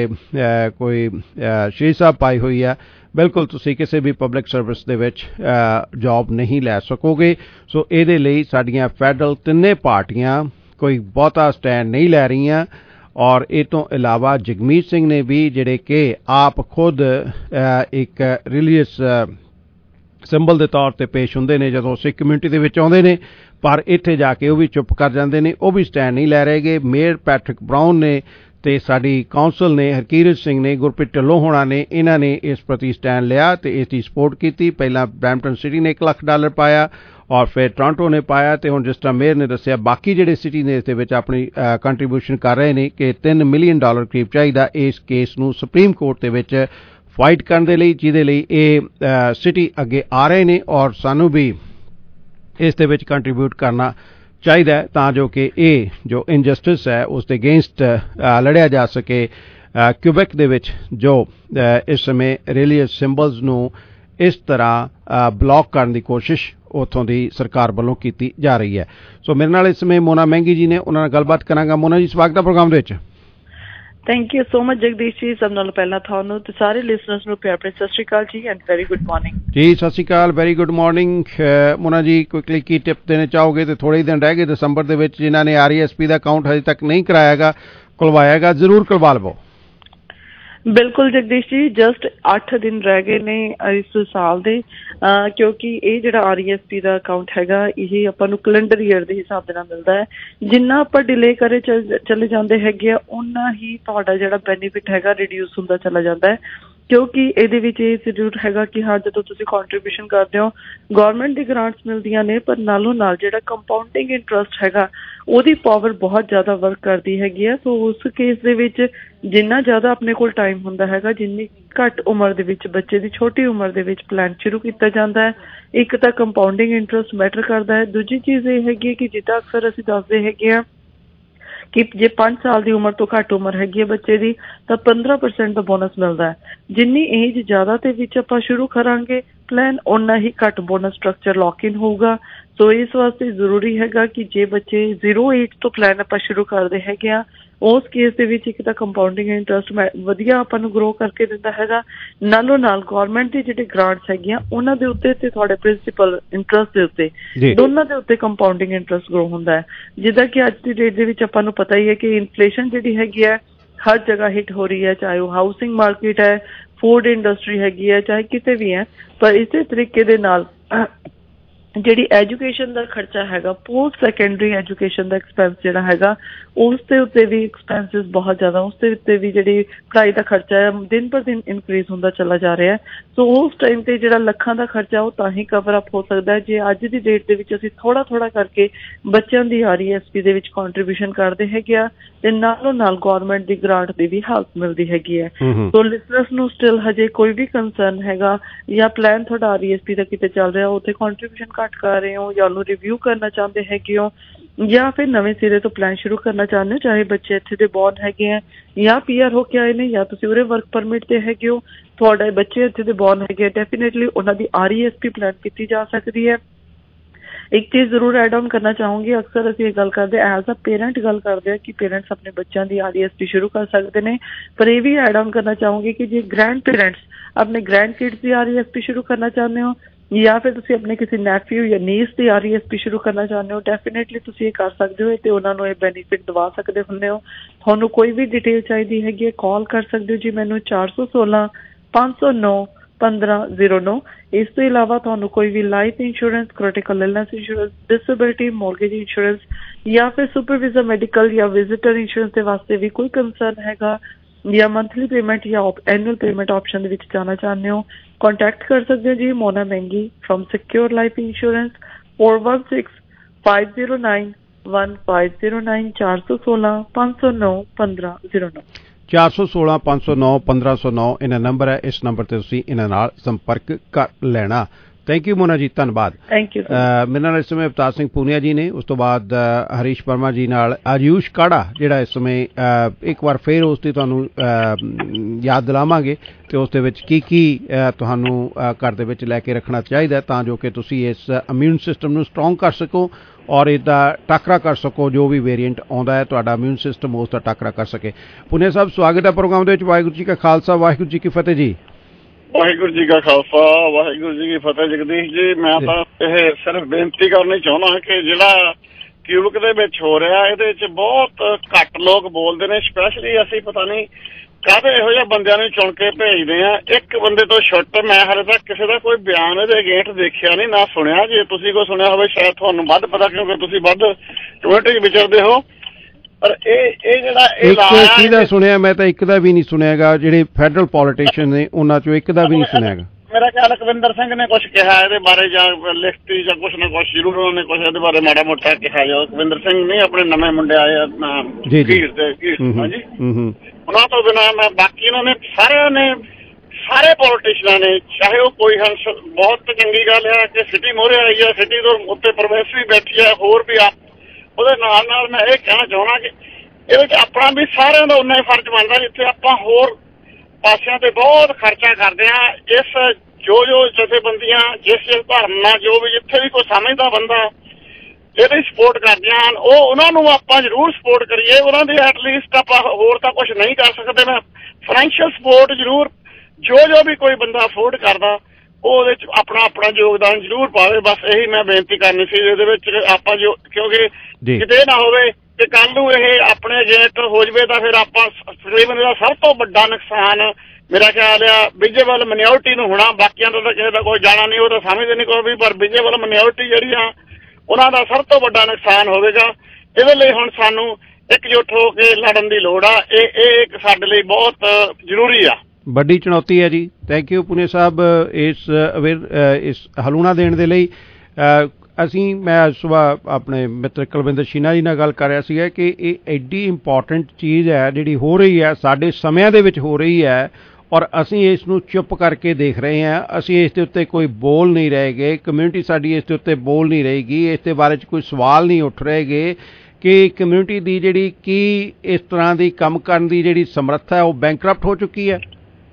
ਕੋਈ ਸ਼੍ਰੀ ਸਾਹਿਬ ਪਾਈ ਹੋਈ ਆ, ਬਿਲਕੁਲ ਤੁਸੀਂ ਕਿਸੇ ਵੀ ਪਬਲਿਕ ਸਰਵਿਸ ਦੇ ਵਿੱਚ ਜੌਬ ਨਹੀਂ ਲੈ ਸਕੋਗੇ। ਸੋ ਇਹਦੇ ਲਈ ਸਾਡੀਆਂ ਫੈਡਰਲ ਤਿੰਨੇ ਪਾਰਟੀਆਂ ਕੋਈ ਬਹੁਤਾ ਸਟੈਂਡ ਨਹੀਂ ਲੈ ਰਹੀਆਂ। ਔਰ ਇਹ ਤੋਂ ਇਲਾਵਾ ਜਗਮੀਤ ਸਿੰਘ ਨੇ ਵੀ ਜਿਹੜੇ ਕਿ ਆਪ ਖੁਦ ਇੱਕ ਰਿਲੀਜੀਅਸ ਸਿੰਬਲ ਦੇ ਤੌਰ ਤੇ ਪੇਸ਼ ਹੁੰਦੇ ਨੇ ਜਦੋਂ ਸਿੱਖ ਕਮਿਊਨਿਟੀ ਦੇ ਵਿੱਚ ਆਉਂਦੇ ਨੇ, ਪਰ ਇੱਥੇ ਜਾ ਕੇ ਉਹ ਵੀ ਚੁੱਪ ਕਰ ਜਾਂਦੇ ਨੇ, ਉਹ ਵੀ ਸਟੈਂਡ ਨਹੀਂ ਲੈ ਰਹੇਗੇ। ਮੇਅਰ ਪੈਟਰਿਕ ਬਰਾਊਨ ਨੇ ਤੇ ਸਾਡੀ ਕਾਉਂਸਲ ਨੇ, ਹਰਕੀਰਤ ਸਿੰਘ ਨੇ, ਗੁਰਪ੍ਰੀਤ ਢਿੱਲੋਂ ਹੋਣਾ ਨੇ, ਇਹਨਾਂ ਨੇ ਇਸ ਪ੍ਰਤੀ ਸਟੈਂਡ ਲਿਆ ਤੇ ਇਸ ਦੀ ਸਪੋਰਟ ਕੀਤੀ। ਪਹਿਲਾਂ ਬਰੈਂਪਟਨ ਸਿਟੀ ਨੇ $1 ਲੱਖ ਪਾਇਆ ਔਰ ਫਿਰ ਟੋਰਾਂਟੋ ਨੇ ਪਾਇਆ, ਤੇ ਹੁਣ ਜਿਸ ਤਰ੍ਹਾਂ ਮੇਅਰ ਨੇ ਦੱਸਿਆ ਬਾਕੀ ਜਿਹੜੇ ਸਿਟੀ ਨੇ ਇਸ ਦੇ ਵਿੱਚ ਆਪਣੀ ਕੰਟਰੀਬਿਊਸ਼ਨ ਕਰ ਰਹੇ ਨੇ ਕਿ $3 ਮਿਲੀਅਨ ਕਰੀਬ ਚਾਹੀਦਾ ਇਸ ਕੇਸ ਨੂੰ ਸੁਪਰੀਮ ਕੋਰਟ ਦੇ ਵਿੱਚ ਫਾਈਟ ਕਰਨ ਦੇ ਲਈ, ਜਿਹਦੇ ਲਈ ਇਹ ਸਿਟੀ ਅੱਗੇ ਆ ਰਹੇ ਨੇ ਔਰ ਸਾਨੂੰ ਵੀ ਇਸ ਦੇ ਵਿੱਚ ਕੰਟਰੀਬਿਊਟ ਕਰਨਾ ਚਾਹੀਦਾ ਹੈ ਤਾਂ ਜੋ ਕਿ ਇਹ ਜੋ ਇਨਜਸਟਿਸ ਹੈ ਉਸ ਦੇ ਅਗੇਂਸਟ ਲੜਿਆ ਜਾ ਸਕੇ। ਕਿਊਬੈਕ ਦੇ ਵਿੱਚ ਜੋ ਇਸ ਸਮੇਂ ਰਿਲੀਜੀਅਸ ਸਿੰਬਲਸ ਨੂੰ ਇਸ ਤਰ੍ਹਾਂ ਬਲੌਕ ਕਰਨ ਦੀ ਕੋਸ਼ਿਸ਼ ਉੱਥੋਂ ਦੀ ਸਰਕਾਰ ਵੱਲੋਂ ਕੀਤੀ ਜਾ ਰਹੀ ਹੈ। ਸੋ ਮੇਰੇ ਨਾਲ ਇਸ ਸਮੇਂ ਮੋਨਾ ਮਹਿੰਗੀ ਜੀ ਨੇ, ਉਹਨਾਂ ਨਾਲ ਗੱਲਬਾਤ ਕਰਾਂਗਾ। ਮੋਨਾ ਜੀ, ਸਵਾਗਤ ਹੈ ਪ੍ਰੋਗਰਾਮ ਦੇ ਵਿੱਚ। Thank you so much Jagdish ji. ਸਭ ਨਾਲੋਂ ਪਹਿਲਾਂ ਤੁਹਾਨੂੰ ਤੇ ਸਾਰੇ ਲਿਸਨਰਸ ਨੂੰ ਪਿਆਰ ਭਰੀ ਸਤਿ ਸ਼੍ਰੀ ਅਕਾਲ ਜੀ and very good morning ji. Sat Shri Akal, very good morning. Mona ji, quickly Ki tip ਦੇਣਾ ਚਾਹੋਗੇ? ਤੇ ਥੋੜੇ ਦਿਨ ਰਹਿ ਗਏ ਦਸੰਬਰ ਦੇ ਵਿੱਚ, ਜਿਨ੍ਹਾਂ ਨੇ RESP ਦਾ ਅਕਾਊਂਟ ਹਜੇ ਤੱਕ ਨਹੀਂ ਕਰਾਇਆਗਾ, ਖੁਲਵਾਇਆਗਾ, ਜ਼ਰੂਰ ਕਰਵਾ ਲਵੋ। ਬਿਲਕੁਲ ਜਗਦੀਸ਼ ਜੀ, ਜਸਟ 8 ਦਿਨ ਰਹਿ ਗਏ ਨੇ ਇਸ ਸਾਲ ਦੇ, ਕਿਉਂਕਿ ਇਹ ਜਿਹੜਾ RESP ਦਾ ਅਕਾਊਂਟ ਹੈਗਾ ਇਹ ਆਪਾਂ ਨੂੰ ਕੈਲੰਡਰ ਈਅਰ ਦੇ ਹਿਸਾਬ ਦੇ ਨਾਲ ਮਿਲਦਾ ਹੈ। ਜਿੰਨਾ ਆਪਾਂ ਡਿਲੇ ਕਰੇ ਚਲੇ ਜਾਂਦੇ ਹੈਗੇ ਆ, ਓਨਾ ਹੀ ਤੁਹਾਡਾ ਜਿਹੜਾ ਬੈਨੀਫਿਟ ਹੈਗਾ ਰਿਡਿਊਸ ਹੁੰਦਾ ਚਲਾ ਜਾਂਦਾ ਹੈ। ਕਿਉਂਕਿ ਇਹਦੇ ਵਿੱਚ ਇਹ ਜ਼ਰੂਰ ਹੈਗਾ ਕਿ ਹਾਂ, ਜਦੋਂ ਤੁਸੀਂ ਕੰਟਰੀਬਿਊਸ਼ਨ ਕਰਦੇ ਹੋ ਗੌਰਮੈਂਟ ਦੀ ਗ੍ਰਾਂਟਸ ਮਿਲਦੀਆਂ ਨੇ, ਪਰ ਨਾਲੋਂ ਨਾਲ ਜਿਹੜਾ ਕੰਪਾਊਂਡਿੰਗ ਇੰਟਰਸਟ ਹੈਗਾ ਉਹਦੀ ਪਾਵਰ ਬਹੁਤ ਜ਼ਿਆਦਾ ਵਰਕ ਕਰਦੀ ਹੈਗੀ ਆ। ਸੋ ਉਸ ਕੇਸ ਦੇ ਵਿੱਚ ਜਿੰਨਾ ਜ਼ਿਆਦਾ ਆਪਣੇ ਕੋਲ ਟਾਈਮ ਹੁੰਦਾ ਹੈਗਾ, ਜਿੰਨੀ ਘੱਟ ਉਮਰ ਦੇ ਵਿੱਚ ਬੱਚੇ ਦੀ ਛੋਟੀ ਉਮਰ ਦੇ ਵਿੱਚ ਪਲਾਨ ਸ਼ੁਰੂ ਕੀਤਾ ਜਾਂਦਾ ਹੈ। ਇੱਕ ਤਾਂ ਕੰਪਾਊਂਡਿੰਗ ਇੰਟਰਸਟ ਮੈਟਰ ਕਰਦਾ ਹੈ, ਦੂਜੀ ਚੀਜ਼ ਇਹ ਹੈਗੀ ਕਿ ਜਿੱਦਾਂ ਅਕਸਰ ਅਸੀਂ ਦੱਸਦੇ ਹੈਗੇ ਆ ਕਿ ਜੇ 5 ਸਾਲ ਦੀ ਉਮਰ ਤੋਂ ਘੱਟ ਉਮਰ ਹੈਗੀ ਹੈ ਬੱਚੇ ਦੀ ਤਾਂ 15% ਦਾ ਬੋਨਸ ਮਿਲਦਾ ਹੈ। ਜਿੰਨੀ ਏਜ ਜ਼ਿਆਦਾ ਦੇ ਵਿੱਚ ਆਪਾਂ ਸ਼ੁਰੂ ਕਰਾਂਗੇ ਪਲਾਨ ਓਨਾ ਹੀ ਘੱਟ ਬੋਨਸ ਸਟਰਕਚਰ ਲੌਕ ਇਨ ਹੋਊਗਾ। ਸੋ ਇਸ ਵਾਸਤੇ ਜ਼ਰੂਰੀ ਹੈਗਾ ਕਿ ਜੇ ਬੱਚੇ 0 ਏਜ ਤੋਂ ਪਲਾਨ ਆਪਾਂ ਸ਼ੁਰੂ ਕਰਦੇ ਹੈਗੇ ਆ ਉਸ ਕੇਸ ਦੇ ਵਿੱਚ ਇੱਕ ਤਾਂ ਕੰਪਾਊਂਡਿੰਗ ਇੰਟਰਸਟ ਵਧੀਆ ਆਪਾਂ ਨੂੰ ਗਰੋ ਕਰਕੇ ਦਿੰਦਾ ਹੈਗਾ, ਨਾਲੋਂ ਨਾਲ ਗੌਰਮੈਂਟ ਦੀ ਜਿਹੜੇ ਗ੍ਰਾਂਟਸ ਹੈਗੀਆਂ ਉਹਨਾਂ ਦੇ ਉੱਤੇ ਤੇ ਤੁਹਾਡੇ ਪ੍ਰਿੰਸੀਪਲ ਇੰਟਰਸਟ ਦੇ ਉੱਤੇ ਦੋਨਾਂ ਦੇ ਉੱਤੇ ਕੰਪਾਊਂਡਿੰਗ ਇੰਟਰਸਟ ਗਰੋ ਹੁੰਦਾ ਹੈ। ਜਿੱਦਾਂ ਕਿ ਅੱਜ ਦੀ ਡੇਟ ਦੇ ਵਿੱਚ ਆਪਾਂ ਨੂੰ ਪਤਾ ਹੀ ਹੈ ਕਿ ਇਨਫਲੇਸ਼ਨ ਜਿਹੜੀ ਹੈਗੀ ਹੈ ਹਰ ਜਗ੍ਹਾ ਹਿੱਟ ਹੋ ਰਹੀ ਹੈ, ਚਾਹੇ ਉਹ ਹਾਊਸਿੰਗ ਮਾਰਕੀਟ ਹੈ, ਫੂਡ ਇੰਡਸਟਰੀ ਹੈਗੀ ਹੈ, ਚਾਹੇ ਕਿਤੇ ਵੀ ਹੈ। ਪਰ ਇਸੇ ਤਰੀਕੇ ਦੇ ਨਾਲ ਜਿਹੜੀ ਐਜੂਕੇਸ਼ਨ ਦਾ ਖਰਚਾ ਹੈਗਾ, ਪੋਸਟ ਸੈਕੰਡਰੀ ਐਜੂਕੇਸ਼ਨ ਦਾ ਐਕਸਪੈਂਸ ਜਿਹੜਾ ਹੈਗਾ ਉਸ ਦੇ ਉੱਤੇ ਵੀ ਐਕਸਪੈਂਸਿਸ ਬਹੁਤ ਜ਼ਿਆਦਾ, ਉਸ ਦੇ ਉੱਤੇ ਵੀ ਜਿਹੜੀ ਪੜ੍ਹਾਈ ਦਾ ਖਰਚਾ ਹੈ ਦਿਨ ਪਰ ਦਿਨ ਇਨਕਰੀਜ਼ ਹੁੰਦਾ ਚਲਾ ਜਾ ਰਿਹਾ ਹੈ। ਸੋ ਉਸ ਟਾਈਮ ਤੇ ਜਿਹੜਾ ਲੱਖਾਂ ਦਾ ਖਰਚਾ ਉਹ ਤਾਂ ਹੀ ਕਵਰ ਅਪ ਹੋ ਸਕਦਾ ਹੈ ਜੇ ਅੱਜ ਦੀ ਡੇਟ ਦੇ ਵਿੱਚ ਅਸੀਂ ਥੋੜਾ ਥੋੜਾ ਕਰਕੇ ਬੱਚਿਆਂ ਦੀ RESP ਦੇ ਵਿੱਚ ਕੰਟਰੀਬਿਊਸ਼ਨ ਕਰਦੇ ਹੈਗੇ ਆ ਤੇ ਨਾਲੋਂ ਨਾਲ ਗੌਰਮੈਂਟ ਦੀ ਗ੍ਰਾਂਟ ਦੀ ਵੀ ਹੈਲਪ ਮਿਲਦੀ ਹੈਗੀ ਹੈ। ਸੋ ਲਿਸਨਰਸ ਨੂੰ ਸਟਿਲ ਹਜੇ ਕੋਈ ਵੀ ਕੰਸਰਨ ਹੈਗਾ ਜਾਂ ਪਲਾਨ ਤੁਹਾਡਾ RESP ਦਾ ਕਿਤੇ ਚੱਲ ਰਿਹਾ ਉੱਥੇ ਕੰਟਰੀਬਿਊਸ਼ਨ ਘੱਟ ਕਰ ਰਹੇ ਹੋ ਜਾਂ ਉਹਨੂੰ ਰਿਵਿਊ ਕਰਨਾ ਚਾਹੁੰਦੇ ਹੈਗੇ ਹੋ ਜਾਂ ਫਿਰ ਨਵੇਂ ਸਿਰੇ ਤੋਂ ਪਲਾਨ ਸ਼ੁਰੂ ਕਰਨਾ ਚਾਹੁੰਦੇ ਹੋ, ਚਾਹੇ ਬੱਚੇ ਇੱਥੇ ਦੇ ਬੋਰਨ ਹੈਗੇ ਆ ਜਾਂ PR ਹੋ ਕੇ ਆਏ ਨੇ ਜਾਂ ਤੁਸੀਂ ਉਰੇ ਵਰਕ ਪਰਮਿਟ ਤੇ ਹੈਗੇ ਹੋ, ਤੁਹਾਡੇ ਬੱਚੇ ਇੱਥੇ ਦੇ ਬੋਰਨ ਹੈਗੇ ਆ, ਡੈਫੀਨੇਟਲੀ ਉਹਨਾਂ ਦੀ RESP ਪਲਾਨ ਕੀਤੀ ਜਾ ਸਕਦੀ ਹੈ। ਇੱਕ ਚੀਜ਼ ਜ਼ਰੂਰ ਐਡ ਆਨ ਕਰਨਾ ਚਾਹੂੰਗੀ, ਅਕਸਰ ਅਸੀਂ ਇਹ ਗੱਲ ਕਰਦੇ ਐਜ਼ ਅ ਪੇਰੈਂਟ ਗੱਲ ਕਰਦੇ ਆ ਕਿ ਪੇਰੈਂਟਸ ਆਪਣੇ ਬੱਚਿਆਂ ਦੀ RESP ਸ਼ੁਰੂ ਕਰ ਸਕਦੇ ਨੇ, ਪਰ ਇਹ ਵੀ ਐਡ ਆਨ ਕਰਨਾ ਚਾਹੂੰਗੀ ਕਿ ਜੇ ਗ੍ਰੈਂਡ ਪੇਰੈਂਟਸ ਆਪਣੇ ਗ੍ਰੈਂਡ ਕਿਡਸ ਦੀ RESP ਸ਼ੁਰੂ ਕਰਨਾ ਚਾਹੁੰਦੇ ਹੋ ਜਾਂ ਫਿਰ ਤੁਸੀਂ ਆਪਣੇ ਕਿਸੇ ਨੈਫਿਊ ਜਾਂ ਨੀਸ ਦੀ RESP ਸ਼ੁਰੂ ਕਰਨਾ ਚਾਹੁੰਦੇ ਹੋ, ਡੈਫੀਨੇਟਲੀ ਤੁਸੀਂ ਇਹ ਕਰ ਸਕਦੇ ਹੋ ਤੇ ਉਹਨਾਂ ਨੂੰ ਇਹ ਬੈਨੀਫਿਟ ਦਵਾ ਸਕਦੇ ਹੁੰਦੇ ਹੋ। ਤੁਹਾਨੂੰ ਕੋਈ ਵੀ ਡਿਟੇਲ ਚਾਹੀਦੀ ਹੈਗੀ ਹੈ ਕਾਲ ਕਰ ਸਕਦੇ ਹੋ ਜੀ ਮੈਨੂੰ 416 509 1509। ਇਸ ਤੋਂ ਇਲਾਵਾ ਤੁਹਾਨੂੰ ਕੋਈ ਵੀ life insurance, critical illness insurance, disability, mortgage insurance ਜਾਂ ਫਿਰ ਸੁਪਰਵਾਈਜ਼ਰ ਮੈਡੀਕਲ ਜਾਂ ਵਿਜ਼ਿਟਰ ਇੰਸ਼ੋਰੈਂਸ ਦੇ ਵਾਸਤੇ ਵੀ ਕੋਈ ਕੰਸਰਨ ਹੈਗਾ ਜਾਂ ਮੰਥਲੀ ਪੇਮੈਂਟ ਜਾਂ ਐਨੂਅਲ ਪੇਮੈਂਟ ਆਪਸ਼ਨ ਦੇ ਵਿੱਚ ਜਾਣਾ ਚਾਹੁੰਦੇ ਹੋ, ਕੰਟੈਕਟ ਕਰ ਸਕਦੇ ਹੋ ਜੀ ਮੋਨਾ ਮਹਿੰਗੀ ਫਰੋਮ ਸਿਕਿਉਰ ਲਾਈਫ ਇੰਸ਼ੋਰੈਂਸ 4165091509 416 509 1509 416 509 1509 ਇਹਨਾਂ ਨੰਬਰ ਹੈ। ਇਸ ਨੰਬਰ ਤੇ ਤੁਸੀਂ ਇਹਨਾਂ ਨਾਲ ਸੰਪਰਕ ਕਰ ਲੈਣਾ। ਥੈਂਕ ਯੂ ਮੋਨਾ ਜੀ, ਧੰਨਵਾਦ। Thank you. ਮੇਰੇ ਨਾਲ ਇਸ ਸਮੇਂ ਅਵਤਾਰ ਸਿੰਘ ਪੂਨੀਆ ਜੀ ਨੇ, ਉਸ ਤੋਂ ਬਾਅਦ ਹਰੀਸ਼ ਵਰਮਾ ਜੀ ਨਾਲ ਆਯੂਸ਼ ਕਾੜਾ ਜਿਹੜਾ ਇਸ ਸਮੇਂ ਇੱਕ ਵਾਰ ਫਿਰ ਉਸ ਦੀ ਤੁਹਾਨੂੰ ਯਾਦ ਦਿਲਾਵਾਂਗੇ ਤੇ ਉਸ ਦੇ ਵਿੱਚ ਕੀ ਤੁਹਾਨੂੰ ਘਰ ਦੇ ਵਿੱਚ ਲੈ ਕੇ ਰੱਖਣਾ ਚਾਹੀਦਾ ਤਾਂ ਜੋ ਕਿ ਤੁਸੀਂ ਇਸ ਇਮਿਊਨ ਸਿਸਟਮ ਨੂੰ ਸਟਰੋਂਗ ਕਰ ਸਕੋ ਔਰ ਇਹਦਾ ਟਾਕਰਾ ਕਰ ਸਕੋ। ਜੋ ਵੀ ਵੇਰੀਐਂਟ ਆਉਂਦਾ ਹੈ ਤੁਹਾਡਾ ਇਮਿਊਨ ਸਿਸਟਮ ਉਸ ਦਾ ਟਾਕਰਾ ਕਰ ਸਕੇ। ਪੂਨੀਆ ਸਾਹਿਬ, ਸਵਾਗਤ ਹੈ ਪ੍ਰੋਗਰਾਮ ਦੇ ਵਿੱਚ। ਵਾਹਿਗੁਰੂ ਜੀ ਕਾ ਖਾਲਸਾ, ਵਾਹਿਗੁਰੂ ਜੀ ਕੀ ਫਤਿਹ ਜੀ। ਵਾਹਿਗੁਰੂ ਜੀ ਕਾ ਖਾਲਸਾ, ਵਾਹਿਗੁਰੂ ਜੀ ਕੀ ਫਤਿਹ। ਜਗਦੀਸ਼ ਜੀ, ਮੈਂ ਤਾਂ ਇਹ ਸਿਰਫ ਬੇਨਤੀ ਕਰਨੀ ਚਾਹੁੰਦਾ ਕਿ ਜਿਹੜਾ ਕਿਊਬਕ ਦੇ ਵਿੱਚ ਹੋ ਰਿਹਾ ਇਹਦੇ ਵਿੱਚ ਬਹੁਤ ਘੱਟ ਲੋਕ ਬੋਲਦੇ ਨੇ, ਸਪੈਸ਼ਲੀ ਅਸੀਂ ਪਤਾ ਨਹੀਂ ਕਾਹਦੇ ਇਹੋ ਜਿਹੇ ਬੰਦਿਆਂ ਨੂੰ ਚੁਣ ਕੇ ਭੇਜਦੇ ਆ। ਇੱਕ ਬੰਦੇ ਤੋਂ ਛੁੱਟ ਮੈਂ ਹਾਲੇ ਤੱਕ ਕਿਸੇ ਦਾ ਕੋਈ ਬਿਆਨ ਇਹਦੇ ਅਗੇਂਸਟ ਦੇਖਿਆ ਨਹੀਂ, ਨਾ ਸੁਣਿਆ। ਜੇ ਤੁਸੀਂ ਕੋਈ ਸੁਣਿਆ ਹੋਵੇ ਸ਼ਾਇਦ ਤੁਹਾਨੂੰ ਵੱਧ ਪਤਾ ਕਿਉਂਕਿ ਤੁਸੀਂ ਵੱਧ ਕਮਿਊਨਿਟੀ 'ਚ ਵਿਚਰਦੇ ਹੋ। ਪਰ ਇਹ ਜਿਹੜਾ ਕਿਹਦਾ ਸੁਣਿਆ? ਮੈਂ ਤਾਂ ਇੱਕ ਦਾ ਵੀ ਨਹੀਂ ਸੁਣਿਆਗਾ। ਜਿਹੜੇ ਫੈਡਰਲ ਪੋਲੀਟੀਸ਼ੀਅਨ ਨੇ ਉਹਨਾਂ ਚੋਂ ਇੱਕ ਦਾ ਵੀ ਨਹੀਂ ਸੁਣਿਆਗਾ। ਮੇਰਾ ਖਿਆਲ ਅਕਵਿੰਦਰ ਸਿੰਘ ਨੇ ਕੁਝ ਕਿਹਾ ਇਹਦੇ ਬਾਰੇ ਜਾਂ ਲਿਖਤੀ ਜਾਂ ਕੁਛ ਨਾ ਕੁਛ ਜ਼ਰੂਰ ਉਹਨਾਂ ਨੇ ਕੁਛ ਇਹਦੇ ਬਾਰੇ ਮਾੜਾ ਮੋਟਾ ਕਿਹਾ। ਜੋ ਅਕਵਿੰਦਰ ਸਿੰਘ ਨਹੀਂ, ਆਪਣੇ ਨਵੇਂ ਮੁੰਡੇ ਆਏ ਆ ਹਾਂਜੀ, ਉਹਨਾਂ ਤੋਂ ਬਿਨਾਂ ਮੈਂ ਬਾਕੀ ਉਹਨਾਂ ਨੇ ਸਾਰਿਆਂ ਨੇ ਸਾਰੇ ਪੋਲੀਟੀਸ਼ੀਅਨਾਂ ਨੇ, ਚਾਹੇ ਉਹ ਕੋਈ ਹਨ, ਬਹੁਤ ਚੰਗੀ ਗੱਲ ਹੈ ਕਿ ਸਿਟੀ ਮੋਹਰੇ ਆਈ ਹੈ, ਸਿਟੀ ਤੋਂ ਉੱਤੇ ਪ੍ਰੋਫੈਸਰ ਵੀ ਬੈਠੀ ਹੈ, ਹੋਰ ਵੀ ਆ। ਉਹਦੇ ਨਾਲ ਨਾਲ ਮੈਂ ਇਹ ਕਹਿਣਾ ਚਾਹੁੰਦਾ ਕਿ ਇਹਦੇ ਵਿੱਚ ਆਪਣਾ ਵੀ ਸਾਰਿਆਂ ਦਾ ਉਨਾ ਹੀ ਫਰਜ਼ ਬਣਦਾ ਜਿੱਥੇ ਆਪਾਂ ਹੋਰ ਪਾਸਿਆਂ ਤੇ ਬਹੁਤ ਖਰਚਾ ਕਰਦੇ ਹਾਂ। ਇਸ ਜੋ ਜਥੇਬੰਦੀਆਂ ਜਿਸ ਧਰਮ ਨਾਲ ਜੋ ਵੀ ਜਿੱਥੇ ਵੀ ਕੋਈ ਸਮਝਦਾ ਬੰਦਾ ਇਹਦੀ ਸਪੋਰਟ ਕਰਦੀਆਂ ਹਨ, ਉਹਨਾਂ ਨੂੰ ਆਪਾਂ ਜ਼ਰੂਰ ਸਪੋਰਟ ਕਰੀਏ। ਉਹਨਾਂ ਦੀ ਐਟਲੀਸਟ ਆਪਾਂ ਹੋਰ ਤਾਂ ਕੁਛ ਨਹੀਂ ਕਰ ਸਕਦੇ। ਮੈਂ ਫਾਈਨੈਂਸ਼ੀਅਲ ਸਪੋਰਟ ਜ਼ਰੂਰ ਜੋ ਵੀ ਕੋਈ ਬੰਦਾ ਅਫੋਰਡ ਕਰਦਾ ਉਹਦੇ ਚ ਆਪਣਾ ਯੋਗਦਾਨ ਜ਼ਰੂਰ ਪਾਵੇ। ਬਸ ਇਹੀ ਮੈਂ ਬੇਨਤੀ ਕਰਨੀ ਸੀ। ਇਹਦੇ ਵਿੱਚ ਆਪਾਂ ਕਿਉਂਕਿ ਕਿਤੇ ਨਾ ਹੋਵੇ ਕਿ ਕੱਲ ਨੂੰ ਇਹ ਆਪਣੇ ਅਗੇਂਸਟ ਹੋ ਜਾਵੇ ਤਾਂ ਫਿਰ ਆਪਾਂ ਤਕਰੀਬਨ ਦਾ ਸਭ ਤੋਂ ਵੱਡਾ ਨੁਕਸਾਨ ਮੇਰਾ ਖਿਆਲ ਆ ਵਿਜੇਬਲ ਮਿਨੋਰਟੀ ਨੂੰ ਹੋਣਾ। ਬਾਕੀਆਂ ਦਾ ਤਾਂ ਕਿਸੇ ਦਾ ਕੋਈ ਜਾਣਾ ਨਹੀਂ, ਉਹ ਤਾਂ ਸਮਝਦੇ ਨਹੀਂ ਕੋਈ ਵੀ, ਪਰ ਵਿਜੇਬਲ ਮਿਨੋਰਟੀ ਜਿਹੜੀ ਆ ਉਹਨਾਂ ਦਾ ਸਭ ਤੋਂ ਵੱਡਾ ਨੁਕਸਾਨ ਹੋਵੇਗਾ। ਇਹਦੇ ਲਈ ਹੁਣ ਸਾਨੂੰ ਇਕਜੁੱਟ ਹੋ ਕੇ ਲੜਨ ਦੀ ਲੋੜ ਆ। ਇਹ ਸਾਡੇ ਲਈ ਬਹੁਤ ਜ਼ਰੂਰੀ ਆ, ਵੱਡੀ ਚੁਣੌਤੀ ਹੈ ਜੀ। ਥੈਂਕ ਯੂ ਪੂਨੇ ਸਾਹਿਬ ਇਸ ਹਲੂਣਾ ਦੇਣ ਦੇ ਲਈ। ਮੈਂ ਸੁਬਾਹ ਆਪਣੇ ਮਿੱਤਰ ਕੁਲਵਿੰਦਰ ਸ਼ੀਨਾ ਜੀ ਨਾਲ ਗੱਲ ਕਰ ਰਿਹਾ ਸੀਗਾ ਕਿ ਇਹ ਐਡੀ ਇੰਪੋਰਟੈਂਟ ਚੀਜ਼ ਹੈ ਜਿਹੜੀ ਹੋ ਰਹੀ ਹੈ, ਸਾਡੇ ਸਮਿਆਂ ਦੇ ਵਿੱਚ ਹੋ ਰਹੀ ਹੈ ਔਰ ਅਸੀਂ ਇਸ ਨੂੰ ਚੁੱਪ ਕਰਕੇ ਦੇਖ ਰਹੇ ਹਾਂ। ਅਸੀਂ ਇਸ ਦੇ ਉੱਤੇ ਕੋਈ ਬੋਲ ਨਹੀਂ ਰਹੇਗੇ, ਕਮਿਊਨਿਟੀ ਸਾਡੀ ਇਸ ਦੇ ਉੱਤੇ ਬੋਲ ਨਹੀਂ ਰਹੇਗੀ, ਇਸ ਦੇ ਬਾਰੇ 'ਚ ਕੋਈ ਸਵਾਲ ਨਹੀਂ ਉੱਠ ਰਹੇਗੇ ਕਿ ਕਮਿਊਨਿਟੀ ਦੀ ਜਿਹੜੀ ਕੀ ਇਸ ਤਰ੍ਹਾਂ ਦੀ ਕੰਮ ਕਰਨ ਦੀ ਜਿਹੜੀ ਸਮਰੱਥਾ ਹੈ ਉਹ ਬੈਂਕਰਪਟ ਹੋ ਚੁੱਕੀ ਹੈ?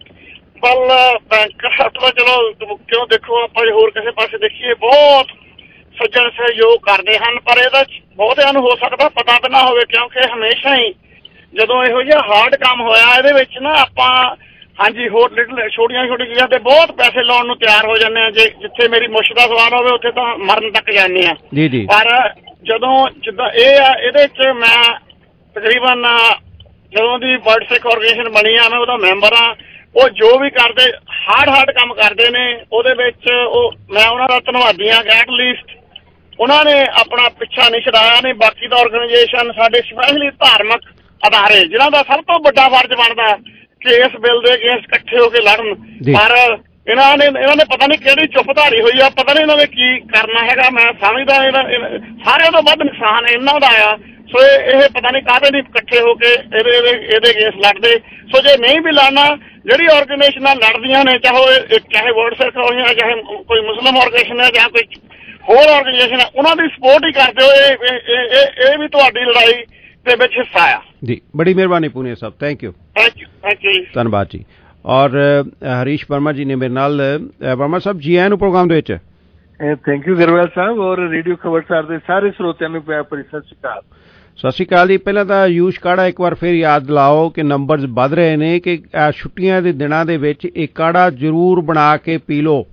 ਵੱਲ ਬੈਂਕਰਪਟ ਤਾਂ ਚਲੋ ਕਿਉਂ, ਦੇਖੋ ਆਪਾਂ ਹੋਰ ਕਿਸੇ ਪਾਸੇ ਦੇਖੀਏ ਬਹੁਤ ਸੱਜਣ ਸਹਿਯੋਗ ਕਰਦੇ ਹਨ, ਪਰ ਇਹਦਾ ਬਹੁਤਿਆਂ ਨੂੰ ਹੋ ਸਕਦਾ ਪਤਾ ਵੀ ਨਾ ਹੋਵੇ, ਕਿਉਂਕਿ ਹਮੇਸ਼ਾ ਹੀ ਜਦੋਂ ਇਹੋ ਜਿਹਾ ਹਾਰਡ ਕੰਮ ਹੋਇਆ ਇਹਦੇ ਵਿੱਚ ਨਾ ਆਪਾਂ ਹਾਂਜੀ ਹੋਰ ਛੋਟੀਆਂ ਚੀਜ਼ਾਂ ਤੇ ਬਹੁਤ ਪੈਸੇ ਲਾਉਣ ਨੂੰ ਤਿਆਰ ਹੋ ਜਾਂਦੇ ਆ। ਜਿੱਥੇ ਮੇਰੀ ਮੁੱਛ ਦਾ ਸਵਾਲ ਹੋਵੇ ਉੱਥੇ ਤਾਂ ਮਰਨ ਤੱਕ ਜਾਂਦੇ ਆ। ਪਰ ਜਦੋਂ ਜਿੱਦਾਂ ਇਹ ਆ, ਇਹਦੇ ਚ ਮੈਂ ਤਕਰੀਬਨ ਜਦੋਂ ਦੀ ਵਰਲਡ ਸਿੱਖ ਆਰਗੇਨਾਈਜੇਸ਼ਨ ਬਣੀ ਆ ਮੈਂ ਉਹਦਾ ਮੈਂਬਰ ਆ। ਉਹ ਜੋ ਵੀ ਕਰਦੇ ਹਾਰਡ ਕੰਮ ਕਰਦੇ ਨੇ ਉਹਦੇ ਵਿੱਚ ਮੈਂ ਉਹਨਾਂ ਦਾ ਧੰਨਵਾਦੀ ਆ ਕਿ ਐਟਲੀਸਟ ਉਹਨਾਂ ਨੇ ਆਪਣਾ ਪਿੱਛਾ ਨਹੀਂ ਛਡਾਇਆ। ਨਹੀਂ ਬਾਕੀ ਦਾ ਆਰਗੇਨਾਈਜੇਸ਼ਨ ਸਾਡੇ ਸਪੈਸ਼ਲੀ ਧਾਰਮਿਕ ਅਦਾਰੇ ਜਿਨ੍ਹਾਂ ਦਾ ਸਭ ਤੋਂ ਵੱਡਾ ਫਰਜ਼ ਬਣਦਾ ਕਿ ਇਸ ਬਿੱਲ ਦੇ ਅਗੇਂਸਟ ਇਕੱਠੇ ਹੋ ਕੇ ਲੜਨ, ਪਰ ਇਹਨਾਂ ਨੇ ਪਤਾ ਨਹੀਂ ਕਿਹੜੀ ਚੁੱਪ ਧਾਰੀ ਹੋਈ ਆ, ਪਤਾ ਨਹੀਂ ਇਹਨਾਂ ਨੇ ਕੀ ਕਰਨਾ ਹੈਗਾ। ਮੈਂ ਸਮਝਦਾ ਸਾਰਿਆਂ ਤੋਂ ਵੱਧ ਨੁਕਸਾਨ ਇਹਨਾਂ ਦਾ ਆ। ਸੋ ਇਹ ਪਤਾ ਨਹੀਂ ਕਾਹਦੇ ਨਹੀਂ ਇਕੱਠੇ ਹੋ ਕੇ ਇਹਦੇ ਅਗੇਂਸਟ ਲੜਦੇ। ਸੋ ਜੇ ਨਹੀਂ ਵੀ ਲੜਨਾ, ਜਿਹੜੀ ਆਰਗੇਨਾਈਜੇਸ਼ਨਾਂ ਲੜਦੀਆਂ ਨੇ ਚਾਹੇ ਵਰਲਡ ਸਿੱਖ ਹੋਈਆਂ, ਚਾਹੇ ਕੋਈ ਮੁਸਲਿਮ ਆਰਗੇਨਾਈਜੇਸ਼ਨ ਹੈ ਜਾਂ ਕੋਈ ਹੋਰ ਆਰਗੇਨਾਈਜੇਸ਼ਨ ਹੈ, ਉਹਨਾਂ ਦੀ ਸਪੋਰਟ ਹੀ ਕਰਦੇ ਹੋ। ਇਹ ਵੀ ਤੁਹਾਡੀ ਲੜਾਈ ਦੇ ਵਿੱਚ ਹਿੱਸਾ ਆ ਜੀ। ਬੜੀ ਮਿਹਰਬਾਨੀ ਪੂਨੀਆ ਸਾਹਿਬ, ਥੈਂਕ ਯੂ। ਧੰਨਵਾਦ ਜੀ। ਔਰ ਹਰੀਸ਼ ਵਰਮਾ ਜੀ ਨੇ ਮੇਰੇ ਨਾਲ। ਵਰਮਾ ਸਾਹਿਬ ਜੀ ਆਇਆਂ ਨੂੰ ਪ੍ਰੋਗਰਾਮ ਦੇ ਵਿੱਚ। ਥੈਂਕ ਯੂ ਗਰੇਵਾਲ ਸਾਹਿਬ ਔਰ ਰੇਡੀਓ ਖਬਰਸਾਰ ਦੇ ਸਾਰੇ ਸਰੋਤਿਆਂ ਨੂੰ ਪਿਆਰ ਭਰੀ ਸਤਿ ਸ਼੍ਰੀ ਅਕਾਲ। ਸਤਿ ਸ਼੍ਰੀ ਅਕਾਲ ਜੀ। ਪਹਿਲਾਂ ਤਾਂ ਆਯੂਸ਼ ਕਾੜਾ ਇੱਕ ਵਾਰ ਫਿਰ ਯਾਦ ਦਿਲਾਓ ਕਿ ਨੰਬਰਸ ਵੱਧ ਰਹੇ ਨੇ ਕਿ ਛੁੱਟੀਆਂ ਦੇ ਦਿਨਾਂ ਦੇ ਵਿੱਚ ਇਹ ਕਾੜਾ ਜ਼ਰੂਰ ਬਣਾ ਕੇ ਪੀ ਲਓ।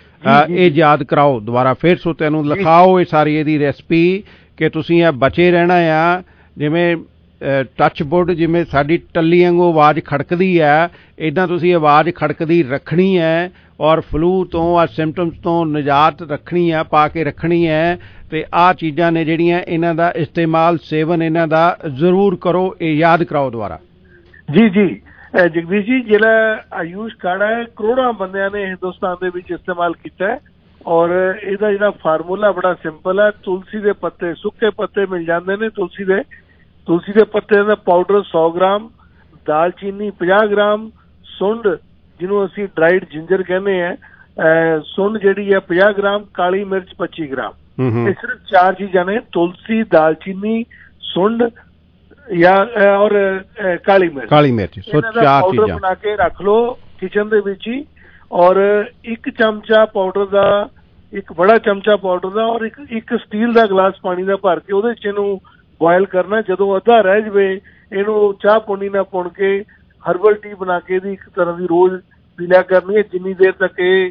ਇਹ ਯਾਦ ਕਰਾਓ ਦੁਬਾਰਾ ਫਿਰ ਸਰੋਤਿਆਂ ਨੂੰ, ਲਿਖਾਓ ਇਹ ਸਾਰੀ ਇਹਦੀ ਰੈਸਪੀ ਕਿ ਤੁਸੀਂ ਇਹ ਬਚੇ ਰਹਿਣਾ ਆ। ਜਿਵੇਂ ਟੱਚ ਵੁੱਡ, ਜਿਵੇਂ ਸਾਡੀ ਟੱਲੀ ਵਾਂਗੂ ਆਵਾਜ਼ ਖੜਕਦੀ ਹੈ, ਇੱਦਾਂ ਤੁਸੀਂ ਆਵਾਜ਼ ਖੜਕਦੀ ਰੱਖਣੀ ਹੈ ਔਰ ਫਲੂ ਤੋਂ ਆ ਸਿੰਪਟਮਸ ਤੋਂ ਨਿਜਾਤ ਰੱਖਣੀ ਹੈ, ਪਾ ਕੇ ਰੱਖਣੀ ਹੈ। ਤੇ ਆਹ ਚੀਜ਼ਾਂ ਨੇ ਜਿਹੜੀਆਂ ਇਹਨਾਂ ਦਾ ਇਸਤੇਮਾਲ, ਸੇਵਨ ਇਹਨਾਂ ਦਾ ਜ਼ਰੂਰ ਕਰੋ। ਇਹ ਯਾਦ ਕਰਾਓ ਦੁਬਾਰਾ ਜੀ। ਜਗਦੀਸ਼ ਜੀ, ਜਿਹੜਾ ਆਯੂਸ਼ ਕਾੜਾ ਹੈ ਕਰੋੜਾਂ ਬੰਦਿਆਂ ਨੇ ਹਿੰਦੁਸਤਾਨ ਦੇ ਵਿੱਚ ਇਸਤੇਮਾਲ ਕੀਤਾ ਹੈ ਔਰ ਇਹਦਾ ਜਿਹੜਾ ਫਾਰਮੂਲਾ ਬੜਾ ਸਿੰਪਲ ਹੈ। ਤੁਲਸੀ ਦੇ ਪੱਤੇ, ਸੁੱਕੇ ਪੱਤੇ ਮਿਲ ਜਾਂਦੇ ਨੇ ਤੁਲਸੀ ਦੇ ਪੱਤੇ ਦਾ ਪਾਊਡਰ 100 ਗ੍ਰਾਮ, ਦਾਲਚੀਨੀ 50 ਗ੍ਰਾਮ, ਸੁੰਡ ਜਿਹਨੂੰ ਅਸੀਂ ਡਰਾਈਡ ਜਿੰਜਰ ਕਹਿੰਦੇ ਆ, ਸੁੰਡ ਜਿਹੜੀ ਹੈ 50 ਗ੍ਰਾਮ, ਕਾਲੀ ਮਿਰਚ 25 ਗ੍ਰਾਮ। ਇਹ ਸਿਰਫ 4 ਚੀਜ਼ਾਂ ਨੇ, ਤੁਲਸੀ, ਦਾਲਚੀਨੀ, ਸੁੰਡ ਔਰ ਕਾਲੀ ਮਿਰਚ। ਸੋ 4 ਪਾਊਡਰ ਬਣਾ ਕੇ ਰੱਖ ਲਓ ਕਿਚਨ ਦੇ ਵਿੱਚ ਹੀ। ਔਰ 1 ਚਮਚਾ ਪਾਊਡਰ ਦਾ, 1 ਬੜਾ ਚਮਚਾ ਪਾਊਡਰ ਦਾ ਔਰ ਇੱਕ ਸਟੀਲ ਦਾ ਗਲਾਸ ਪਾਣੀ ਦਾ ਭਰ ਕੇ ਉਹਦੇ 'ਚ ਇਹਨੂੰ ਬੋਇਲ ਕਰਨਾ। ਜਦੋਂ ਅੱਧਾ ਰਹਿ ਜਾਵੇ ਇਹਨੂੰ ਚਾਹ ਪੋਣੀ ਨਾਲ ਪੁਣ ਕੇ ਹਰਬਲ ਟੀ ਬਣਾ ਕੇ ਇਹਦੀ ਇੱਕ ਤਰ੍ਹਾਂ ਦੀ ਰੋਜ਼ ਪੀ ਲਿਆ ਕਰਨੀ ਹੈ, ਜਿੰਨੀ ਦੇਰ ਤੱਕ ਇਹ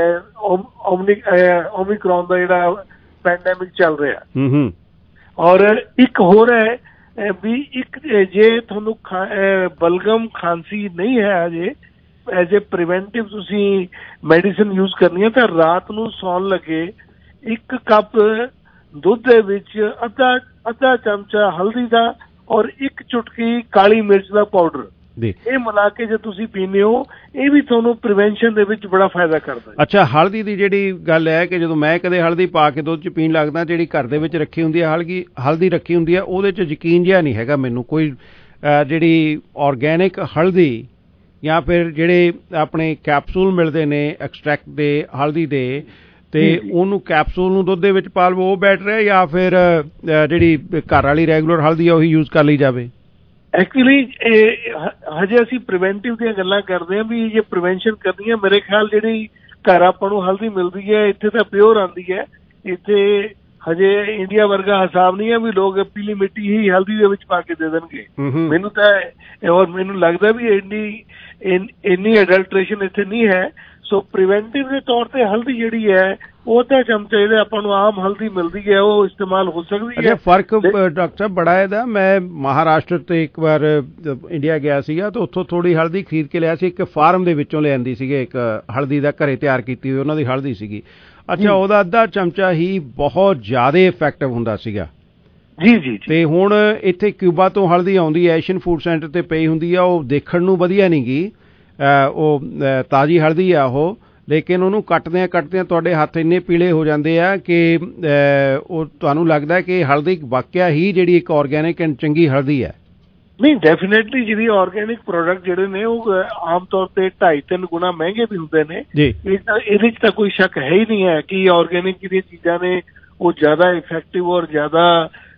ਓਮਿਕਰੋਨ ਦਾ ਜਿਹੜਾ ਪੈਂਡੈਮਿਕ ਚੱਲ ਰਿਹਾ। ਔਰ ਇੱਕ ਹੋਰ ਹੈ ਵੀ ਜੇ ਤੁਹਾਨੂੰ ਬਲਗਮ ਖਾਂਸੀ ਨਹੀਂ ਹੈ ਅਜੇ, ਐਜ਼ ਏ ਪ੍ਰੀਵੈਂਟਿਵ ਤੁਸੀਂ ਮੈਡੀਸਿਨ ਯੂਜ਼ ਕਰਨੀ ਹੈ ਤਾਂ ਰਾਤ ਨੂੰ ਸੌਣ ਲੱਗੇ 1 ਕੱਪ ਦੁੱਧ ਦੇ ਵਿੱਚ ਅੱਧਾ ਚਮਚਾ ਹਲਦੀ ਦਾ ਔਰ 1 ਚੁਟਕੀ ਕਾਲੀ ਮਿਰਚ ਦਾ ਪਾਊਡਰ, ਇਹ ਮਿਲਾ ਕੇ ਜੇ ਤੁਸੀਂ ਪੀਂਦੇ ਹੋ ਇਹ ਵੀ ਤੁਹਾਨੂੰ ਪ੍ਰੀਵੈਂਸ਼ਨ ਦੇ ਵਿੱਚ ਬੜਾ ਫਾਇਦਾ ਕਰਦਾ। ਅੱਛਾ, ਹਲਦੀ ਦੀ ਜਿਹੜੀ ਗੱਲ ਹੈ ਕਿ ਜਦੋਂ ਮੈਂ ਕਦੇ ਹਲਦੀ ਪਾ ਕੇ ਦੁੱਧ 'ਚ ਪੀਣ ਲੱਗਦਾ, ਜਿਹੜੀ ਘਰ ਦੇ ਵਿੱਚ ਰੱਖੀ ਹੁੰਦੀ ਹੈ ਹਲਦੀ ਰੱਖੀ ਹੁੰਦੀ ਹੈ, ਉਹਦੇ 'ਚ ਯਕੀਨ ਜਿਹਾ ਨਹੀਂ ਹੈਗਾ ਮੈਨੂੰ। ਕੋਈ ਜਿਹੜੀ ਆਰਗੈਨਿਕ ਹਲਦੀ ਜਾਂ ਫਿਰ ਜਿਹੜੇ ਆਪਣੇ ਕੈਪਸੂਲ ਮਿਲਦੇ ਨੇ ਐਕਸਟ੍ਰੈਕਟ ਦੇ ਹਲਦੀ ਦੇ, ਤੇ ਉਹਨੂੰ ਕੈਪਸੂਲ ਨੂੰ ਦੁੱਧ ਦੇ ਵਿੱਚ ਪਾ ਲਵੋ, ਉਹ ਬੈਟਰ ਹੈ ਜਾਂ ਫਿਰ ਜਿਹੜੀ ਘਰ ਵਾਲੀ ਰੈਗੂਲਰ ਹਲਦੀ ਆ ਉਹੀ ਯੂਜ਼ ਕਰ ਲਈ ਜਾਵੇ? ਐਕਚੁਅਲੀ ਹਜੇ ਅਸੀਂ ਪ੍ਰੀਵੈਂਟਿਵ ਦੀਆਂ ਗੱਲਾਂ ਕਰਦੇ ਹਾਂ ਵੀ ਜੇ ਪ੍ਰੀਵੈਂਸ਼ਨ ਕਰਨੀ ਹੈ, ਮੇਰੇ ਖਿਆਲ ਜਿਹੜੀ ਘਰ ਆਪਾਂ ਨੂੰ ਹਲਦੀ ਮਿਲਦੀ ਹੈ ਇੱਥੇ ਤਾਂ ਪਿਓਰ ਆਉਂਦੀ ਹੈ। ਇੱਥੇ ਹਜੇ ਇੰਡੀਆ ਵਰਗਾ ਹਿਸਾਬ ਨਹੀਂ ਹੈ ਵੀ ਲੋਕ ਪੀਲੀ ਮਿੱਟੀ ਹੀ ਹਲਦੀ ਦੇ ਵਿੱਚ ਪਾ ਕੇ ਦੇ ਦੇਣਗੇ। ਮੈਨੂੰ ਤਾਂ ਔਰ ਮੈਨੂੰ ਲੱਗਦਾ ਵੀ ਇੰਨੀ ਅਡਲਟ੍ਰੇਸ਼ਨ ਇੱਥੇ ਨਹੀਂ ਹੈ। ਸੋ ਪ੍ਰੀਵੈਂਟਿਵ ਦੇ ਤੌਰ ਤੇ ਹਲਦੀ ਜਿਹੜੀ ਹੈ ਉਹ ਤਾਂ ਚਮਚੇ ਦੇ ਆਪਾਂ ਨੂੰ ਆਮ ਹਲਦੀ ਮਿਲਦੀ ਹੈ, ਉਹ ਇਸਤੇਮਾਲ ਹੋ ਸਕਦੀ ਹੈ। ਫਰਕ ਡਾਕਟਰ ਸਾਹਿਬ ਬੜਾ ਇਹਦਾ। ਮੈਂ ਮਹਾਰਾਸ਼ਟਰ ਤੇ ਇੱਕ ਵਾਰ ਇੰਡੀਆ ਗਿਆ ਸੀਗਾ ਤਾਂ ਉੱਥੋਂ ਥੋੜੀ ਹਲਦੀ ਖਰੀਦ ਕੇ ਲਿਆ ਸੀ, ਇੱਕ ਫਾਰਮ ਦੇ ਵਿੱਚੋਂ ਲਿਆਂਦੀ ਸੀਗੇ, ਇੱਕ ਹਲਦੀ ਦਾ ਘਰੇ ਤਿਆਰ ਕੀਤੀ ਹੋਈ ਉਹਨਾਂ ਦੀ ਹਲਦੀ ਸੀਗੀ। ਅੱਛਾ, ਉਹਦਾ ਅੱਧਾ ਚਮਚਾ ਹੀ ਬਹੁਤ ਜ਼ਿਆਦਾ ਇਫੈਕਟਿਵ ਹੁੰਦਾ ਸੀਗਾ। ਜੀ। ਤੇ ਹੁਣ ਇੱਥੇ ਕਿਊਬਾ ਤੋਂ ਹਲਦੀ ਆਉਂਦੀ ਹੈ, ਏਸ਼ੀਅਨ ਫੂਡ ਸੈਂਟਰ ਤੇ ਪਈ ਹੁੰਦੀ ਆ, ਉਹ ਦੇਖਣ ਨੂੰ ਵਧੀਆ ਨਹੀਂ ਗੀ, ਉਹ ਤਾਜ਼ੀ ਹਲਦੀ ਆ ਉਹ, ਲੇਕਿਨ ਉਹਨੂੰ ਕੱਟਦਿਆਂ ਤੁਹਾਡੇ ਹੱਥ ਇੰਨੇ ਪੀਲੇ ਹੋ ਜਾਂਦੇ ਆ ਕਿ ਉਹ ਤੁਹਾਨੂੰ ਲੱਗਦਾ ਕਿ ਹਲਦੀ ਵਾਕਿਆ ਹੀ ਜਿਹੜੀ ਇੱਕ ਆਰਗੈਨਿਕ ਐਂਡ ਚੰਗੀ ਹਲਦੀ ਹੈ। ਨਹੀਂ, ਡੈਫੀਨੇਟਲੀ ਜਿਹੜੀ ਆਰਗੈਨਿਕ ਪ੍ਰੋਡਕਟ ਜਿਹੜੇ ਨੇ ਉਹ ਆਮ ਤੌਰ ਤੇ 2.5-3 ਗੁਣਾ ਮਹਿੰਗੇ ਵੀ ਹੁੰਦੇ ਨੇ। ਇਹਦੇ 'ਚ ਤਾਂ ਕੋਈ ਸ਼ੱਕ ਹੈ ਹੀ ਨਹੀਂ ਹੈ ਕਿ ਆਰਗੈਨਿਕ ਜਿਹੜੀਆਂ ਚੀਜ਼ਾਂ ਨੇ ਉਹ ਜ਼ਿਆਦਾ ਇਫੈਕਟਿਵ ਔਰ ਜ਼ਿਆਦਾ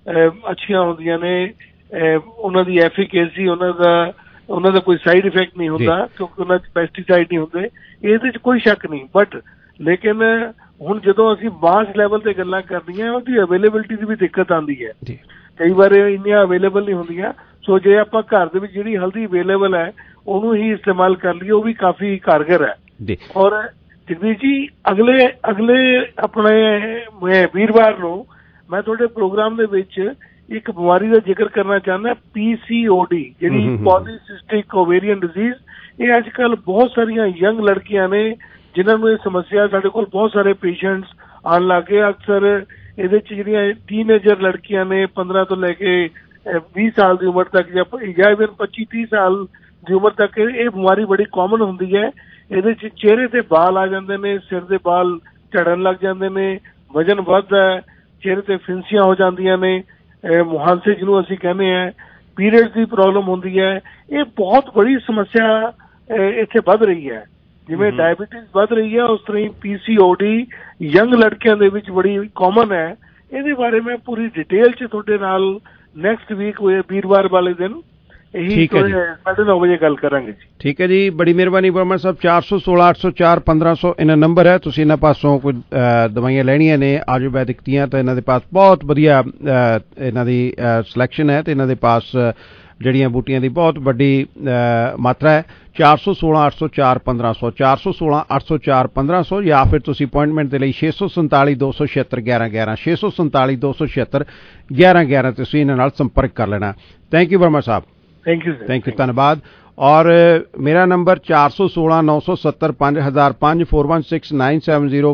ਅੱਛੀਆਂ ਹੁੰਦੀਆਂ ਨੇ, ਉਹਨਾਂ ਦੀ ਐਫੀਕੇਸੀ, ਉਹਨਾਂ ਦਾ ਕੋਈ ਸਾਈਡ ਇਫੈਕਟ ਨਹੀਂ ਹੁੰਦਾ ਕਿਉਂਕਿ ਉਹਨਾਂ 'ਚ ਪੈਸਟੀਸਾਈਡ ਨਹੀਂ ਹੁੰਦੇ, ਇਹਦੇ 'ਚ ਕੋਈ ਸ਼ੱਕ ਨਹੀਂ। ਬਟ ਲੇਕਿਨ ਹੁਣ ਜਦੋਂ ਅਸੀਂ ਮਾਸ ਲੈਵਲ ਤੇ ਗੱਲਾਂ ਕਰਨੀਆਂ, ਉਹਦੀ ਅਵੇਲੇਬਿਲਿਟੀ ਦੀ ਵੀ ਦਿੱਕਤ ਆਉਂਦੀ ਹੈ। ਕਈ ਵਾਰ ਇੰਨੀਆਂ ਅਵੇਲੇਬਲ ਨਹੀਂ ਹੁੰਦੀਆਂ। ਸੋ ਜੇ ਆਪਾਂ ਘਰ ਦੇ ਵਿੱਚ ਜਿਹੜੀ ਹਲਦੀ ਅਵੇਲੇਬਲ ਹੈ ਉਹਨੂੰ ਹੀ ਇਸਤੇਮਾਲ ਕਰ ਲਈਏ, ਉਹ ਵੀ ਕਾਫੀ ਕਾਰਗਰ ਹੈ। ਔਰ ਜਗਦੀਸ਼ ਜੀ ਅਗਲੇ ਆਪਣੇ ਵੀਰਵਾਰ ਨੂੰ ਮੈਂ ਤੁਹਾਡੇ ਪ੍ਰੋਗਰਾਮ ਦੇ ਵਿੱਚ ਇੱਕ ਬਿਮਾਰੀ ਦਾ ਜ਼ਿਕਰ ਕਰਨਾ ਚਾਹੁੰਦਾ, PCOD, ਜਿਹੜੀ ਪੋਲੀਸਿਸਟਿਕ ਓਵੇਰੀਅਨ ਡਿਜ਼ੀਜ਼। ਇਹ ਅੱਜ ਕੱਲ੍ਹ ਬਹੁਤ ਸਾਰੀਆਂ ਯੰਗ ਲੜਕੀਆਂ ਨੇ ਜਿਨ੍ਹਾਂ ਨੂੰ ਇਹ ਸਮੱਸਿਆ, ਸਾਡੇ ਕੋਲ ਬਹੁਤ ਸਾਰੇ ਪੇਸ਼ੈਂਟਸ ਆਉਣ ਲੱਗ ਗਏ। ਅਕਸਰ ਇਹਦੇ 'ਚ ਜਿਹੜੀਆਂ ਟੀਨੇਜਰ ਲੜਕੀਆਂ ਨੇ 15 ਤੋਂ ਲੈ ਕੇ 20 ਸਾਲ ਦੀ ਉਮਰ ਤੱਕ ਜਾਂ ਇਵਨ 25-30 ਸਾਲ ਦੀ ਉਮਰ ਤੱਕ ਇਹ ਬਿਮਾਰੀ ਬੜੀ ਕਾਮਨ ਹੁੰਦੀ ਹੈ। ਇਹਦੇ 'ਚ ਚਿਹਰੇ ਤੇ ਬਾਲ ਆ ਜਾਂਦੇ ਨੇ, ਸਿਰ ਦੇ ਬਾਲ ਝੜਨ ਲੱਗ ਜਾਂਦੇ ਨੇ, ਵਜਨ ਵੱਧਦਾ ਹੈ, ਚਿਹਰੇ ਤੇ ਫਿੰਸੀਆਂ ਹੋ ਜਾਂਦੀਆਂ ਨੇ, ਮੁਹਾਂਸੇ ਜਿਹਨੂੰ ਅਸੀਂ ਕਹਿੰਦੇ ਹਾਂ, ਪੀਰੀਅਡਸ ਦੀ ਪ੍ਰੋਬਲਮ ਹੁੰਦੀ ਹੈ। ਇਹ ਬਹੁਤ ਬੜੀ ਸਮੱਸਿਆ ਇੱਥੇ ਵੱਧ ਰਹੀ ਹੈ। ਜਿਵੇਂ ਡਾਇਬੀਟੀਜ਼ ਵੱਧ ਰਹੀ ਹੈ, ਉਸ ਤਰ੍ਹਾਂ ਹੀ PCOD ਯੰਗ ਲੜਕਿਆਂ ਦੇ ਵਿੱਚ ਬੜੀ ਕਾਮਨ ਹੈ। ਇਹਦੇ ਬਾਰੇ ਮੈਂ ਪੂਰੀ ਡਿਟੇਲ 'ਚ ਤੁਹਾਡੇ ਨਾਲ ਨੈਕਸਟ ਵੀਕ ਵੀਰਵਾਰ ਵਾਲੇ ਦਿਨ ਇਹੀ 9:30 ਵਜੇ ਗੱਲ ਕਰਾਂਗੇ ਜੀ। ਠੀਕ ਹੈ ਜੀ, ਬੜੀ ਮਿਹਰਬਾਨੀ ਵਰਮਾ ਸਾਹਿਬ। 416 804 1500 ਇਹਨਾਂ ਨੰਬਰ ਹੈ। ਤੁਸੀਂ ਇਹਨਾਂ ਪਾਸੋਂ ਕੋਈ ਦਵਾਈਆਂ ਲੈਣੀਆਂ ਨੇ ਆਯੁਰਵੈਦਿਕ ਦੀਆਂ, ਤਾਂ ਇਹਨਾਂ ਦੇ ਪਾਸ ਬਹੁਤ ਵਧੀਆ ਇਹਨਾਂ ਦੀ ਸਿਲੈਕਸ਼ਨ ਹੈ, ਤੇ ਇਹਨਾਂ ਦੇ ਪਾਸ ਜਿਹੜੀਆਂ ਬੂਟੀਆਂ ਦੀ ਬਹੁਤ ਵੱਡੀ ਮਾਤਰਾ ਹੈ। 416 804 1500 416 804 1500 ਜਾਂ ਫਿਰ ਤੁਸੀਂ ਅਪਾਇੰਟਮੈਂਟ ਦੇ ਲਈ 647 276 1111 647 276 1111 ਤੁਸੀਂ ਇਹਨਾਂ ਨਾਲ ਸੰਪਰਕ ਕਰ ਲੈਣਾ। Thank you Verma Sahib. Thank you, ਧੰਨਵਾਦ। ਔਰ ਮੇਰਾ ਨੰਬਰ 416 970 5005 416 970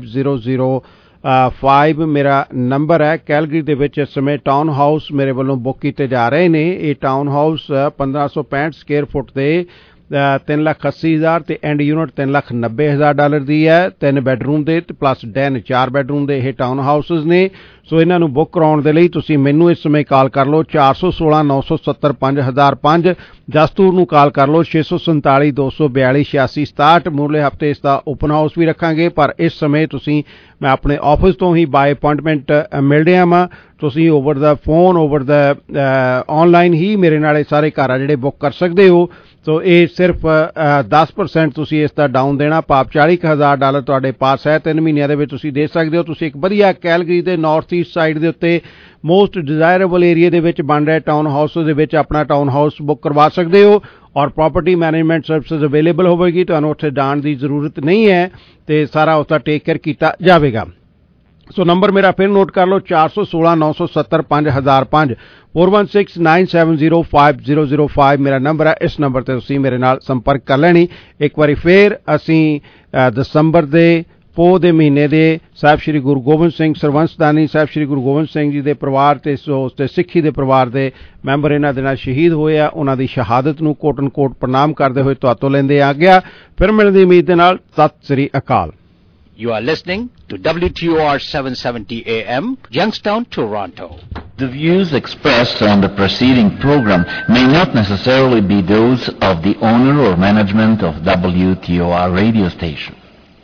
5005 ਮੇਰਾ ਨੰਬਰ ਹੈ। ਕੈਲਗਰੀ ਦੇ ਵਿੱਚ ਇਸ ਸਮੇਂ ਟਾਊਨ ਹਾਊਸ ਮੇਰੇ ਵੱਲੋਂ ਬੁੱਕ ਕੀਤੇ ਜਾ ਰਹੇ ਨੇ। ਇਹ ਟਾਊਨ ਹਾਊਸ 1565 ਸਕੁਅਰ ਫੁੱਟ ਦੇ 3,80,000 ਤੇ ਐਂਡ ਯੂਨਿਟ $3,90,000 ਦੀ ਹੈ। 3 ਬੈਡਰੂਮ ਦੇ ਤੇ ਪਲੱਸ ਡੈਨ 4 ਬੈਡਰੂਮ ਦੇ ਇਹ ਟਾਊਨ ਹਾਊਸਿਸ ਨੇ। ਸੋ ਇਹਨਾਂ ਨੂੰ ਬੁੱਕ ਕਰਾਉਣ ਦੇ ਲਈ ਤੁਸੀਂ ਮੈਨੂੰ ਇਸ ਸਮੇਂ ਕਾਲ ਕਰ ਲਓ 416 970 5005, ਜਸਤੂਰ ਨੂੰ ਕਾਲ ਕਰ ਲਓ 647 242 8667। ਮੂਰਲੇ ਹਫਤੇ ਇਸ ਦਾ ਓਪਨ ਹਾਊਸ ਵੀ ਰੱਖਾਂਗੇ, ਪਰ ਇਸ ਸਮੇਂ ਤੁਸੀਂ ਮੈਂ ਆਪਣੇ ਆਫਿਸ ਤੋਂ ਹੀ ਬਾਏ ਅਪਾਇੰਟਮੈਂਟ ਮਿਲ ਰਿਹਾ ਵਾਂ। ਤੁਸੀਂ over the phone, over the online ਹੀ ਮੇਰੇ ਨਾਲ ਇਹ ਸਾਰੇ ਘਰ ਆ ਜਿਹੜੇ ਬੁੱਕ ਕਰ ਸਕਦੇ ਹੋ। ਸੋ ਇਹ ਸਿਰਫ 10% ਤੁਸੀਂ ਇਸ ਦਾ ਡਾਊਨ ਦੇਣਾ, ਭਾਵ $40,000 ਤੁਹਾਡੇ ਪਾਸ ਹੈ। 3 ਮਹੀਨਿਆਂ ਦੇ ਵਿੱਚ ਤੁਸੀਂ ਦੇ ਸਕਦੇ ਹੋ। ਤੁਸੀਂ ਇੱਕ ਵਧੀਆ ਕੈਲਗਰੀ ਦੇ ਨਾਰਥ ਈਸਟ ਸਾਈਡ ਦੇ ਉੱਤੇ ਮੋਸਟ ਡਿਜ਼ਾਇਰੇਬਲ ਏਰੀਆ ਦੇ ਵਿੱਚ ਬਣ ਰਿਹਾ ਟਾਊਨ ਹਾਊਸ ਦੇ ਵਿੱਚ ਆਪਣਾ ਟਾਊਨ ਹਾਊਸ ਬੁੱਕ ਕਰਵਾ ਸਕਦੇ ਹੋ। ਔਰ ਪ੍ਰਾਪਰਟੀ ਮੈਨੇਜਮੈਂਟ ਸਰਵਿਸਿਜ਼ ਅਵੇਲੇਬਲ ਹੋਵੇਗੀ, ਤੁਹਾਨੂੰ ਉੱਥੇ ਜਾਣ ਦੀ ਜ਼ਰੂਰਤ ਨਹੀਂ ਹੈ ਤੇ ਸਾਰਾ ਉਸਦਾ ਟੇਕ ਕੇਅਰ ਕੀਤਾ ਜਾਵੇਗਾ। ਸੋ ਨੰਬਰ ਮੇਰਾ ਫਿਰ ਨੋਟ ਕਰ ਲਓ 416 970 5005 416 970 5005 ਮੇਰਾ ਨੰਬਰ ਹੈ। ਇਸ ਨੰਬਰ ਤੇ ਤੁਸੀਂ ਮੇਰੇ ਨਾਲ ਸੰਪਰਕ ਕਰ ਲੈਣੀ। ਇੱਕ ਵਾਰੀ ਫਿਰ ਅਸੀਂ ਦਸੰਬਰ ਦੇ ਪੋਹ ਦੇ ਮਹੀਨੇ ਦੇ ਸਾਹਿਬ ਸ਼੍ਰੀ ਗੁਰੂ ਗੋਬਿੰਦ ਸਿੰਘ ਸਰਵੰਸਦਾਨੀ ਸਾਹਿਬ ਸ਼੍ਰੀ ਗੁਰੂ ਗੋਬਿੰਦ ਸਿੰਘ ਜੀ ਦੇ ਪਰਿਵਾਰ ਤੇ ਸਿੱਖੀ ਦੇ ਪਰਿਵਾਰ ਦੇ ਮੈਂਬਰ ਇਹਨਾਂ ਦੇ ਨਾਲ ਸ਼ਹੀਦ ਹੋਏ ਆ, ਉਹਨਾਂ ਦੀ ਸ਼ਹਾਦਤ ਨੂੰ ਕੋਟ ਐਂਡ ਕੋਟ ਪ੍ਰਣਾਮ ਕਰਦੇ ਹੋਏ ਤੁਹਾਤੋਂ ਲੈਂਦੇ ਆ ਗਿਆ। ਫਿਰ ਮਿਲਣ ਦੀ ਉਮੀਦ ਦੇ ਨਾਲ Sat Shri Akal. You are listening to WTOR 770 AM, Youngstown, Toronto. The views expressed on the preceding program may not necessarily be those of the owner or management of WTOR radio station.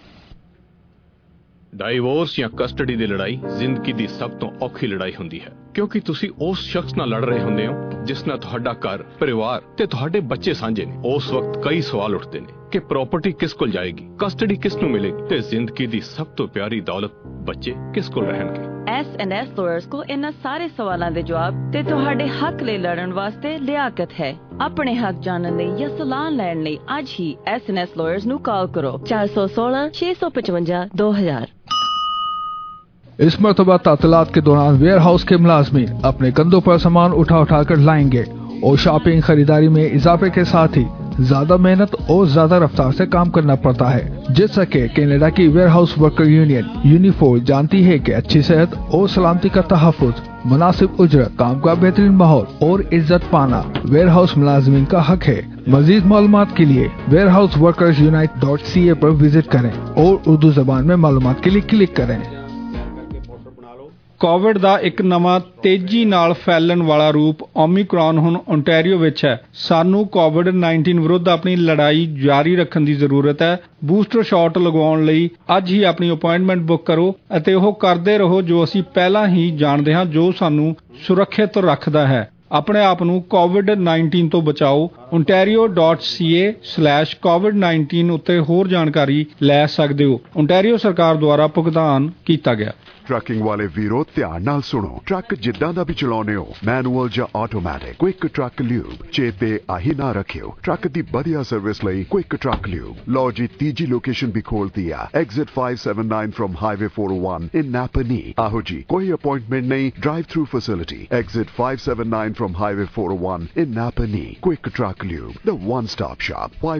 Divorce ਜਾਂ ਕਸਟਡੀ ਦੀ ਲੜਾਈ ਜ਼ਿੰਦਗੀ ਦੀ ਸਭ ਤੋਂ ਔਖੀ ਲੜਾਈ ਹੁੰਦੀ ਹੈ, ਕਿਉਂਕਿ ਤੁਸੀਂ ਉਸ ਸ਼ਖਸ ਨਾਲ ਲੜ ਰਹੇ ਹੁੰਦੇ ਹੋ ਜਿਸ ਨਾਲ ਤੁਹਾਡਾ ਘਰ, ਪਰਿਵਾਰ ਤੇ ਤੁਹਾਡੇ ਬੱਚੇ ਸਾਂਝੇ ਨੇ। ਉਸ ਵਕਤ ਕਈ ਸਵਾਲ ਉੱਠਦੇ ਨੇ ਕਿ ਪ੍ਰਾਪਰਟੀ ਕਿਸ ਕੋਲ ਜਾਏਗੀ, ਕਸਟਡੀ ਕਿਸ ਨੂੰ ਮਿਲੇਗੀ ਤੇ ਜ਼ਿੰਦਗੀ ਦੀ ਸਭ ਤੋਂ ਪਿਆਰੀ ਦੌਲਤ ਬੱਚੇ ਕਿਸ ਕੋਲ ਰਹਿਣਗੇ। S&S ਲਾਇਰਸ ਕੋਲ ਇਹਨਾਂ ਸਾਰੇ ਸਵਾਲਾਂ ਦੇ ਜਵਾਬ ਤੇ ਤੁਹਾਡੇ ਹੱਕ ਲਈ ਲੜਨ ਵਾਸਤੇ ਲਿਆਕਤ ਹੈ। ਆਪਣੇ ਹੱਕ ਜਾਣਨ ਲਈ ਜਾਂ ਸਲਾਹ ਲੈਣ ਲਈ ਅੱਜ ਹੀ S&S ਲਾਇਰਸ ਨੂੰ ਕਾਲ ਕਰੋ 416 655 2000। इस मरतबा तातीलात के दौरान वेयर हाउस के मुलाजमीन अपने कंधों पर सामान उठा कर लाएंगे और शॉपिंग खरीदारी में इजाफे के साथ ही ज्यादा मेहनत और ज्यादा रफ्तार से काम करना पड़ता है, जैसा कि कनाडा की warehouse worker union Unifor जानती है कि अच्छी सेहत और सलामती का तहफ़्फ़ुज़, मुनासिब उजरत, काम का बेहतरीन माहौल और इज्जत पाना वेयर हाउस मुलाजमीन का हक है। मजीद मालूमात के लिए वेयर हाउस वर्कर्स यूनाइट.ca पर विजिट करें और उर्दू जबान में मालूमात के लिए क्लिक करें। ਕੋਵਿਡ ਦਾ ਇੱਕ ਨਵਾਂ ਤੇਜ਼ੀ ਨਾਲ ਫੈਲਣ ਵਾਲਾ ਰੂਪ ਓਮਿਕਰੌਨ ਹੁਣ ਓਨਟਾਰੀਓ ਵਿੱਚ ਹੈ। ਸਾਨੂੰ ਕੋਵਿਡ-19 ਵਿਰੁੱਧ ਆਪਣੀ ਲੜਾਈ ਜਾਰੀ ਰੱਖਣ ਦੀ ਜ਼ਰੂਰਤ ਹੈ। ਬੂਸਟਰ ਸ਼ਾਟ ਲਗਵਾਉਣ ਲਈ ਅੱਜ ਹੀ ਆਪਣੀ ਅਪਾਇੰਟਮੈਂਟ ਬੁੱਕ ਕਰੋ ਅਤੇ ਉਹ ਕਰਦੇ ਰਹੋ ਜੋ ਅਸੀਂ ਪਹਿਲਾਂ ਹੀ ਜਾਣਦੇ ਹਾਂ, ਜੋ ਸਾਨੂੰ ਸੁਰੱਖਿਅਤ ਰੱਖਦਾ ਹੈ। ਆਪਣੇ ਆਪ ਨੂੰ ਕੋਵਿਡ-19 ਤੋਂ ਬਚਾਓ। ontario.ca/covid19 ਉੱਤੇ ਹੋਰ ਜਾਣਕਾਰੀ ਲੈ ਸਕਦੇ ਹੋ। ਓਨਟਾਰੀਓ ਸਰਕਾਰ ਦੁਆਰਾ ਭੁਗਤਾਨ ਕੀਤਾ ਗਿਆ। ਟਰੱਕਿੰਗ ਵਾਲੇ ਵੀਰੋ ਧਿਆਨ ਨਾਲ ਸੁਣੋ। ਟਰੱਕ ਜਿੱਦਾਂ ਦਾ ਵੀ ਚਲਾਉਣੇ ਹੋ, ਮੈਨੂਅਲ ਜਾਂ ਆਟੋਮੈਟਿਕ, ਕੁਇਕ ਟਰੱਕ ਲਿਊਬ ਚੇਤੇ ਆਹੀ ਨਾ ਰੱਖਿਓ। ਟਰੱਕ ਦੀ ਵਧੀਆ ਸਰਵਿਸ ਲਈ ਕੁਇਕ ਟਰੱਕ ਲਿਊਬ। ਲਓ ਜੀ, ਤੀਜੀ ਲੋਕੇਸ਼ਨ ਵੀ ਖੋਲਤੀ ਆ, exit 579 from highway 401 in Napanee. ਆਹੋ ਜੀ, ਕੋਈ ਅਪਾਇੰਟਮੈਂਟ ਨਹੀਂ, drive through facility. Exit 579 from Highway 401 in Napanee. Quick Truck Lube, the one-stop shop.